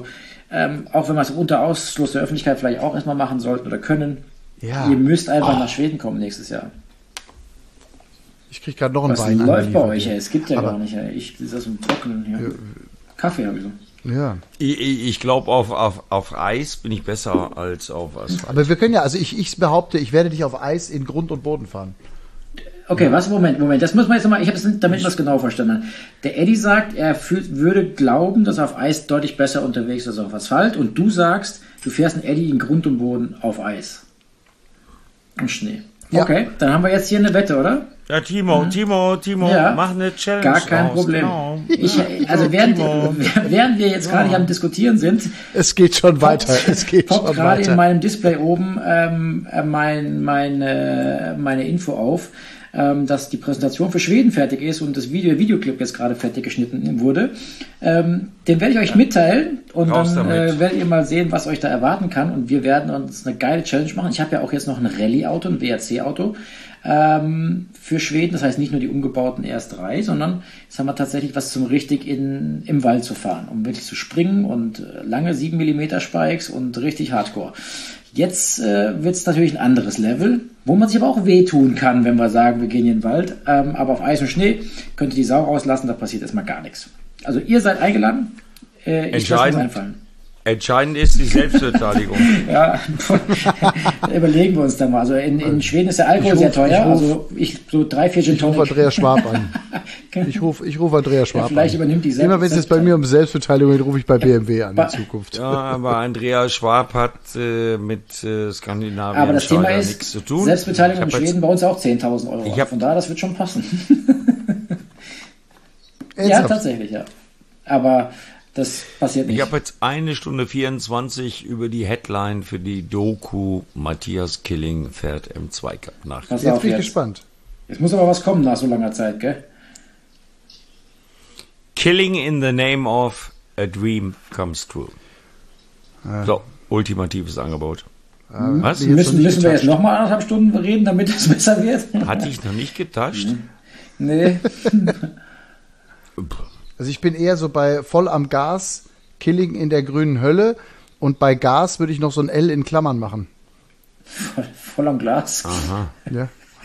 ähm, auch wenn wir es unter Ausschluss der Öffentlichkeit vielleicht auch erstmal machen sollten oder können, ja. ihr müsst einfach oh. nach Schweden kommen nächstes Jahr. Ich kriege gerade noch einen Was Wein. läuft bei euch? Ey? Es gibt ja aber gar nicht. Ey. Ich das ist im Trockenen hier. Ja. Kaffee habe ich so. Ja. Ich, ich glaube, auf, auf, auf Eis bin ich besser als auf Asphalt. Aber wir können ja, also ich, ich behaupte, ich werde dich auf Eis in Grund und Boden fahren. Okay, was? Moment, Moment. Das muss man jetzt nochmal, ich habe es damit was genau verstanden. Der Eddie sagt, er fühlt, würde glauben, dass er auf Eis deutlich besser unterwegs ist als auf Asphalt. Und du sagst, du fährst einen Eddie in Grund und Boden auf Eis. Und Schnee. Ja. Okay, dann haben wir jetzt hier eine Wette, oder? Ja, Timo, mhm. Timo, Timo, ja. mach eine Challenge. Gar kein raus. Problem. Genau. Ich, also während, während wir jetzt gerade hier am Diskutieren sind, es geht schon weiter. Es geht poppt schon gerade weiter. in meinem Display oben ähm, mein, meine, meine Info auf, ähm, dass die Präsentation für Schweden fertig ist und das Video, Videoclip jetzt gerade fertig geschnitten wurde. Ähm, den werde ich euch mitteilen und Raus dann damit. äh, werdet ihr mal sehen, was euch da erwarten kann. Und wir werden uns eine geile Challenge machen. Ich habe ja auch jetzt noch ein Rallye-Auto, ein W R C-Auto. Ähm, für Schweden, das heißt nicht nur die umgebauten R S drei, sondern jetzt haben wir tatsächlich was zum richtig in, im Wald zu fahren, um wirklich zu springen und äh, lange sieben Millimeter Spikes und richtig Hardcore. Jetzt äh, wird es natürlich ein anderes Level, wo man sich aber auch wehtun kann, wenn wir sagen, wir gehen in den Wald, ähm, aber auf Eis und Schnee könnt ihr die Sau rauslassen, da passiert erstmal gar nichts. Also ihr seid eingeladen, äh, ich lasse mir einfallen. Entscheidend ist die Selbstverteidigung. Ja, überlegen wir uns da mal. Also in, in Schweden ist der Alkohol ruf, sehr teuer. Ich ruf, also ich so drei, vier Gin Ich rufe Tonic. Andreas Schwab an. Ich rufe ich ruf Andreas Schwab Ja, vielleicht an. übernimmt die Selbst- Immer wenn es jetzt bei mir um Selbstbeteiligung geht, rufe ich bei B M W an in Zukunft. Ja, aber Andreas Schwab hat äh, mit äh, Skandinavien Aber das Thema leider ist, nichts zu tun. Selbstbeteiligung in Ich hab Schweden bei uns auch zehntausend Euro. Ich hab- Von daher, das wird schon passen. Ja, Ernsthaft? tatsächlich, ja. Aber das passiert nicht. Ich habe jetzt eine Stunde vierundzwanzig über die Headline für die Doku Matthias Killing fährt M zwei Cup nach. Pass Jetzt auf bin ich jetzt. gespannt. Jetzt muss aber was kommen nach so langer Zeit, gell? Killing in the name of a dream comes true. So, ultimatives Angebot. Was? Jetzt noch Müssen, nicht müssen wir jetzt getatscht. nochmal anderthalb Stunden reden, damit es besser wird? Hatte ich noch nicht getascht? Nee. Also ich bin eher so bei voll am Gas, Killing in der grünen Hölle und bei Gas würde ich noch so ein L in Klammern machen. Voll, voll am Glas. Aha, Ja.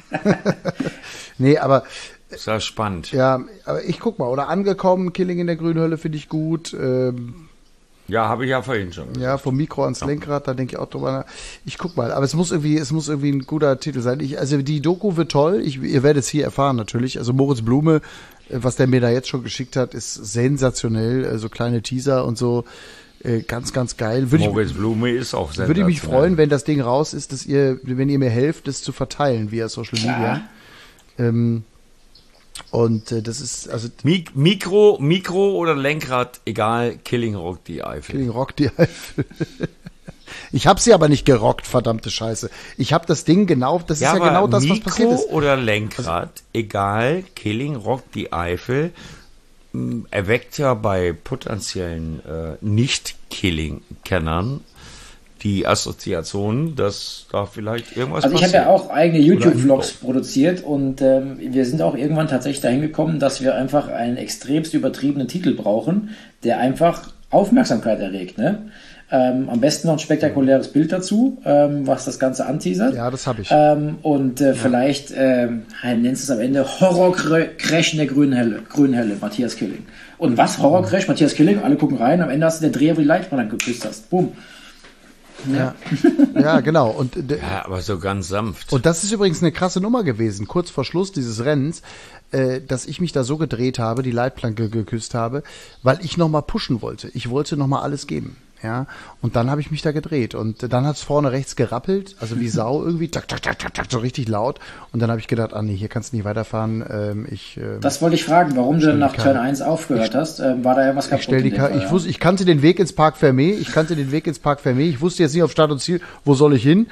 Nee, aber ist ja spannend. ja, aber ich guck mal, oder angekommen, Killing in der grünen Hölle finde ich gut. Ähm, Ja, habe ich ja vorhin schon gesagt. ja, vom Mikro ans Lenkrad, da denke ich auch drüber nach. Ich guck mal, aber es muss irgendwie, es muss irgendwie ein guter Titel sein. Ich, also die Doku wird toll, ich, ihr werdet es hier erfahren natürlich. Also Moritz Blume, äh, was der mir da jetzt schon geschickt hat, ist sensationell. So also kleine Teaser und so, äh, ganz, ganz geil. Würde Moritz ich, Blume ist auch sehr würde ich mich freuen, wenn das Ding raus ist, dass ihr, wenn ihr mir helft, das zu verteilen via Social Media. Ähm, und äh, das ist, also Mik Mikro, Mikro oder Lenkrad, egal, Killing Rock die Eifel. Killing Rock die Eifel. Ich habe sie aber nicht gerockt, verdammte Scheiße. Ich habe das Ding genau, das Ja, ist ja aber genau das, was Mikro passiert ist. oder Lenkrad, egal, Killing Rock die Eifel, m, erweckt ja bei potenziellen äh, Nicht-Killing-Kennern die Assoziation, dass da vielleicht irgendwas Also ich habe passiert. ja auch eigene YouTube-Vlogs produziert und ähm, wir sind auch irgendwann tatsächlich dahin gekommen, dass wir einfach einen extremst übertriebenen Titel brauchen, der einfach Aufmerksamkeit erregt. Ne? Ähm, am besten noch ein spektakuläres Bild dazu, ähm, was das Ganze anteasert. Ja, das habe ich. Ähm, und äh, ja. vielleicht ähm, nennst du es am Ende Horror-Crash in der grünen Helle, grünen Helle, Matthias Killing. Und was? Horror-Crash, Matthias Killing, alle gucken rein, am Ende hast du den Dreher, wo die Leitbahn geküsst hast. Boom. Ja, ja genau. Und, ja, aber so ganz sanft. Und das ist übrigens eine krasse Nummer gewesen, kurz vor Schluss dieses Rennens, äh, dass ich mich da so gedreht habe, die Leitplanke geküsst habe, weil ich nochmal pushen wollte. Ich wollte nochmal alles geben. Ja, und dann habe ich mich da gedreht und dann hat es vorne rechts gerappelt, also wie Sau irgendwie, tak, tak, tak, tak, tak, so richtig laut. Und dann habe ich gedacht, ah nee, hier kannst du nicht weiterfahren. Ähm, ich, ähm, das wollte ich fragen, warum du nach Turn eins aufgehört ich, hast. Ähm, war da irgendwas kaputt? Ich, stell die Fall, ich, ja? wusste, ich kannte den Weg ins Parc Fermé, ich kannte den Weg ins Parc Fermé, ich wusste jetzt nicht auf Start und Ziel, wo soll ich hin.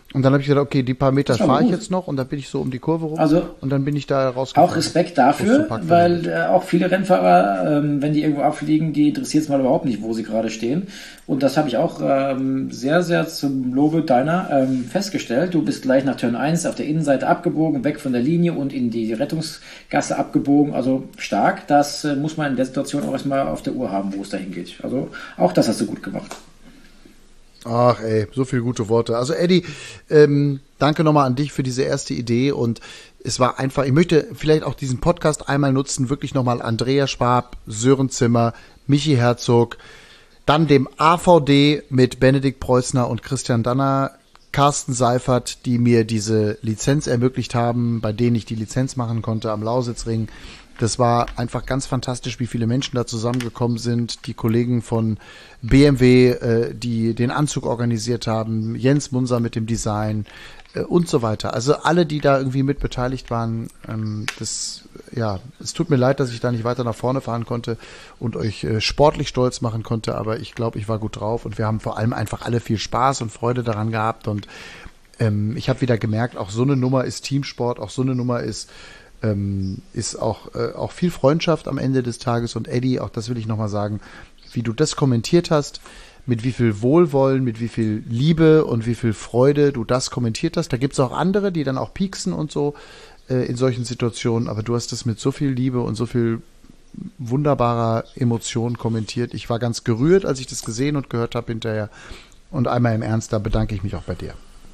Und dann habe ich gedacht, okay, die paar Meter fahre ich jetzt noch und dann bin ich so um die Kurve rum also, und dann bin ich da rausgefahren. Auch Respekt dafür, weil äh, auch viele Rennfahrer, ähm, wenn die irgendwo abfliegen, die interessiert es mal überhaupt nicht, wo sie gerade stehen. Und das habe ich auch ähm, sehr, sehr zum Lobe deiner ähm, festgestellt. Du bist gleich nach Turn eins auf der Innenseite abgebogen, weg von der Linie und in die Rettungsgasse abgebogen. Also stark, das äh, muss man in der Situation auch erstmal auf der Uhr haben, wo es dahin geht. Also auch das hast du gut gemacht. Ach ey, so viele gute Worte. Also Eddie, ähm, danke nochmal an dich für diese erste Idee und es war einfach, ich möchte vielleicht auch diesen Podcast einmal nutzen, wirklich nochmal Andrea Schwab, Sören Zimmer, Michi Herzog, dann dem A V D mit Benedikt Preußner und Christian Danner, Carsten Seifert, die mir diese Lizenz ermöglicht haben, bei denen ich die Lizenz machen konnte am Lausitzring. Das war einfach ganz fantastisch, wie viele Menschen da zusammengekommen sind. Die Kollegen von B M W, äh, die den Anzug organisiert haben, Jens Munser mit dem Design äh, und so weiter. Also alle, die da irgendwie mit beteiligt waren, ähm, das, ja, es tut mir leid, dass ich da nicht weiter nach vorne fahren konnte und euch äh, sportlich stolz machen konnte, aber ich glaube, ich war gut drauf und wir haben vor allem einfach alle viel Spaß und Freude daran gehabt und ähm, ich habe wieder gemerkt, auch so eine Nummer ist Teamsport, auch so eine Nummer ist Ähm, ist auch, äh, auch viel Freundschaft am Ende des Tages und Eddie, auch das will ich nochmal sagen, wie du das kommentiert hast, mit wie viel Wohlwollen, mit wie viel Liebe und wie viel Freude du das kommentiert hast. Da gibt es auch andere, die dann auch pieksen und so äh, in solchen Situationen, aber du hast das mit so viel Liebe und so viel wunderbarer Emotion kommentiert. Ich war ganz gerührt, als ich das gesehen und gehört habe hinterher und einmal im Ernst, da bedanke ich mich auch bei dir.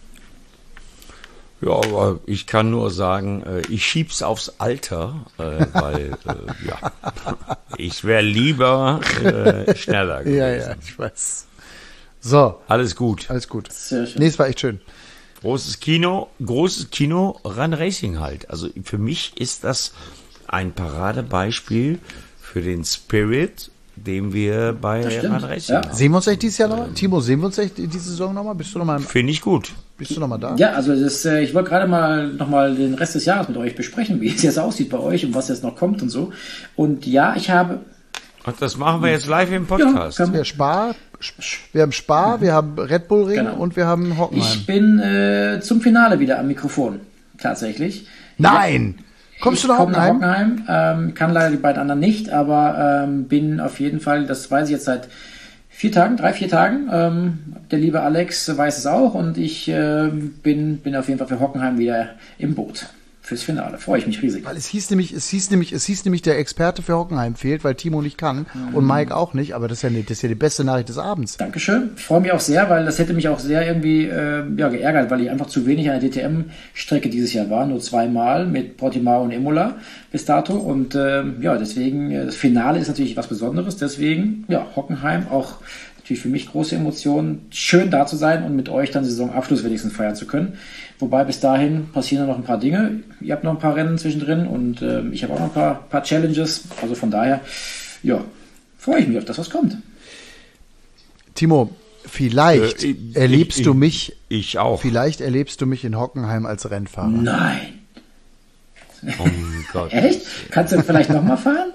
Ja, aber ich kann nur sagen, ich schieb's aufs Alter, weil äh, ja, ich wäre lieber äh, schneller gewesen. Ja, ja, ich weiß. So. Alles gut. Alles gut. Sehr schön. Nee, es war echt schön. Großes Kino, großes Kino, Run Racing halt. Also für mich ist das ein Paradebeispiel für den Spirit, den wir bei Run Racing ja. haben. Sehen wir uns echt dieses Jahr nochmal? Timo, sehen wir uns echt diese Saison nochmal? Bist du nochmal? Finde ich gut. Bist du nochmal da? Ja, also das, äh, ich wollte gerade mal nochmal den Rest des Jahres mit euch besprechen, wie es jetzt aussieht bei euch und was jetzt noch kommt und so. Und ja, ich habe... Und das machen wir jetzt live im Podcast. Ja, wir, Spa, wir haben Spa, wir haben Red Bull Ring Genau. und wir haben Hockenheim. Ich bin äh, zum Finale wieder am Mikrofon, tatsächlich. Nein! Kommst du nach komm Hockenheim? nach Hockenheim, ähm, kann leider die beiden anderen nicht, aber ähm, bin auf jeden Fall, das weiß ich jetzt seit vier Tagen, drei, vier Tagen. Ähm, der liebe Alex weiß es auch und ich äh, bin, bin auf jeden Fall für Hockenheim wieder im Boot fürs Finale. Freue ich mich riesig. Weil es hieß nämlich, es hieß nämlich, es hieß nämlich, der Experte für Hockenheim fehlt, weil Timo nicht kann mhm. und Mike auch nicht, aber das ist ja, nicht, das ist ja die beste Nachricht des Abends. Dankeschön. Ich freue mich auch sehr, weil das hätte mich auch sehr irgendwie äh, ja, geärgert, weil ich einfach zu wenig an der D T M-Strecke dieses Jahr war, nur zweimal mit Portimao und Imola bis dato und äh, ja, deswegen, äh, das Finale ist natürlich was Besonderes, deswegen, ja, Hockenheim auch natürlich für mich große Emotionen, schön da zu sein und mit euch dann Saisonabschluss wenigstens feiern zu können. Wobei bis dahin passieren noch ein paar Dinge. Ihr habt noch ein paar Rennen zwischendrin und äh, ich habe auch noch ein paar, paar Challenges. Also von daher, ja, freue ich mich auf das, was kommt. Timo, vielleicht äh, ich, erlebst ich, du mich. Ich auch. Vielleicht erlebst du mich in Hockenheim als Rennfahrer. Nein. Oh Gott. Echt? Kannst du vielleicht nochmal fahren?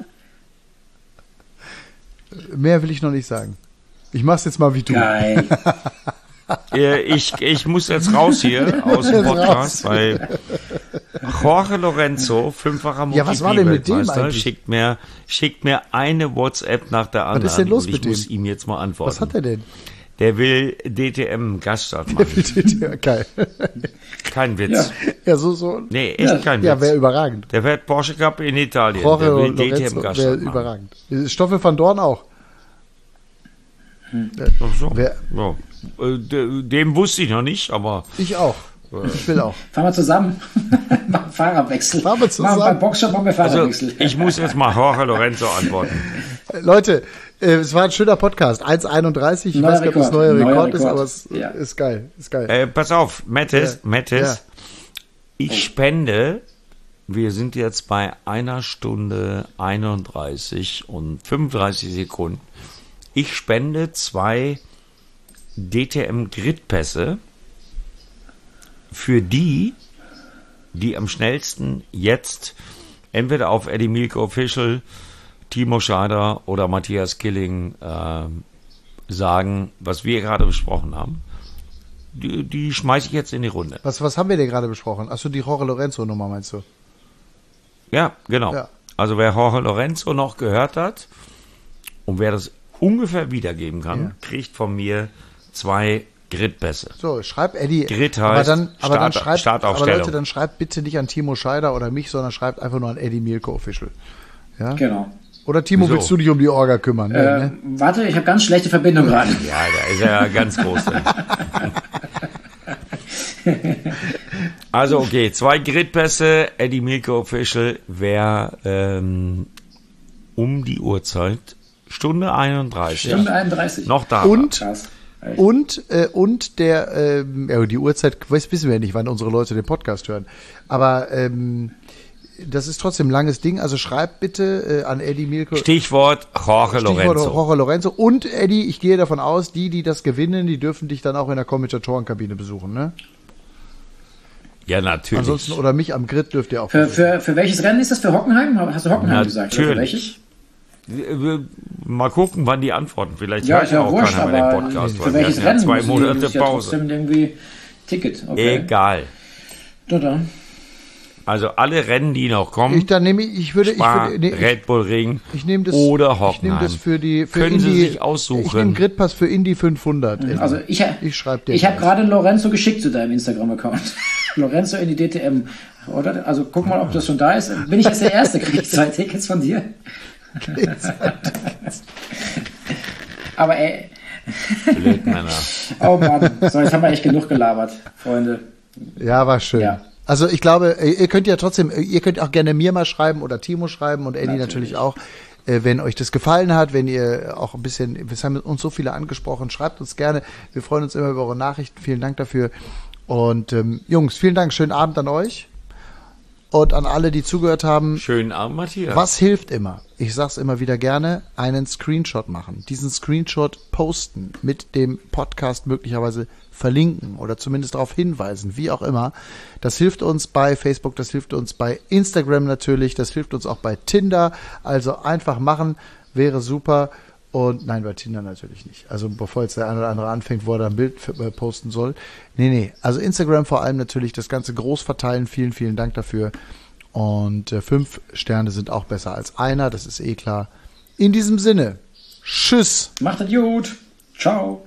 Mehr will ich noch nicht sagen. Ich mach's jetzt mal wie du. Geil. Ich, ich muss jetzt raus hier aus dem Podcast, weil Jorge Lorenzo, fünffacher ja, was war denn mit dem MotoGP-Weltmeister, schickt mir, schickt mir eine WhatsApp nach der anderen. Was ist denn los und ich mit dem? muss ihm jetzt mal antworten. Was hat er denn? Der will D T M-Gaststart machen. Der will D T M, geil. Kein Witz. Ja. Ja, so, so. Nee, echt Ja. kein Witz. Ja, wäre überragend. Der fährt Porsche Cup in Italien. Jorge Der will D T Lorenzo wäre M-Gaststart machen. überragend. Stoffel van Dorn auch. Ach so. Wer, Ja. Äh, de- Dem wusste ich noch nicht, aber ich auch. Ich will auch. Fahren wir zusammen. Machen Fahrerwechsel. Fahren wir zusammen. Machen beim Boxshop machen wir also, Fahrerwechsel. ich muss jetzt mal Jorge Lorenzo antworten. Leute, äh, es war ein schöner Podcast. eins einunddreißig. Ich Neuer weiß nicht, ob das Rekord. neuer Neuer Rekord ist, Rekord. aber es Ja. ist geil. Ist geil. Äh, pass auf, Mattes, Ja. Mattes, Ja. ich spende, wir sind jetzt bei einer Stunde einunddreißig und fünfunddreißig Sekunden. Ich spende zwei D T M-Gridpässe für die, die am schnellsten jetzt entweder auf Eddie Mielke Official, Timo Scheider oder Matthias Killing äh, sagen, was wir gerade besprochen haben. die, die schmeiße ich jetzt in die Runde. Was, was haben wir denn gerade besprochen? Achso, die Jorge Lorenzo-Nummer meinst du? Ja, genau. Ja. Also wer Jorge Lorenzo noch gehört hat und wer das ungefähr wiedergeben kann, ja. kriegt von mir zwei Gridpässe. So, schreib Eddie. Grid heißt aber dann, aber Start, dann schreibt, Startaufstellung. Aber Leute, dann schreibt bitte nicht an Timo Scheider oder mich, sondern schreibt einfach nur an Eddie Mielke Official. Ja? Genau. Oder Timo, Wieso? willst du dich um die Orga kümmern? Äh, ne? Warte, ich habe ganz schlechte Verbindung gerade. Ja, da ist er ja ganz groß. Also okay, zwei Gridpässe, Eddie Mielke Official, wer ähm, um die Uhrzeit, Stunde einunddreißig. Stunde einunddreißig. Noch da. Und, und, äh, und der, äh, ja, die Uhrzeit, wissen wir ja nicht, wann unsere Leute den Podcast hören. Aber ähm, das ist trotzdem ein langes Ding. Also schreibt bitte äh, an Eddie Mielke. Stichwort Jorge Lorenzo. Stichwort Jorge Lorenzo. Und Eddie, ich gehe davon aus, die, die das gewinnen, die dürfen dich dann auch in der Kommentatorenkabine besuchen, ne? Ja, natürlich. Ansonsten, oder mich am Grid dürft ihr auch. Für, für, für welches Rennen ist das? Für Hockenheim? Hast du Hockenheim natürlich. gesagt? Oder für welches? Mal gucken, wann die antworten. Vielleicht ja, hört ja auch wurscht, keiner mehr den Podcast. Für welches ja Rennen? Zwei Monate ja Pause. Trotzdem irgendwie Ticket. Okay. Egal. Da, da. Also alle Rennen, die noch kommen. Ich, dann nehme ich, ich würde, Spa, ich würde nee, Red Bull Ring ich nehme das, oder Hockenheim. Ich nehme das für die, für Können Indy, Sie sich aussuchen. Ich nehme Gridpass für Indy fünfhundert. Also ich, ich schreibe dir. Ich habe gerade Lorenzo geschickt zu deinem Instagram-Account. Lorenzo in die D T M. Oder? Also guck mal, ob das schon da ist. Bin ich jetzt der Erste? Kriege ich zwei Tickets von dir? Aber ey. Blödmänner. Oh Mann. So, jetzt haben wir echt genug gelabert, Freunde. Ja, war schön. Ja. Also ich glaube, ihr könnt ja trotzdem, ihr könnt auch gerne mir mal schreiben oder Timo schreiben und Eddie natürlich, natürlich auch, wenn euch das gefallen hat, wenn ihr auch ein bisschen, wir haben uns so viele angesprochen, schreibt uns gerne. Wir freuen uns immer über eure Nachrichten. Vielen Dank dafür. Und ähm, Jungs, vielen Dank. Schönen Abend an euch. Und an alle, die zugehört haben. Schönen Abend, Matthias. Was hilft immer? Ich sag's immer wieder gerne, einen Screenshot machen. Diesen Screenshot posten, mit dem Podcast möglicherweise verlinken oder zumindest darauf hinweisen, wie auch immer. Das hilft uns bei Facebook, das hilft uns bei Instagram natürlich, das hilft uns auch bei Tinder. Also einfach machen, wäre super. Und nein, bei Tinder natürlich nicht. Also bevor jetzt der eine oder andere anfängt, wo er da ein Bild posten soll. Nee, nee. Also Instagram vor allem natürlich, das Ganze groß verteilen. Vielen, vielen Dank dafür. Und äh, fünf Sterne sind auch besser als einer, das ist eh klar. In diesem Sinne, tschüss. Macht es gut. Ciao.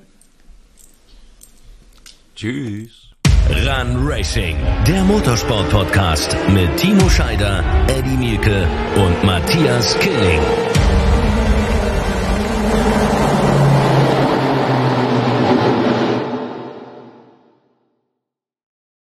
Tschüss. Run Racing, der Motorsport-Podcast mit Timo Scheider, Eddie Mielke und Matthias Killing.